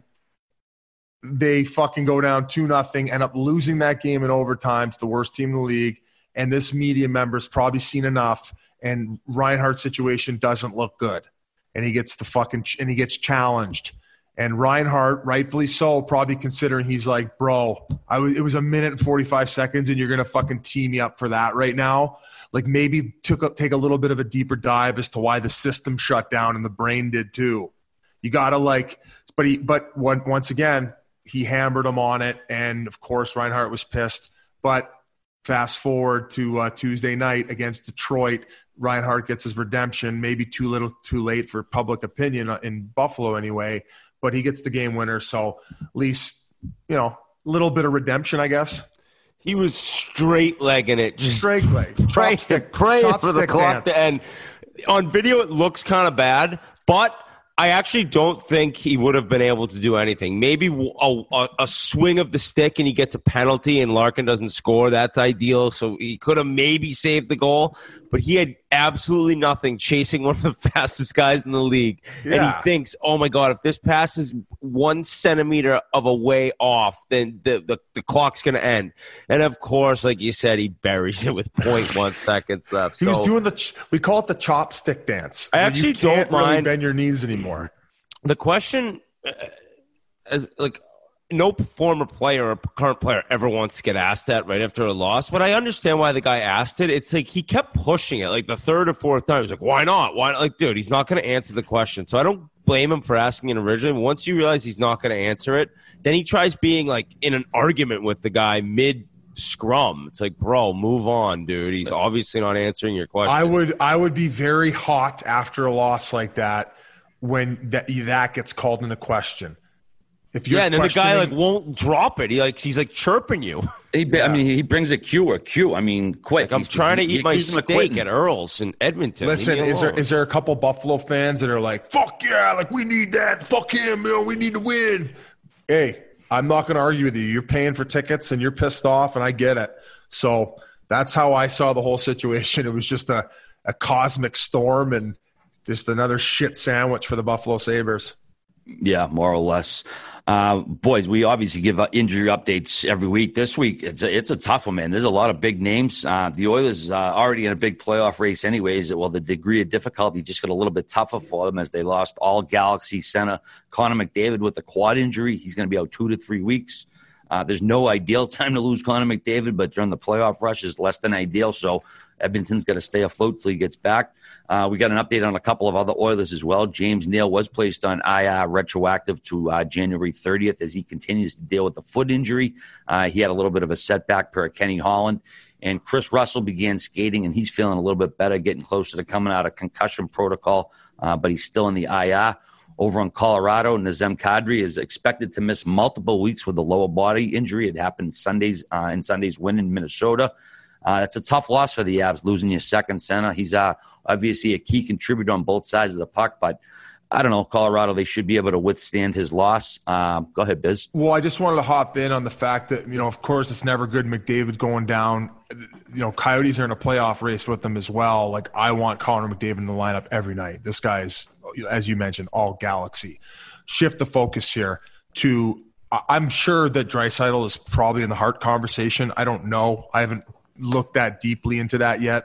they fucking go down two nothing, end up losing that game in overtime to the worst team in the league. And this media member's probably seen enough, and Reinhart's situation doesn't look good. And he gets the fucking and he gets challenged. And Reinhart, rightfully so, probably considering he's like, bro, I was, it was a minute and forty-five seconds, and you're going to fucking tee me up for that right now? Like maybe took a, take a little bit of a deeper dive as to why the system shut down and the brain did too. You got to like – but he, but once again, he hammered him on it, and, of course, Reinhart was pissed. But fast forward to uh, Tuesday night against Detroit, Reinhart gets his redemption, maybe too little too late for public opinion in Buffalo anyway, but he gets the game winner. So at least, you know, a little bit of redemption, I guess. He was straight legging it, just straight leg, praying, praying for the clock dance. to end. On video, it looks kind of bad, but I actually don't think he would have been able to do anything. Maybe a, a, a swing of the stick and he gets a penalty and Larkin doesn't score. That's ideal. So he could have maybe saved the goal, but he had absolutely nothing chasing one of the fastest guys in the league. Yeah. And he thinks, oh my God, if this pass is one centimeter of a way off, then the, the, the clock's going to end. And of course, like you said, he buries it with zero point one seconds left. He so, was doing the, ch- we call it the chopstick dance. I actually you can't don't mind really bend your knees anymore. The question, uh, as like, no former player or current player ever wants to get asked that right after a loss, but I understand why the guy asked it. It's like he kept pushing it, like the third or fourth time. He was like, why not? Why not? Like, dude, he's not going to answer the question. So I don't blame him for asking it originally. Once you realize he's not going to answer it, then he tries being like in an argument with the guy mid scrum. It's like, bro, move on, dude. He's obviously not answering your question. I would, I would be very hot after a loss like that when that, that gets called into question. If you're yeah, and then the guy like won't drop it. He like he's like chirping you. He, yeah. I mean, he brings a cue, a cue. I mean, quick. Like, I'm he's, trying to he, eat my he's steak at Earl's in Edmonton. Listen, is there is there a couple Buffalo fans that are like, "Fuck yeah, like we need that. Fuck him, you know, we need to win." Hey, I'm not going to argue with you. You're paying for tickets and you're pissed off, and I get it. So that's how I saw the whole situation. It was just a a cosmic storm and just another shit sandwich for the Buffalo Sabres. Yeah, more or less. Uh, boys, we obviously give uh, injury updates every week. This week, it's a, it's a tough one, man. There's a lot of big names. Uh, the Oilers uh, already in a big playoff race anyways. Well, the degree of difficulty just got a little bit tougher for them as they lost all Galaxy center Connor McDavid with a quad injury. He's going to be out two to three weeks. Uh, there's no ideal time to lose Connor McDavid, but during the playoff rush is less than ideal. So Edmonton's got to stay afloat till he gets back. Uh, we got an update on a couple of other Oilers as well. James Neal was placed on I R retroactive to uh, January thirtieth as he continues to deal with the foot injury. Uh, he had a little bit of a setback per Kenny Holland. And Chris Russell began skating, and he's feeling a little bit better, getting closer to coming out of concussion protocol, uh, but he's still in the I R. Over in Colorado, Nazem Kadri is expected to miss multiple weeks with a lower body injury. It happened Sundays uh, in Sunday's win in Minnesota. Uh, it's a tough loss for the Avs, losing your second center. He's uh, obviously a key contributor on both sides of the puck, but I don't know, Colorado, they should be able to withstand his loss. Um, go ahead, Biz. Well, I just wanted to hop in on the fact that, you know, of course, it's never good McDavid going down. You know, Coyotes are in a playoff race with them as well. Like, I want Connor McDavid in the lineup every night. This guy's, as you mentioned, all galaxy. Shift the focus here to, I'm sure that Draisaitl is probably in the Hart conversation. I don't know. I haven't looked that deeply into that yet.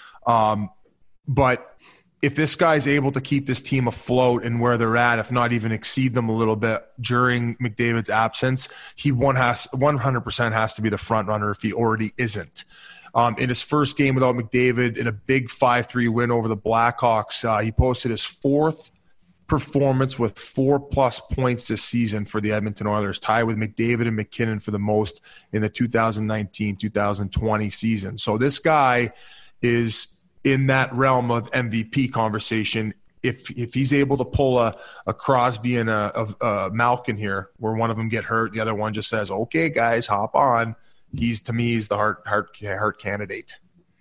Um, but if this guy's able to keep this team afloat and where they're at, if not even exceed them a little bit during McDavid's absence, he one has one hundred percent has to be the front runner if he already isn't. Um, in his first game without McDavid, in a big five three win over the Blackhawks, uh, he posted his fourth performance with four-plus points this season for the Edmonton Oilers, tied with McDavid and McKinnon for the most in the two thousand nineteen two thousand twenty season. So this guy is in that realm of M V P conversation. If if he's able to pull a, a Crosby and a, a, a Malkin here, where one of them get hurt, the other one just says, okay, guys, hop on. He's, to me, he's the heart, heart, heart candidate.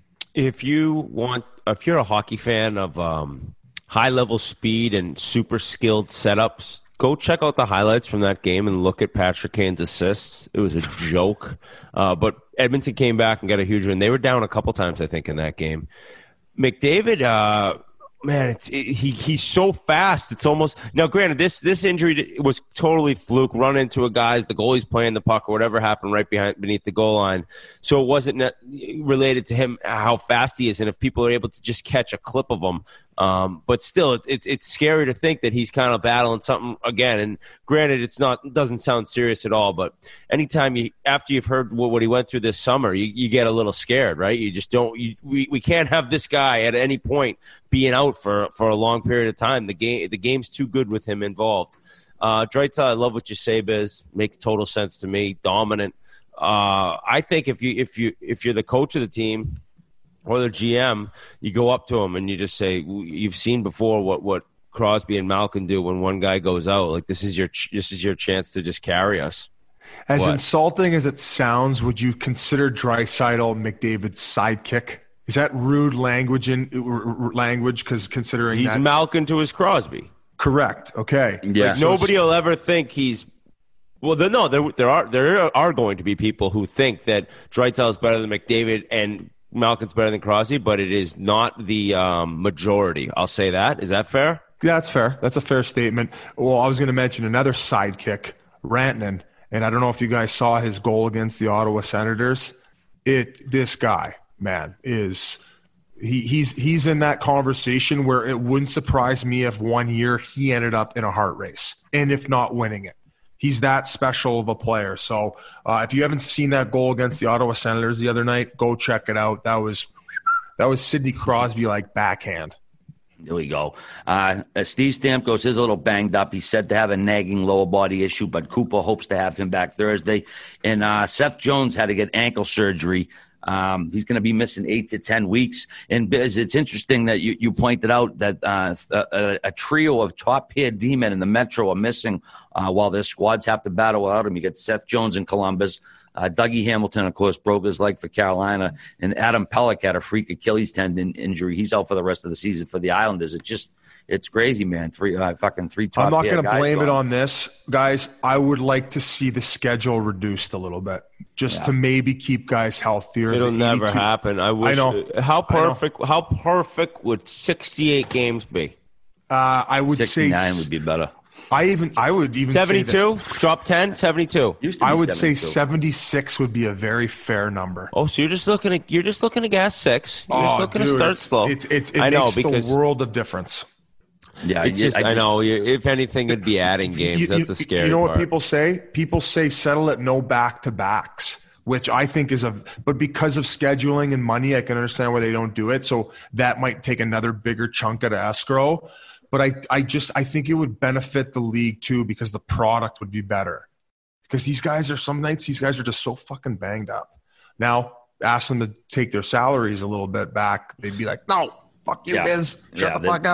If you want, if you're a hockey fan of um, high-level speed and super skilled setups, go check out the highlights from that game and look at Patrick Kane's assists. It was a joke. Uh, but Edmonton came back and got a huge win. They were down a couple times, I think, in that game. McDavid, uh, man, it's, it, he he's so fast. It's almost now. Granted, this this injury was totally fluke. Run into a guy's the goalie's playing the puck or whatever happened right behind beneath the goal line. So it wasn't related to him how fast he is, and if people are able to just catch a clip of him. Um, but still, it, it, it's scary to think that he's kind of battling something again. And granted, it's not it doesn't sound serious at all. But anytime you after you've heard what, what he went through this summer, you, you get a little scared, right? You just don't. You, we we can't have this guy at any point being out for, for a long period of time. The game the game's too good with him involved. Uh, Draisaitl, I love what you say, Biz. Makes total sense to me. Dominant. Uh, I think if you if you if you're the coach of the team or the G M, you go up to him and you just say, you've seen before what, what Crosby and Malkin do when one guy goes out. Like, this is your this is your chance to just carry us. As what? insulting as it sounds, would you consider Draisaitl McDavid's sidekick? Is that rude language in r- language? Because considering he's that, Malkin to his Crosby. Correct. Okay. Yeah. Like, so nobody will ever think he's. Well, there, no, there there are there are going to be people who think that Draisaitl is better than McDavid and Malkin's better than Crosby, but it is not the um, majority. I'll say that. Is that fair? That's fair. That's a fair statement. Well, I was going to mention another sidekick, Rantanen, and I don't know if you guys saw his goal against the Ottawa Senators. It this guy, man, is he he's he's in that conversation where it wouldn't surprise me if one year he ended up in a Hart race, and if not winning it. He's that special of a player. So uh, if you haven't seen that goal against the Ottawa Senators the other night, go check it out. That was that was Sidney Crosby like backhand. There we go. Uh, Steve Stamkos is a little banged up. He's said to have a nagging lower body issue, but Cooper hopes to have him back Thursday. And uh, Seth Jones had to get ankle surgery. Um, he's going to be missing eight to ten weeks. And Biz, it's interesting that you, you pointed out that uh, a, a trio of top-pair D-men in the Metro are missing uh, while their squads have to battle without him. You get Seth Jones in Columbus. Uh, Dougie Hamilton, of course, broke his leg for Carolina. And Adam Pelech had a freak Achilles tendon injury. He's out for the rest of the season for the Islanders. It's just it's crazy, man. Three uh, fucking three top I'm not going to blame it on this, guys. I would like to see the schedule reduced a little bit, just yeah. to maybe keep guys healthier. It'll never happen. I wish. I know. How perfect? Know. How perfect would sixty-eight games be? Uh, I would sixty-nine say would be better. I even I would even seventy-two. Say Drop ten. seventy-two. I would say seventy-six would be a very fair number. Oh, so you're just looking at you're just looking to gas six. You're oh, just looking dude, to start it's, slow. It's, it's, it I know makes because the world of difference. Yeah, it's just, I, just, I know. If anything, it'd be adding games. You, That's you, the scary You know part. what people say? People say settle at no back to backs, which I think is a. But because of scheduling and money, I can understand why they don't do it. So that might take another bigger chunk out of escrow. But I, I just, I think it would benefit the league too because the product would be better. Because these guys are some nights, these guys are just so fucking banged up. Now, ask them to take their salaries a little bit back. They'd be like, no, fuck you, yeah. Biz. Shut yeah, the fuck up.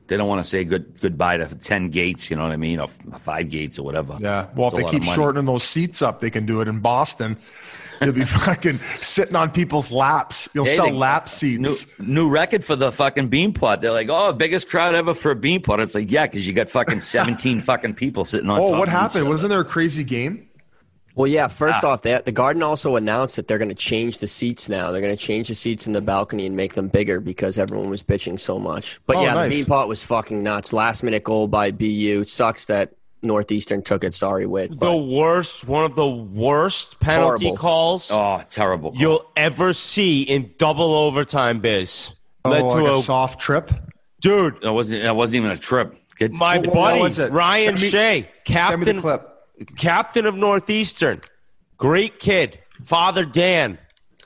They don't want to say good goodbye to ten gates, you know what I mean, or five gates or whatever. Yeah. Well, It's if a they lot of keep money. shortening those seats up, they can do it in Boston. You'll be fucking sitting on people's laps. You'll Hey, sell they- lap seats. New, new record for the fucking bean pot. They're like, oh, biggest crowd ever for a bean pot. It's like, yeah, because you got fucking seventeen fucking people sitting on top. Oh, what of each happened? other. Wasn't there a crazy game? Well, yeah, first Ah. off, they, the Garden also announced that they're going to change the seats now. They're going to change the seats in the balcony and make them bigger because everyone was bitching so much. But Oh, yeah, nice. the Beanpot was fucking nuts. Last minute goal by B U. It sucks that Northeastern took it. Sorry, Whit. The but- worst, one of the worst penalty Horrible. calls Oh, terrible. call. you'll ever see in double overtime, Biz. Led Oh, to like a, a soft trip? dude. That wasn't, that wasn't even a trip. Get, My What- what buddy was it? Ryan Send me- Shea, Send me captain, the clip. captain of Northeastern, great kid. Father Dan.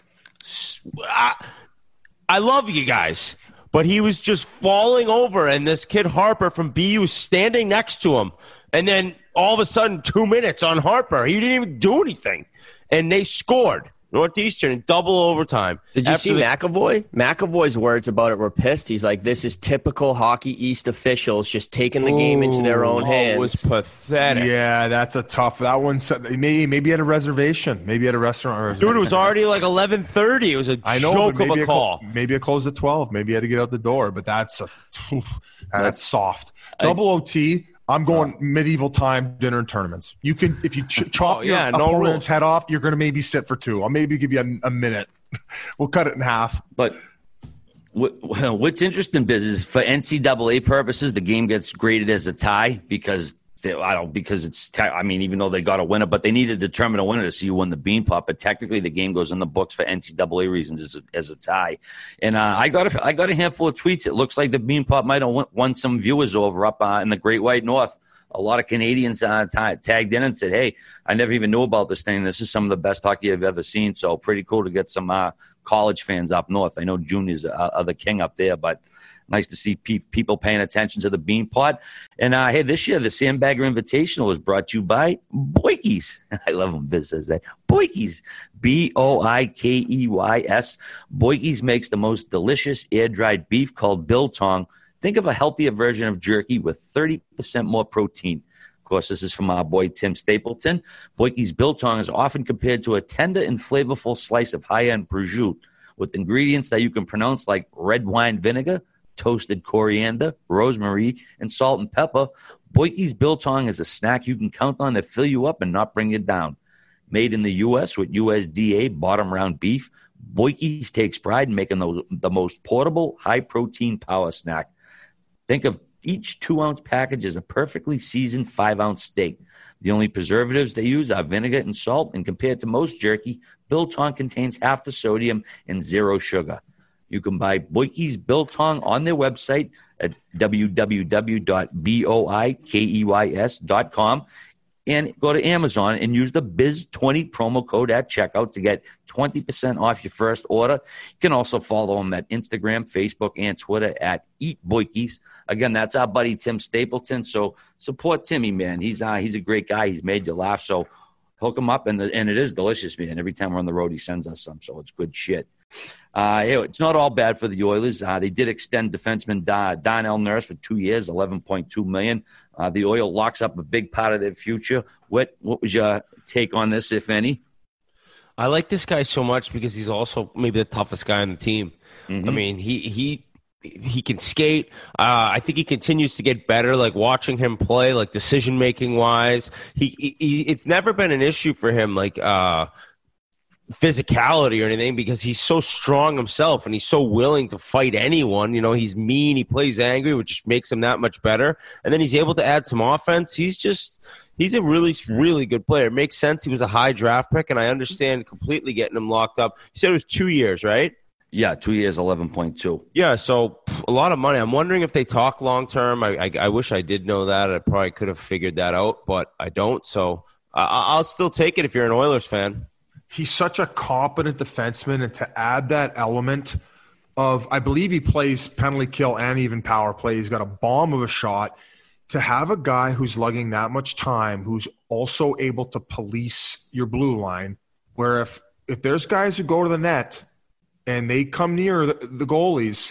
S- I, I love you guys, but he was just falling over, and this kid Harper from B U was standing next to him, and then all of a sudden, two minutes on Harper, he didn't even do anything, and they scored. Northeastern in double overtime. Did you After see the- McAvoy? McAvoy's words about it were pissed. He's like, this is typical Hockey East officials just taking the game into their own Oh, hands. it was pathetic. Yeah, that's a tough. That one. Maybe maybe at a reservation. Maybe at a restaurant. Reservation. Dude, it was already like eleven thirty. It was a I know, joke but of maybe a it clo- call. maybe it closed at twelve. Maybe you had to get out the door. But that's a, that's soft. Double O T. I'm going medieval time dinner and tournaments. You can if you ch- chop Oh, your yeah, no opponent's rules. head off, you're going to maybe sit for two. I'll maybe give you a, a minute. We'll cut it in half. But what, what's interesting, Biz, is for N C double A purposes, the game gets graded as a tie because they, I don't because it's. Te- I mean, even though they got a winner, but they need to determine a winner to see who won the bean pot. But technically, the game goes in the books for N C double A reasons as a, as a tie. And uh, I got a, I got a handful of tweets. It looks like the bean pot might have won, won some viewers over up uh, in the Great White North. A lot of Canadians uh, t- tagged in and said, hey, I never even knew about this thing. This is some of the best hockey I've ever seen. So pretty cool to get some uh, college fans up north. I know Junior's uh, are the king up there, but nice to see pe- people paying attention to the bean pot. And, uh, hey, this year the Sandbagger Invitational was brought to you by Boykeys. I love when Biz says that. Boykeys, B O I K E Y S. Boykeys makes the most delicious air-dried beef called biltong. Think of a healthier version of jerky with thirty percent more protein. Of course, this is from our boy Tim Stapleton. Boyke's biltong is often compared to a tender and flavorful slice of high-end prosciutto with ingredients that you can pronounce like red wine vinegar, toasted coriander, rosemary, and salt and pepper. Boyke's biltong is a snack you can count on to fill you up and not bring you down. Made in the U S with U S D A bottom round beef, Boyke's takes pride in making the, the most portable, high-protein power snack. Think of each two-ounce package as a perfectly seasoned five-ounce steak. The only preservatives they use are vinegar and salt, and compared to most jerky, biltong contains half the sodium and zero sugar. You can buy Boyke's biltong on their website at w w w dot boykeys dot com and go to Amazon and use the biz twenty promo code at checkout to get twenty percent off your first order. You can also follow them at Instagram, Facebook, and Twitter at Eat Boykeys. Again, that's our buddy Tim Stapleton. So support Timmy, man. He's uh, he's a great guy. He's made you laugh. So hook him up, and the, and it is delicious, man. Every time we're on the road, he sends us some, so it's good shit. Uh, hey, it's not all bad for the Oilers. Uh, they did extend defenseman Don, Donnell Nurse for two years, eleven point two million dollars. Uh, the Oil locks up a big part of their future. What what was your take on this, if any? I like this guy so much because he's also maybe the toughest guy on the team. Mm-hmm. I mean, he he he can skate. Uh, I think he continues to get better. Like watching him play, like decision making wise, he, he, he it's never been an issue for him. Like. Uh, physicality or anything because he's so strong himself and he's so willing to fight anyone. You know, he's mean, he plays angry, which just makes him that much better. And then he's able to add some offense. He's just, he's a really, really good player. It makes sense. He was a high draft pick, and I understand completely getting him locked up. You said it was two years, right? Yeah, two years, eleven point two. Yeah, so pff, a lot of money. I'm wondering if they talk long term. I, I, I wish I did know that. I probably could have figured that out, but I don't. So uh, I'll still take it if you're an Oilers fan. He's such a competent defenseman, and to add that element of, I believe he plays penalty kill and even power play. He's got a bomb of a shot. To have a guy who's lugging that much time, who's also able to police your blue line, where if if there's guys who go to the net and they come near the, the goalies,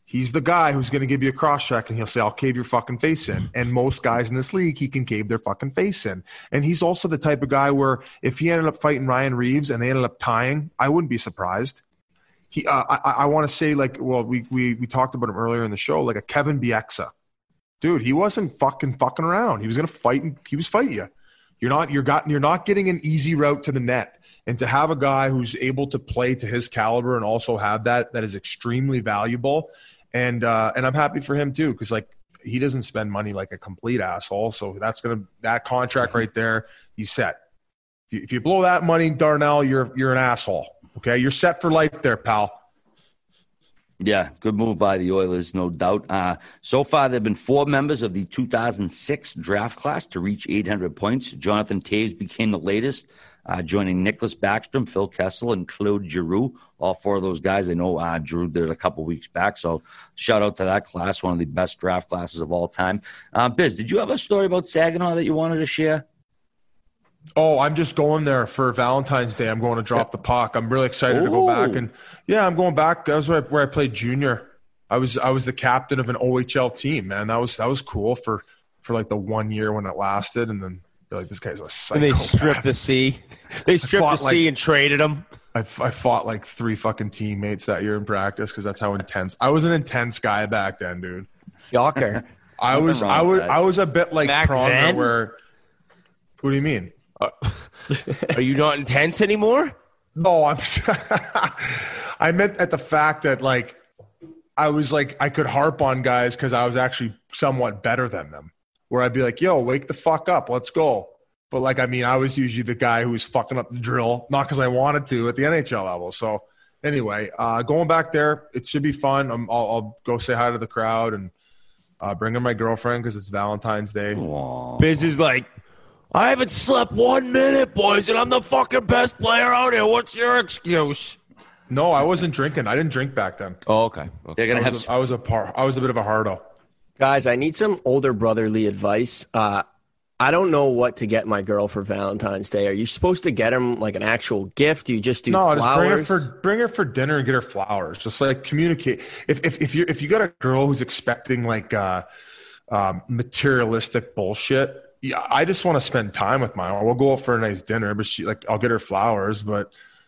He's the guy who's going to give you a cross check and he'll say, I'll cave your fucking face in. And most guys in this league, he can cave their fucking face in. And he's also the type of guy where if he ended up fighting Ryan Reeves and they ended up tying, I wouldn't be surprised. He, uh, I, I want to say like, well, we, we, we talked about him earlier in the show, like a Kevin Bieksa. Dude, he wasn't fucking fucking around. He was going to fight and he was fighting you. You're not, you're got, you're not getting an easy route to the net. And to have a guy who's able to play to his caliber and also have that, that is extremely valuable. And uh, and I'm happy for him too, because like he doesn't spend money like a complete asshole. So that's gonna that contract right there, he's set. If you, if you blow that money, Darnell, you're you're an asshole. Okay, you're set for life there, pal. Yeah, good move by the Oilers, no doubt. Uh, so far, there have been four members of the two thousand six draft class to reach eight hundred points. Jonathan Toews became the latest, uh, joining Nicholas Backstrom, Phil Kessel, and Claude Giroux. All four of those guys, I know uh, Giroux did it a couple weeks back, so shout out to that class, one of the best draft classes of all time. Uh, Biz, did you have a story about Saginaw that you wanted to share? Oh, I'm just going there for Valentine's Day. I'm going to drop the puck. I'm really excited Ooh. to go back. And yeah, I'm going back. That was where I, where I played junior. I was I was the captain of an O H L team, man. That was that was cool for, for like the one year when it lasted. And then you're like, this guy's a psycho. And they stripped the C. They stripped the C like, and traded him. I, I fought like three fucking teammates that year in practice because that's how intense. I was an intense guy back then, dude. Shocker. I was I was I was a bit like back Pronger then? where. What do you mean? Uh, are you not intense anymore? No, I'm. I meant at the fact that like I was like I could harp on guys because I was actually somewhat better than them. Where I'd be like, "Yo, wake the fuck up, let's go." But like, I mean, I was usually the guy who was fucking up the drill, not because I wanted to at the N H L level. So anyway, uh, going back there, it should be fun. I'm, I'll, I'll go say hi to the crowd and uh, bring in my girlfriend because it's Valentine's Day. Aww. Biz is like, I haven't slept one minute, boys, and I'm the fucking best player out here. What's your excuse? No, I wasn't drinking. I didn't drink back then. Oh, okay. okay. They're gonna I have. Was a, I was a par. I was a bit of a hardo. Guys, I need some older brotherly advice. Uh, I don't know what to get my girl for Valentine's Day. Are you supposed to get him like an actual gift? Do you just do no, flowers? just bring her for bring her for dinner and get her flowers. Just like communicate. If if if you if you got a girl who's expecting like uh, um, materialistic bullshit. Yeah, I just want to spend time with my. We'll go out for a nice dinner, but she like I'll get her flowers. But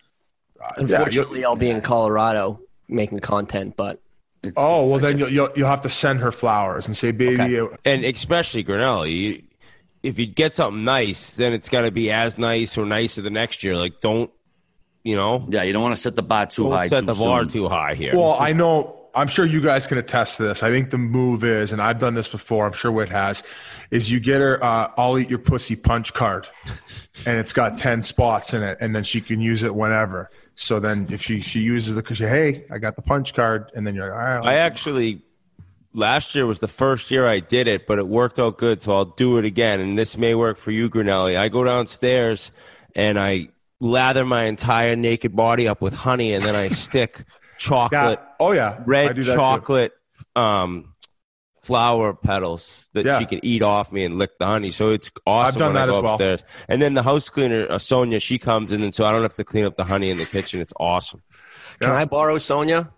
uh, unfortunately, yeah, I'll be in Colorado making content. But it's, oh it's well, then you'll, you'll you'll have to send her flowers and say, "Baby," okay. And especially Grinnell, you, if you get something nice, then it's got to be as nice or nicer the next year. Like, don't you know? Yeah, you don't want to set the bar too don't high. Set too the bar soon. too high here. Well, I know. I'm sure you guys can attest to this. I think the move is, and I've done this before, I'm sure Whit has, is you get her uh, I'll eat your pussy punch card, and it's got ten spots in it, and then she can use it whenever. So then if she, she uses the, because hey, I got the punch card, and then you're like, all right. I actually, last year was the first year I did it, but it worked out good, so I'll do it again, and this may work for you, Grinnelli. I go downstairs, and I lather my entire naked body up with honey, and then I stick chocolate. Yeah. Oh yeah, red chocolate um, flower petals that yeah. she can eat off me and lick the honey. So it's awesome. I've done when that I go as well. upstairs. And then the house cleaner, uh, Sonia, she comes in, and so I don't have to clean up the honey in the kitchen. It's awesome. Can yeah. I borrow Sonia?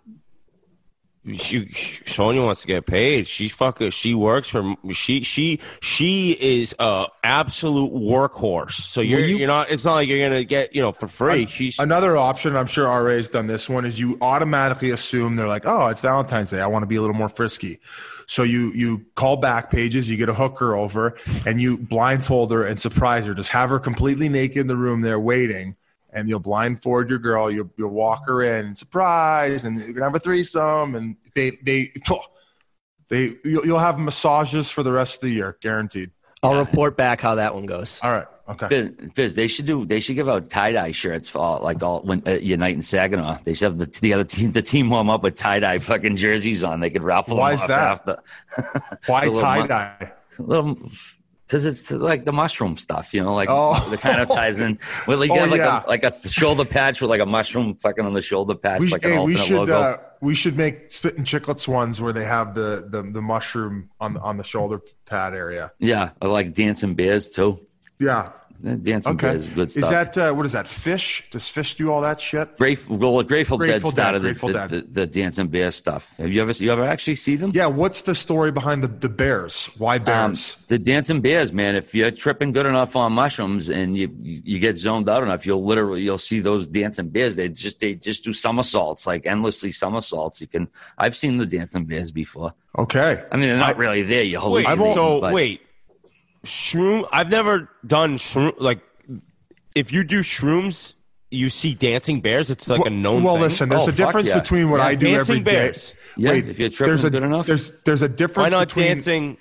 She, she, Sonia wants to get paid. She's fucking. She works for. She she she is a absolute workhorse. So you're you, you're not. It's not like you're gonna get you know for free. I, She's another option. I'm sure R A's done this one. Is you automatically assume they're like, oh, it's Valentine's Day. I want to be a little more frisky. So you you call back pages. You get a hooker over, and you blindfold her and surprise her. Just have her completely naked in the room there waiting. And you'll blindfold your girl. You'll, you'll walk her in, and surprise, and you're gonna have a threesome. And they, they, they, you'll, you'll have massages for the rest of the year, guaranteed. I'll report back how that one goes. All right, okay. Biz, Biz they should do. They should give out tie dye shirts for all, like all when uh, Unite in Saginaw. They should have the, the other team, the team warm up with tie dye fucking jerseys on. They could raffle. Why them is off that? After. Why tie dye? Little. Because it's like the mushroom stuff, you know, like oh. the kind of ties in. With like, oh, you have like, yeah. a, like a shoulder patch with like a mushroom fucking on the shoulder patch, we, like an hey, alternate we should, logo. Uh, we should make Spit and Chicklets ones where they have the, the, the mushroom on the, on the shoulder pad area. Yeah, I like dancing bears too. Yeah. Dancing okay. Bears is good stuff. Is that uh, what is that? Fish? Does Fish do all that shit? Grateful, well, Grateful, Grateful Dead started Dead, Grateful the, Dead. The, the, the Dancing Bears stuff. Have you ever you ever actually see them? Yeah. What's the story behind the, the Bears? Why Bears? Um, the Dancing Bears, man. If you're tripping good enough on mushrooms and you you get zoned out enough, you'll literally you'll see those Dancing Bears. They just they just do somersaults, like endlessly somersaults. You can. I've seen the Dancing Bears before. Okay. I mean, they're not I, really there. You wait, hallucinate. so but, wait, shroom. I've never done shroom. Like, if you do shrooms, you see dancing bears. It's like well, a known. Well, thing. listen. There's Oh, a difference yeah. between what yeah, I do dancing every day. bears. Yeah, Wait, if you're tripping there's a, good enough. There's there's a difference. Why not between, dancing?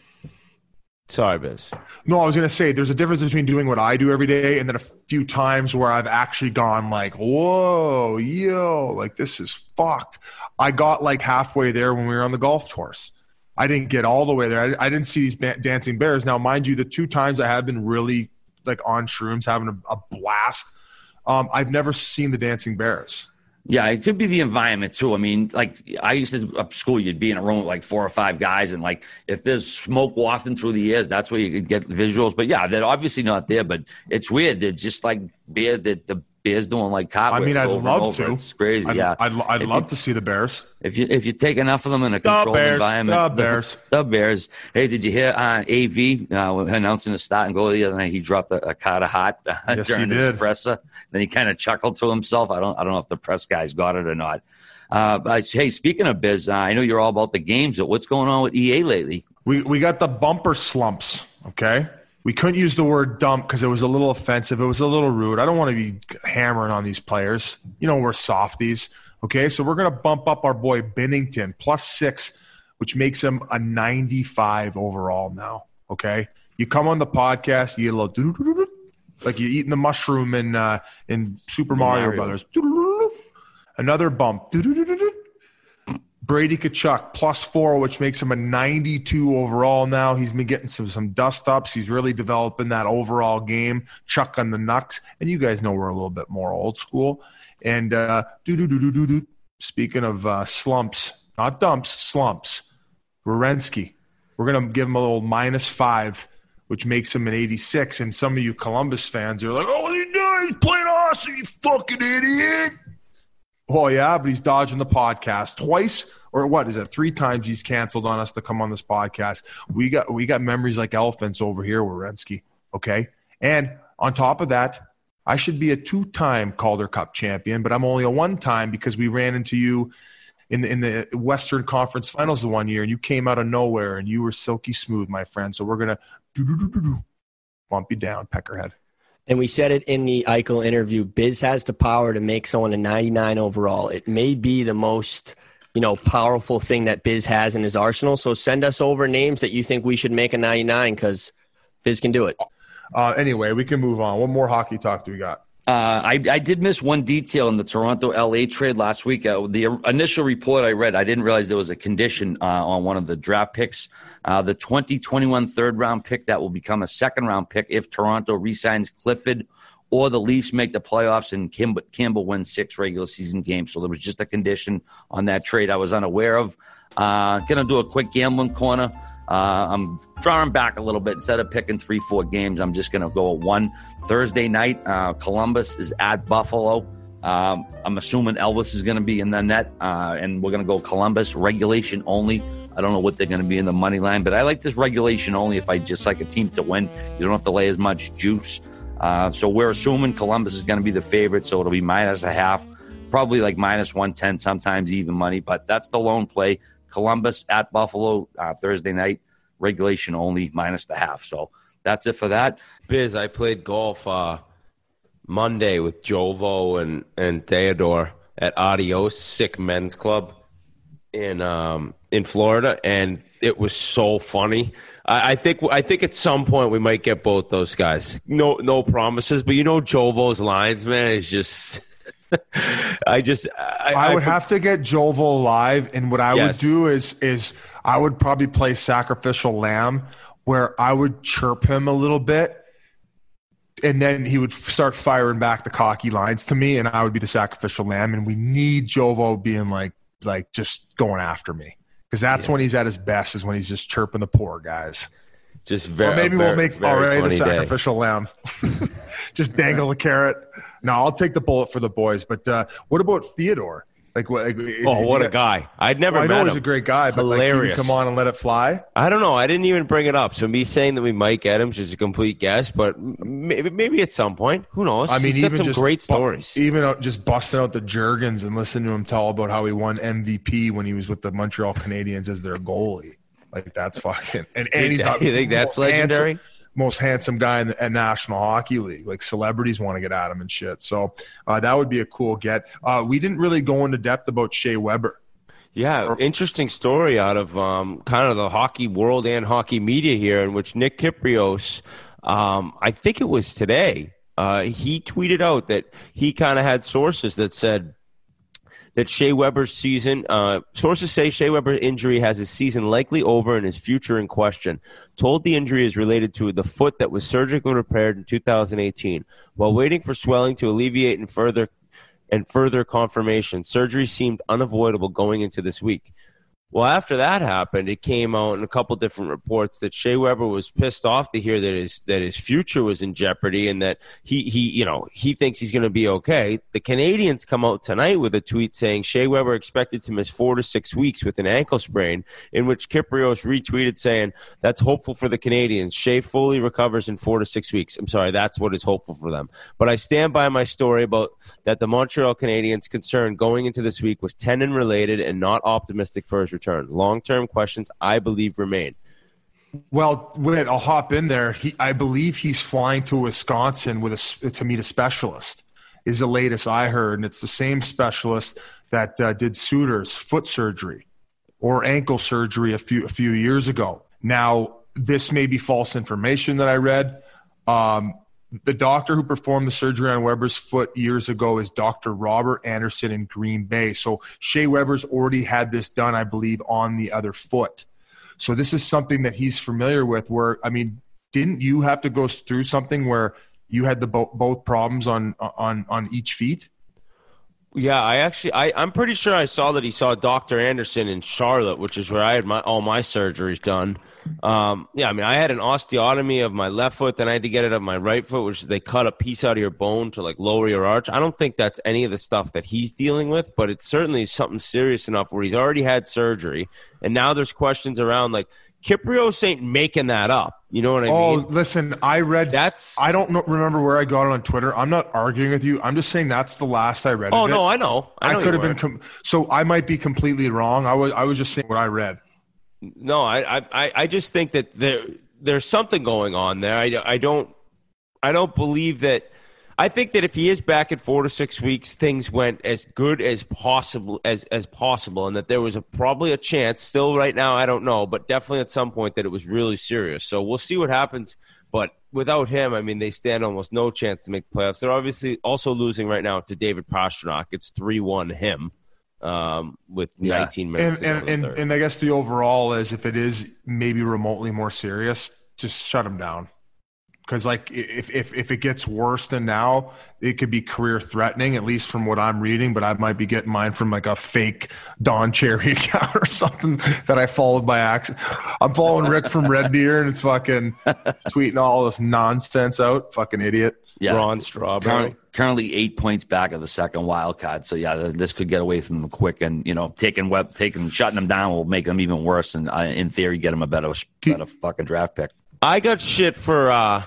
Sorry, Biz. No, I was gonna say there's a difference between doing what I do every day and then a few times where I've actually gone like, whoa, yo, like this is fucked. I got like halfway there when we were on the golf course. I didn't get all the way there. I, I didn't see these ba- dancing bears. Now, mind you, the two times I have been really like on shrooms, having a, a blast. Um, I've never seen the dancing bears. Yeah, it could be the environment too. I mean, like I used to up school, you'd be in a room with like four or five guys, and like if there's smoke wafting through the air, that's where you could get the visuals. But yeah, they're obviously not there. But it's weird. They're just like bear that the bears doing like cartwheels. I mean, I'd over and love over. to. It's crazy. I'd, yeah, I'd, I'd If love you- to see the bears. If you if you take enough of them in a controlled Bears, environment, the Bears. the Bears. Hey, did you hear uh, A V uh, announcing the start and go the other night? He dropped a, a Carter Hot uh, Yes, during he his did. presser. Then he kind of chuckled to himself. I don't I don't know if the press guys got it or not. Uh, but hey, speaking of Biz, uh, I know you're all about the games. But what's going on with E A lately? We we got the bumper slumps. Okay, we couldn't use the word dump because it was a little offensive. It was a little rude. I don't want to be hammering on these players. You know, we're softies. Okay, so we're gonna bump up our boy Binnington plus six, which makes him a ninety-five overall now. Okay, you come on the podcast, you get a little doo-doo-doo-doo, like you're eating the mushroom in uh, in Super Mario, Mario. Brothers. Doo-doo-doo-doo. Another bump. Doo-doo-doo-doo-doo. Brady Tkachuk plus four, which makes him a ninety-two overall now. He's been getting some some dust ups. He's really developing that overall game. Chuck on the Nucks, and you guys know we're a little bit more old school. And uh, do do do do do do. Speaking of uh, slumps, not dumps, slumps. Werenski, we're gonna give him a little minus five, which makes him an eighty-six. And some of you Columbus fans are like, "Oh, what are you doing? He's playing awesome, you fucking idiot." Oh, yeah, but he's dodging the podcast twice, or what is it? Three times he's canceled on us to come on this podcast. We got we got memories like elephants over here, Werenski, okay? And on top of that, I should be a two-time Calder Cup champion, but I'm only a one-time because we ran into you in the in the Western Conference Finals the one year, and you came out of nowhere, and you were silky smooth, my friend. So we're going to bump you down, Peckerhead. And we said it in the Eichel interview, Biz has the power to make someone a ninety-nine overall. It may be the most, you know, powerful thing that Biz has in his arsenal. So send us over names that you think we should make a ninety-nine because Biz can do it. Uh, anyway, we can move on. What more hockey talk do we got? Uh, I, I did miss one detail in the Toronto L A trade last week. Uh, the initial report I read, I didn't realize there was a condition uh, on one of the draft picks. Uh, the twenty twenty-one third-round pick that will become a second-round pick if Toronto re-signs Clifford or the Leafs make the playoffs and Kim- Campbell wins six regular season games. So there was just a condition on that trade I was unaware of. Uh, going to do a quick gambling corner. Uh, I'm drawing back a little bit. Instead of picking three, four games, I'm just going to go at one. Thursday night, uh, Columbus is at Buffalo. Um, I'm assuming Elvis is going to be in the net, uh, and we're going to go Columbus, regulation only. I don't know what they're going to be in the money line, but I like this regulation only if I just like a team to win. You don't have to lay as much juice. Uh, so we're assuming Columbus is going to be the favorite, so it'll be minus a half, probably like minus one ten, sometimes even money, but that's the lone play. Columbus at Buffalo uh, Thursday night, regulation only, minus the half. So that's it for that. Biz, I played golf uh, Monday with Jovo and, and Theodore at Adios, Sick Men's Club in um, in Florida, and it was so funny. I, I think I think at some point we might get both those guys. No no promises, but you know Jovo's lines, man, is just... I just I, I would I, have to get Jovo live, and what I Yes. would do is is I would probably play Sacrificial Lamb, where I would chirp him a little bit, and then he would f- start firing back the cocky lines to me, and I would be the Sacrificial Lamb, and we need Jovo being like like just going after me, because that's Yeah. when he's at his best, is when he's just chirping the poor guys. Just very, or maybe very, we'll make very already the funny day. Sacrificial Lamb. just dangle the carrot. No, I'll take the bullet for the boys. But uh, what about Theodore? Like, what? Like, oh, what a guy! I'd never. Well, I met know him. he's a great guy, but hilarious. Like, come on and let it fly. I don't know. I didn't even bring it up. So me saying that we might get him is just a complete guess. But maybe, maybe at some point, who knows? I mean, he's got even some just great bu- stories. Even uh, just busting out the Jurgens and listening to him tell about how he won M V P when he was with the Montreal Canadiens as their goalie. Like that's fucking. And, and he's not. You think that's legendary? Handsome, most handsome guy in the in National Hockey League. Like celebrities want to get at him and shit. So uh, that would be a cool get. Uh, we didn't really go into depth about Shea Weber. Yeah, interesting story out of um, kind of the hockey world and hockey media here, in which Nick Kypreos, um, I think it was today, uh, he tweeted out that he kind of had sources that said that Shea Weber's season, uh, sources say Shea Weber's injury has his season likely over and his future in question. Told the injury is related to the foot that was surgically repaired in two thousand eighteen. While waiting for swelling to alleviate and further and further confirmation, surgery seemed unavoidable going into this week. Well, after that happened, it came out in a couple different reports that Shea Weber was pissed off to hear that his that his future was in jeopardy and that he, he you know, he thinks he's going to be okay. The Canadians come out tonight with a tweet saying Shea Weber expected to miss four to six weeks with an ankle sprain, in which Kypreos retweeted saying, that's hopeful for the Canadians. Shea fully recovers in four to six weeks. I'm sorry, that's what is hopeful for them. But I stand by my story about that the Montreal Canadiens' concern going into this week was tendon-related and not optimistic for his return. Long-term questions, I believe, remain. Well, wait, I'll hop in there. He, I believe he's flying to Wisconsin with a, to meet a specialist, is the latest I heard. And it's the same specialist that uh, did Suter's foot surgery or ankle surgery a few a few years ago. Now, this may be false information that I read. Um, the doctor who performed the surgery on Weber's foot years ago is Doctor Robert Anderson in Green Bay. So Shea Weber's already had this done, I believe, on the other foot. So this is something that he's familiar with where, I mean, didn't you have to go through something where you had the bo- both problems on, on, on each feet? Yeah, I actually, I, I'm pretty sure I saw that he saw Doctor Anderson in Charlotte, which is where I had my all my surgeries done. Um, yeah, I mean, I had an osteotomy of my left foot, then I had to get it of my right foot, which is they cut a piece out of your bone to like lower your arch. I don't think that's any of the stuff that he's dealing with, but it's certainly something serious enough where he's already had surgery, and now there's questions around like Kypreos ain't making that up. You know what I oh, mean? Oh, listen, I read that's. I don't know, remember where I got it on Twitter. I'm not arguing with you. I'm just saying that's the last I read. Oh of no, it. I know. I, know I could have been. Com- so I might be completely wrong. I was. I was just saying what I read. No, I, I, I just think that there, there's something going on there. I, I don't, I don't believe that. I think that if he is back in four to six weeks, things went as good as possible as, as possible, and that there was a, probably a chance. Still, right now, I don't know, but definitely at some point that it was really serious. So we'll see what happens. But without him, I mean, they stand almost no chance to make the playoffs. They're obviously also losing right now to David Pastrnak. It's three one him. Um, with yeah. nineteen minutes, and and, and and I guess the overall is if it is maybe remotely more serious, just shut him down. Because like if if if it gets worse than now, it could be career threatening. At least from what I'm reading, but I might be getting mine from like a fake Don Cherry account or something that I followed by accident. I'm following Rick from Red Deer, and it's fucking tweeting all this nonsense out. Fucking idiot. Yeah, Ron Strawberry. Currently, currently eight points back of the second wild card. So yeah, this could get away from them quick, and you know, taking web, taking shutting them down will make them even worse, and uh, in theory, get them a better, better fucking draft pick. I got shit for uh,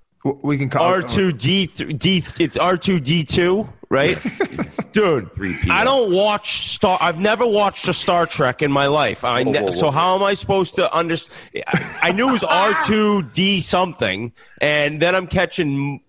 we can call R two D D. It's R two D two, right, dude? I don't watch Star. I've never watched a Star Trek in my life. I whoa, ne- whoa, so whoa. how am I supposed to understand? I, I knew it was R two D something, and then I'm catching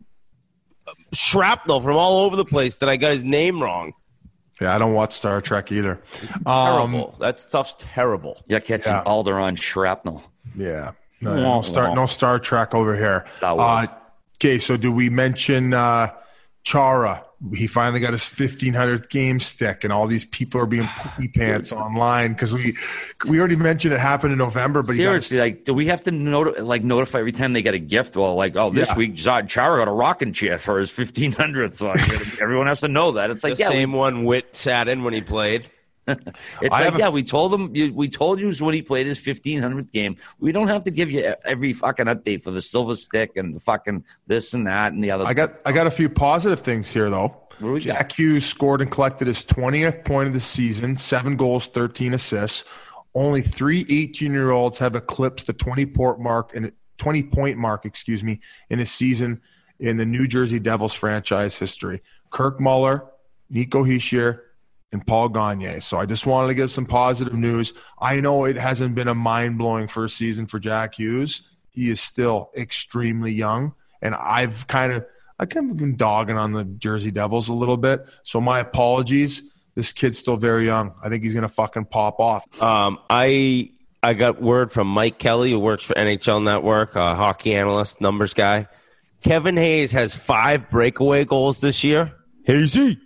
shrapnel from all over the place that I got his name wrong. Yeah, I don't watch Star Trek either. Terrible. Um, that stuff's terrible. You're catching Yeah. Alderaan shrapnel. Yeah. No, no, Star, no Star Trek over here. Uh, okay, so do we mention uh, Chara? He finally got his fifteen hundredth game stick, and all these people are being poopy pants online because we we already mentioned it happened in November. But seriously, he got like, do we have to noti- like notify every time they get a gift? Well, like, oh, this Yeah. week Zod Chara got a rocking chair for his fifteen hundredth. So everyone has to know that. It's like the yeah, same we, one Witt sat in when he played. It's I like, a, yeah, we told him, we told you when he played his fifteen hundredth game. We don't have to give you every fucking update for the silver stick and the fucking this and that and the other. I got, I got a few positive things here though. Jack Hughes scored and collected his twentieth point of the season, seven goals, thirteen assists. Only three eighteen-year-olds have eclipsed the twenty-point mark and twenty-point mark, excuse me, in a season in the New Jersey Devils franchise history. Kirk Muller, Nico Hischier, and Paul Gagne. So I just wanted to give some positive news. I know it hasn't been a mind-blowing first season for Jack Hughes. He is still extremely young, and I've kind of – I kind of been dogging on the Jersey Devils a little bit, so my apologies. This kid's still very young. I think he's going to fucking pop off. Um, I I got word from Mike Kelly, who works for N H L Network, a hockey analyst, numbers guy. Kevin Hayes has five breakaway goals this year. Hazy.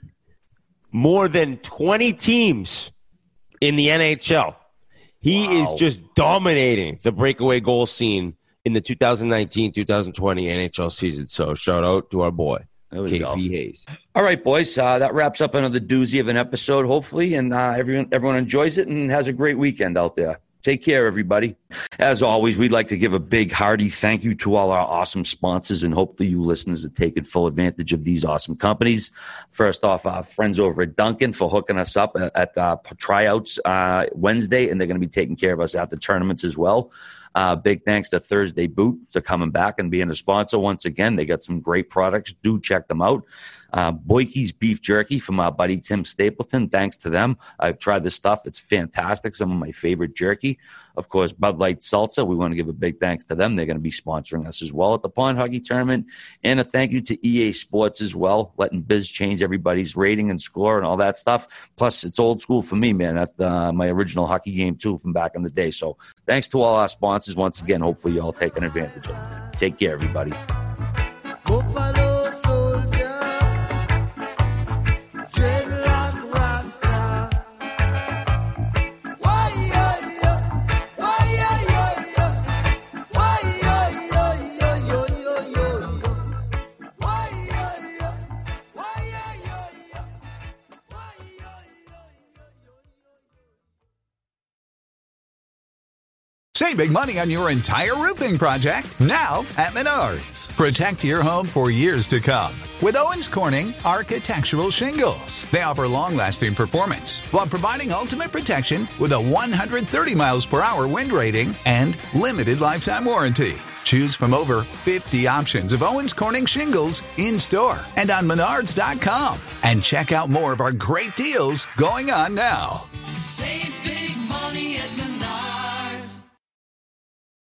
More than twenty teams in the N H L. He wow. is just dominating the breakaway goal scene in the two thousand nineteen two thousand twenty N H L season. So shout out to our boy, K P Hayes. All right, boys. Uh, that wraps up another doozy of an episode, hopefully, and uh, everyone everyone enjoys it and has a great weekend out there. Take care, everybody. As always, we'd like to give a big, hearty thank you to all our awesome sponsors, and hopefully you listeners are taking full advantage of these awesome companies. First off, our friends over at Duncan for hooking us up at, at uh, tryouts uh, Wednesday, and they're going to be taking care of us at the tournaments as well. Uh, big thanks to Thursday Boot for coming back and being a sponsor once again. They got some great products. Do check them out. Uh, Boykey's Beef Jerky from our buddy Tim Stapleton. Thanks to them. I've tried this stuff. It's fantastic. Some of my favorite jerky. Of course, Bud Light Salsa. We want to give a big thanks to them. They're going to be sponsoring us as well at the Pond Hockey Tournament. And a thank you to E A Sports as well, letting Biz change everybody's rating and score and all that stuff. Plus, it's old school for me, man. That's the, my original hockey game, too, from back in the day. So thanks to all our sponsors once again. Hopefully, you all taking advantage of it. Take care, everybody. Save big money on your entire roofing project now at Menards. Protect your home for years to come with Owens Corning Architectural Shingles. They offer long-lasting performance while providing ultimate protection with a one hundred thirty miles per hour wind rating and limited lifetime warranty. Choose from over fifty options of Owens Corning shingles in-store and on menards dot com. And check out more of our great deals going on now. Save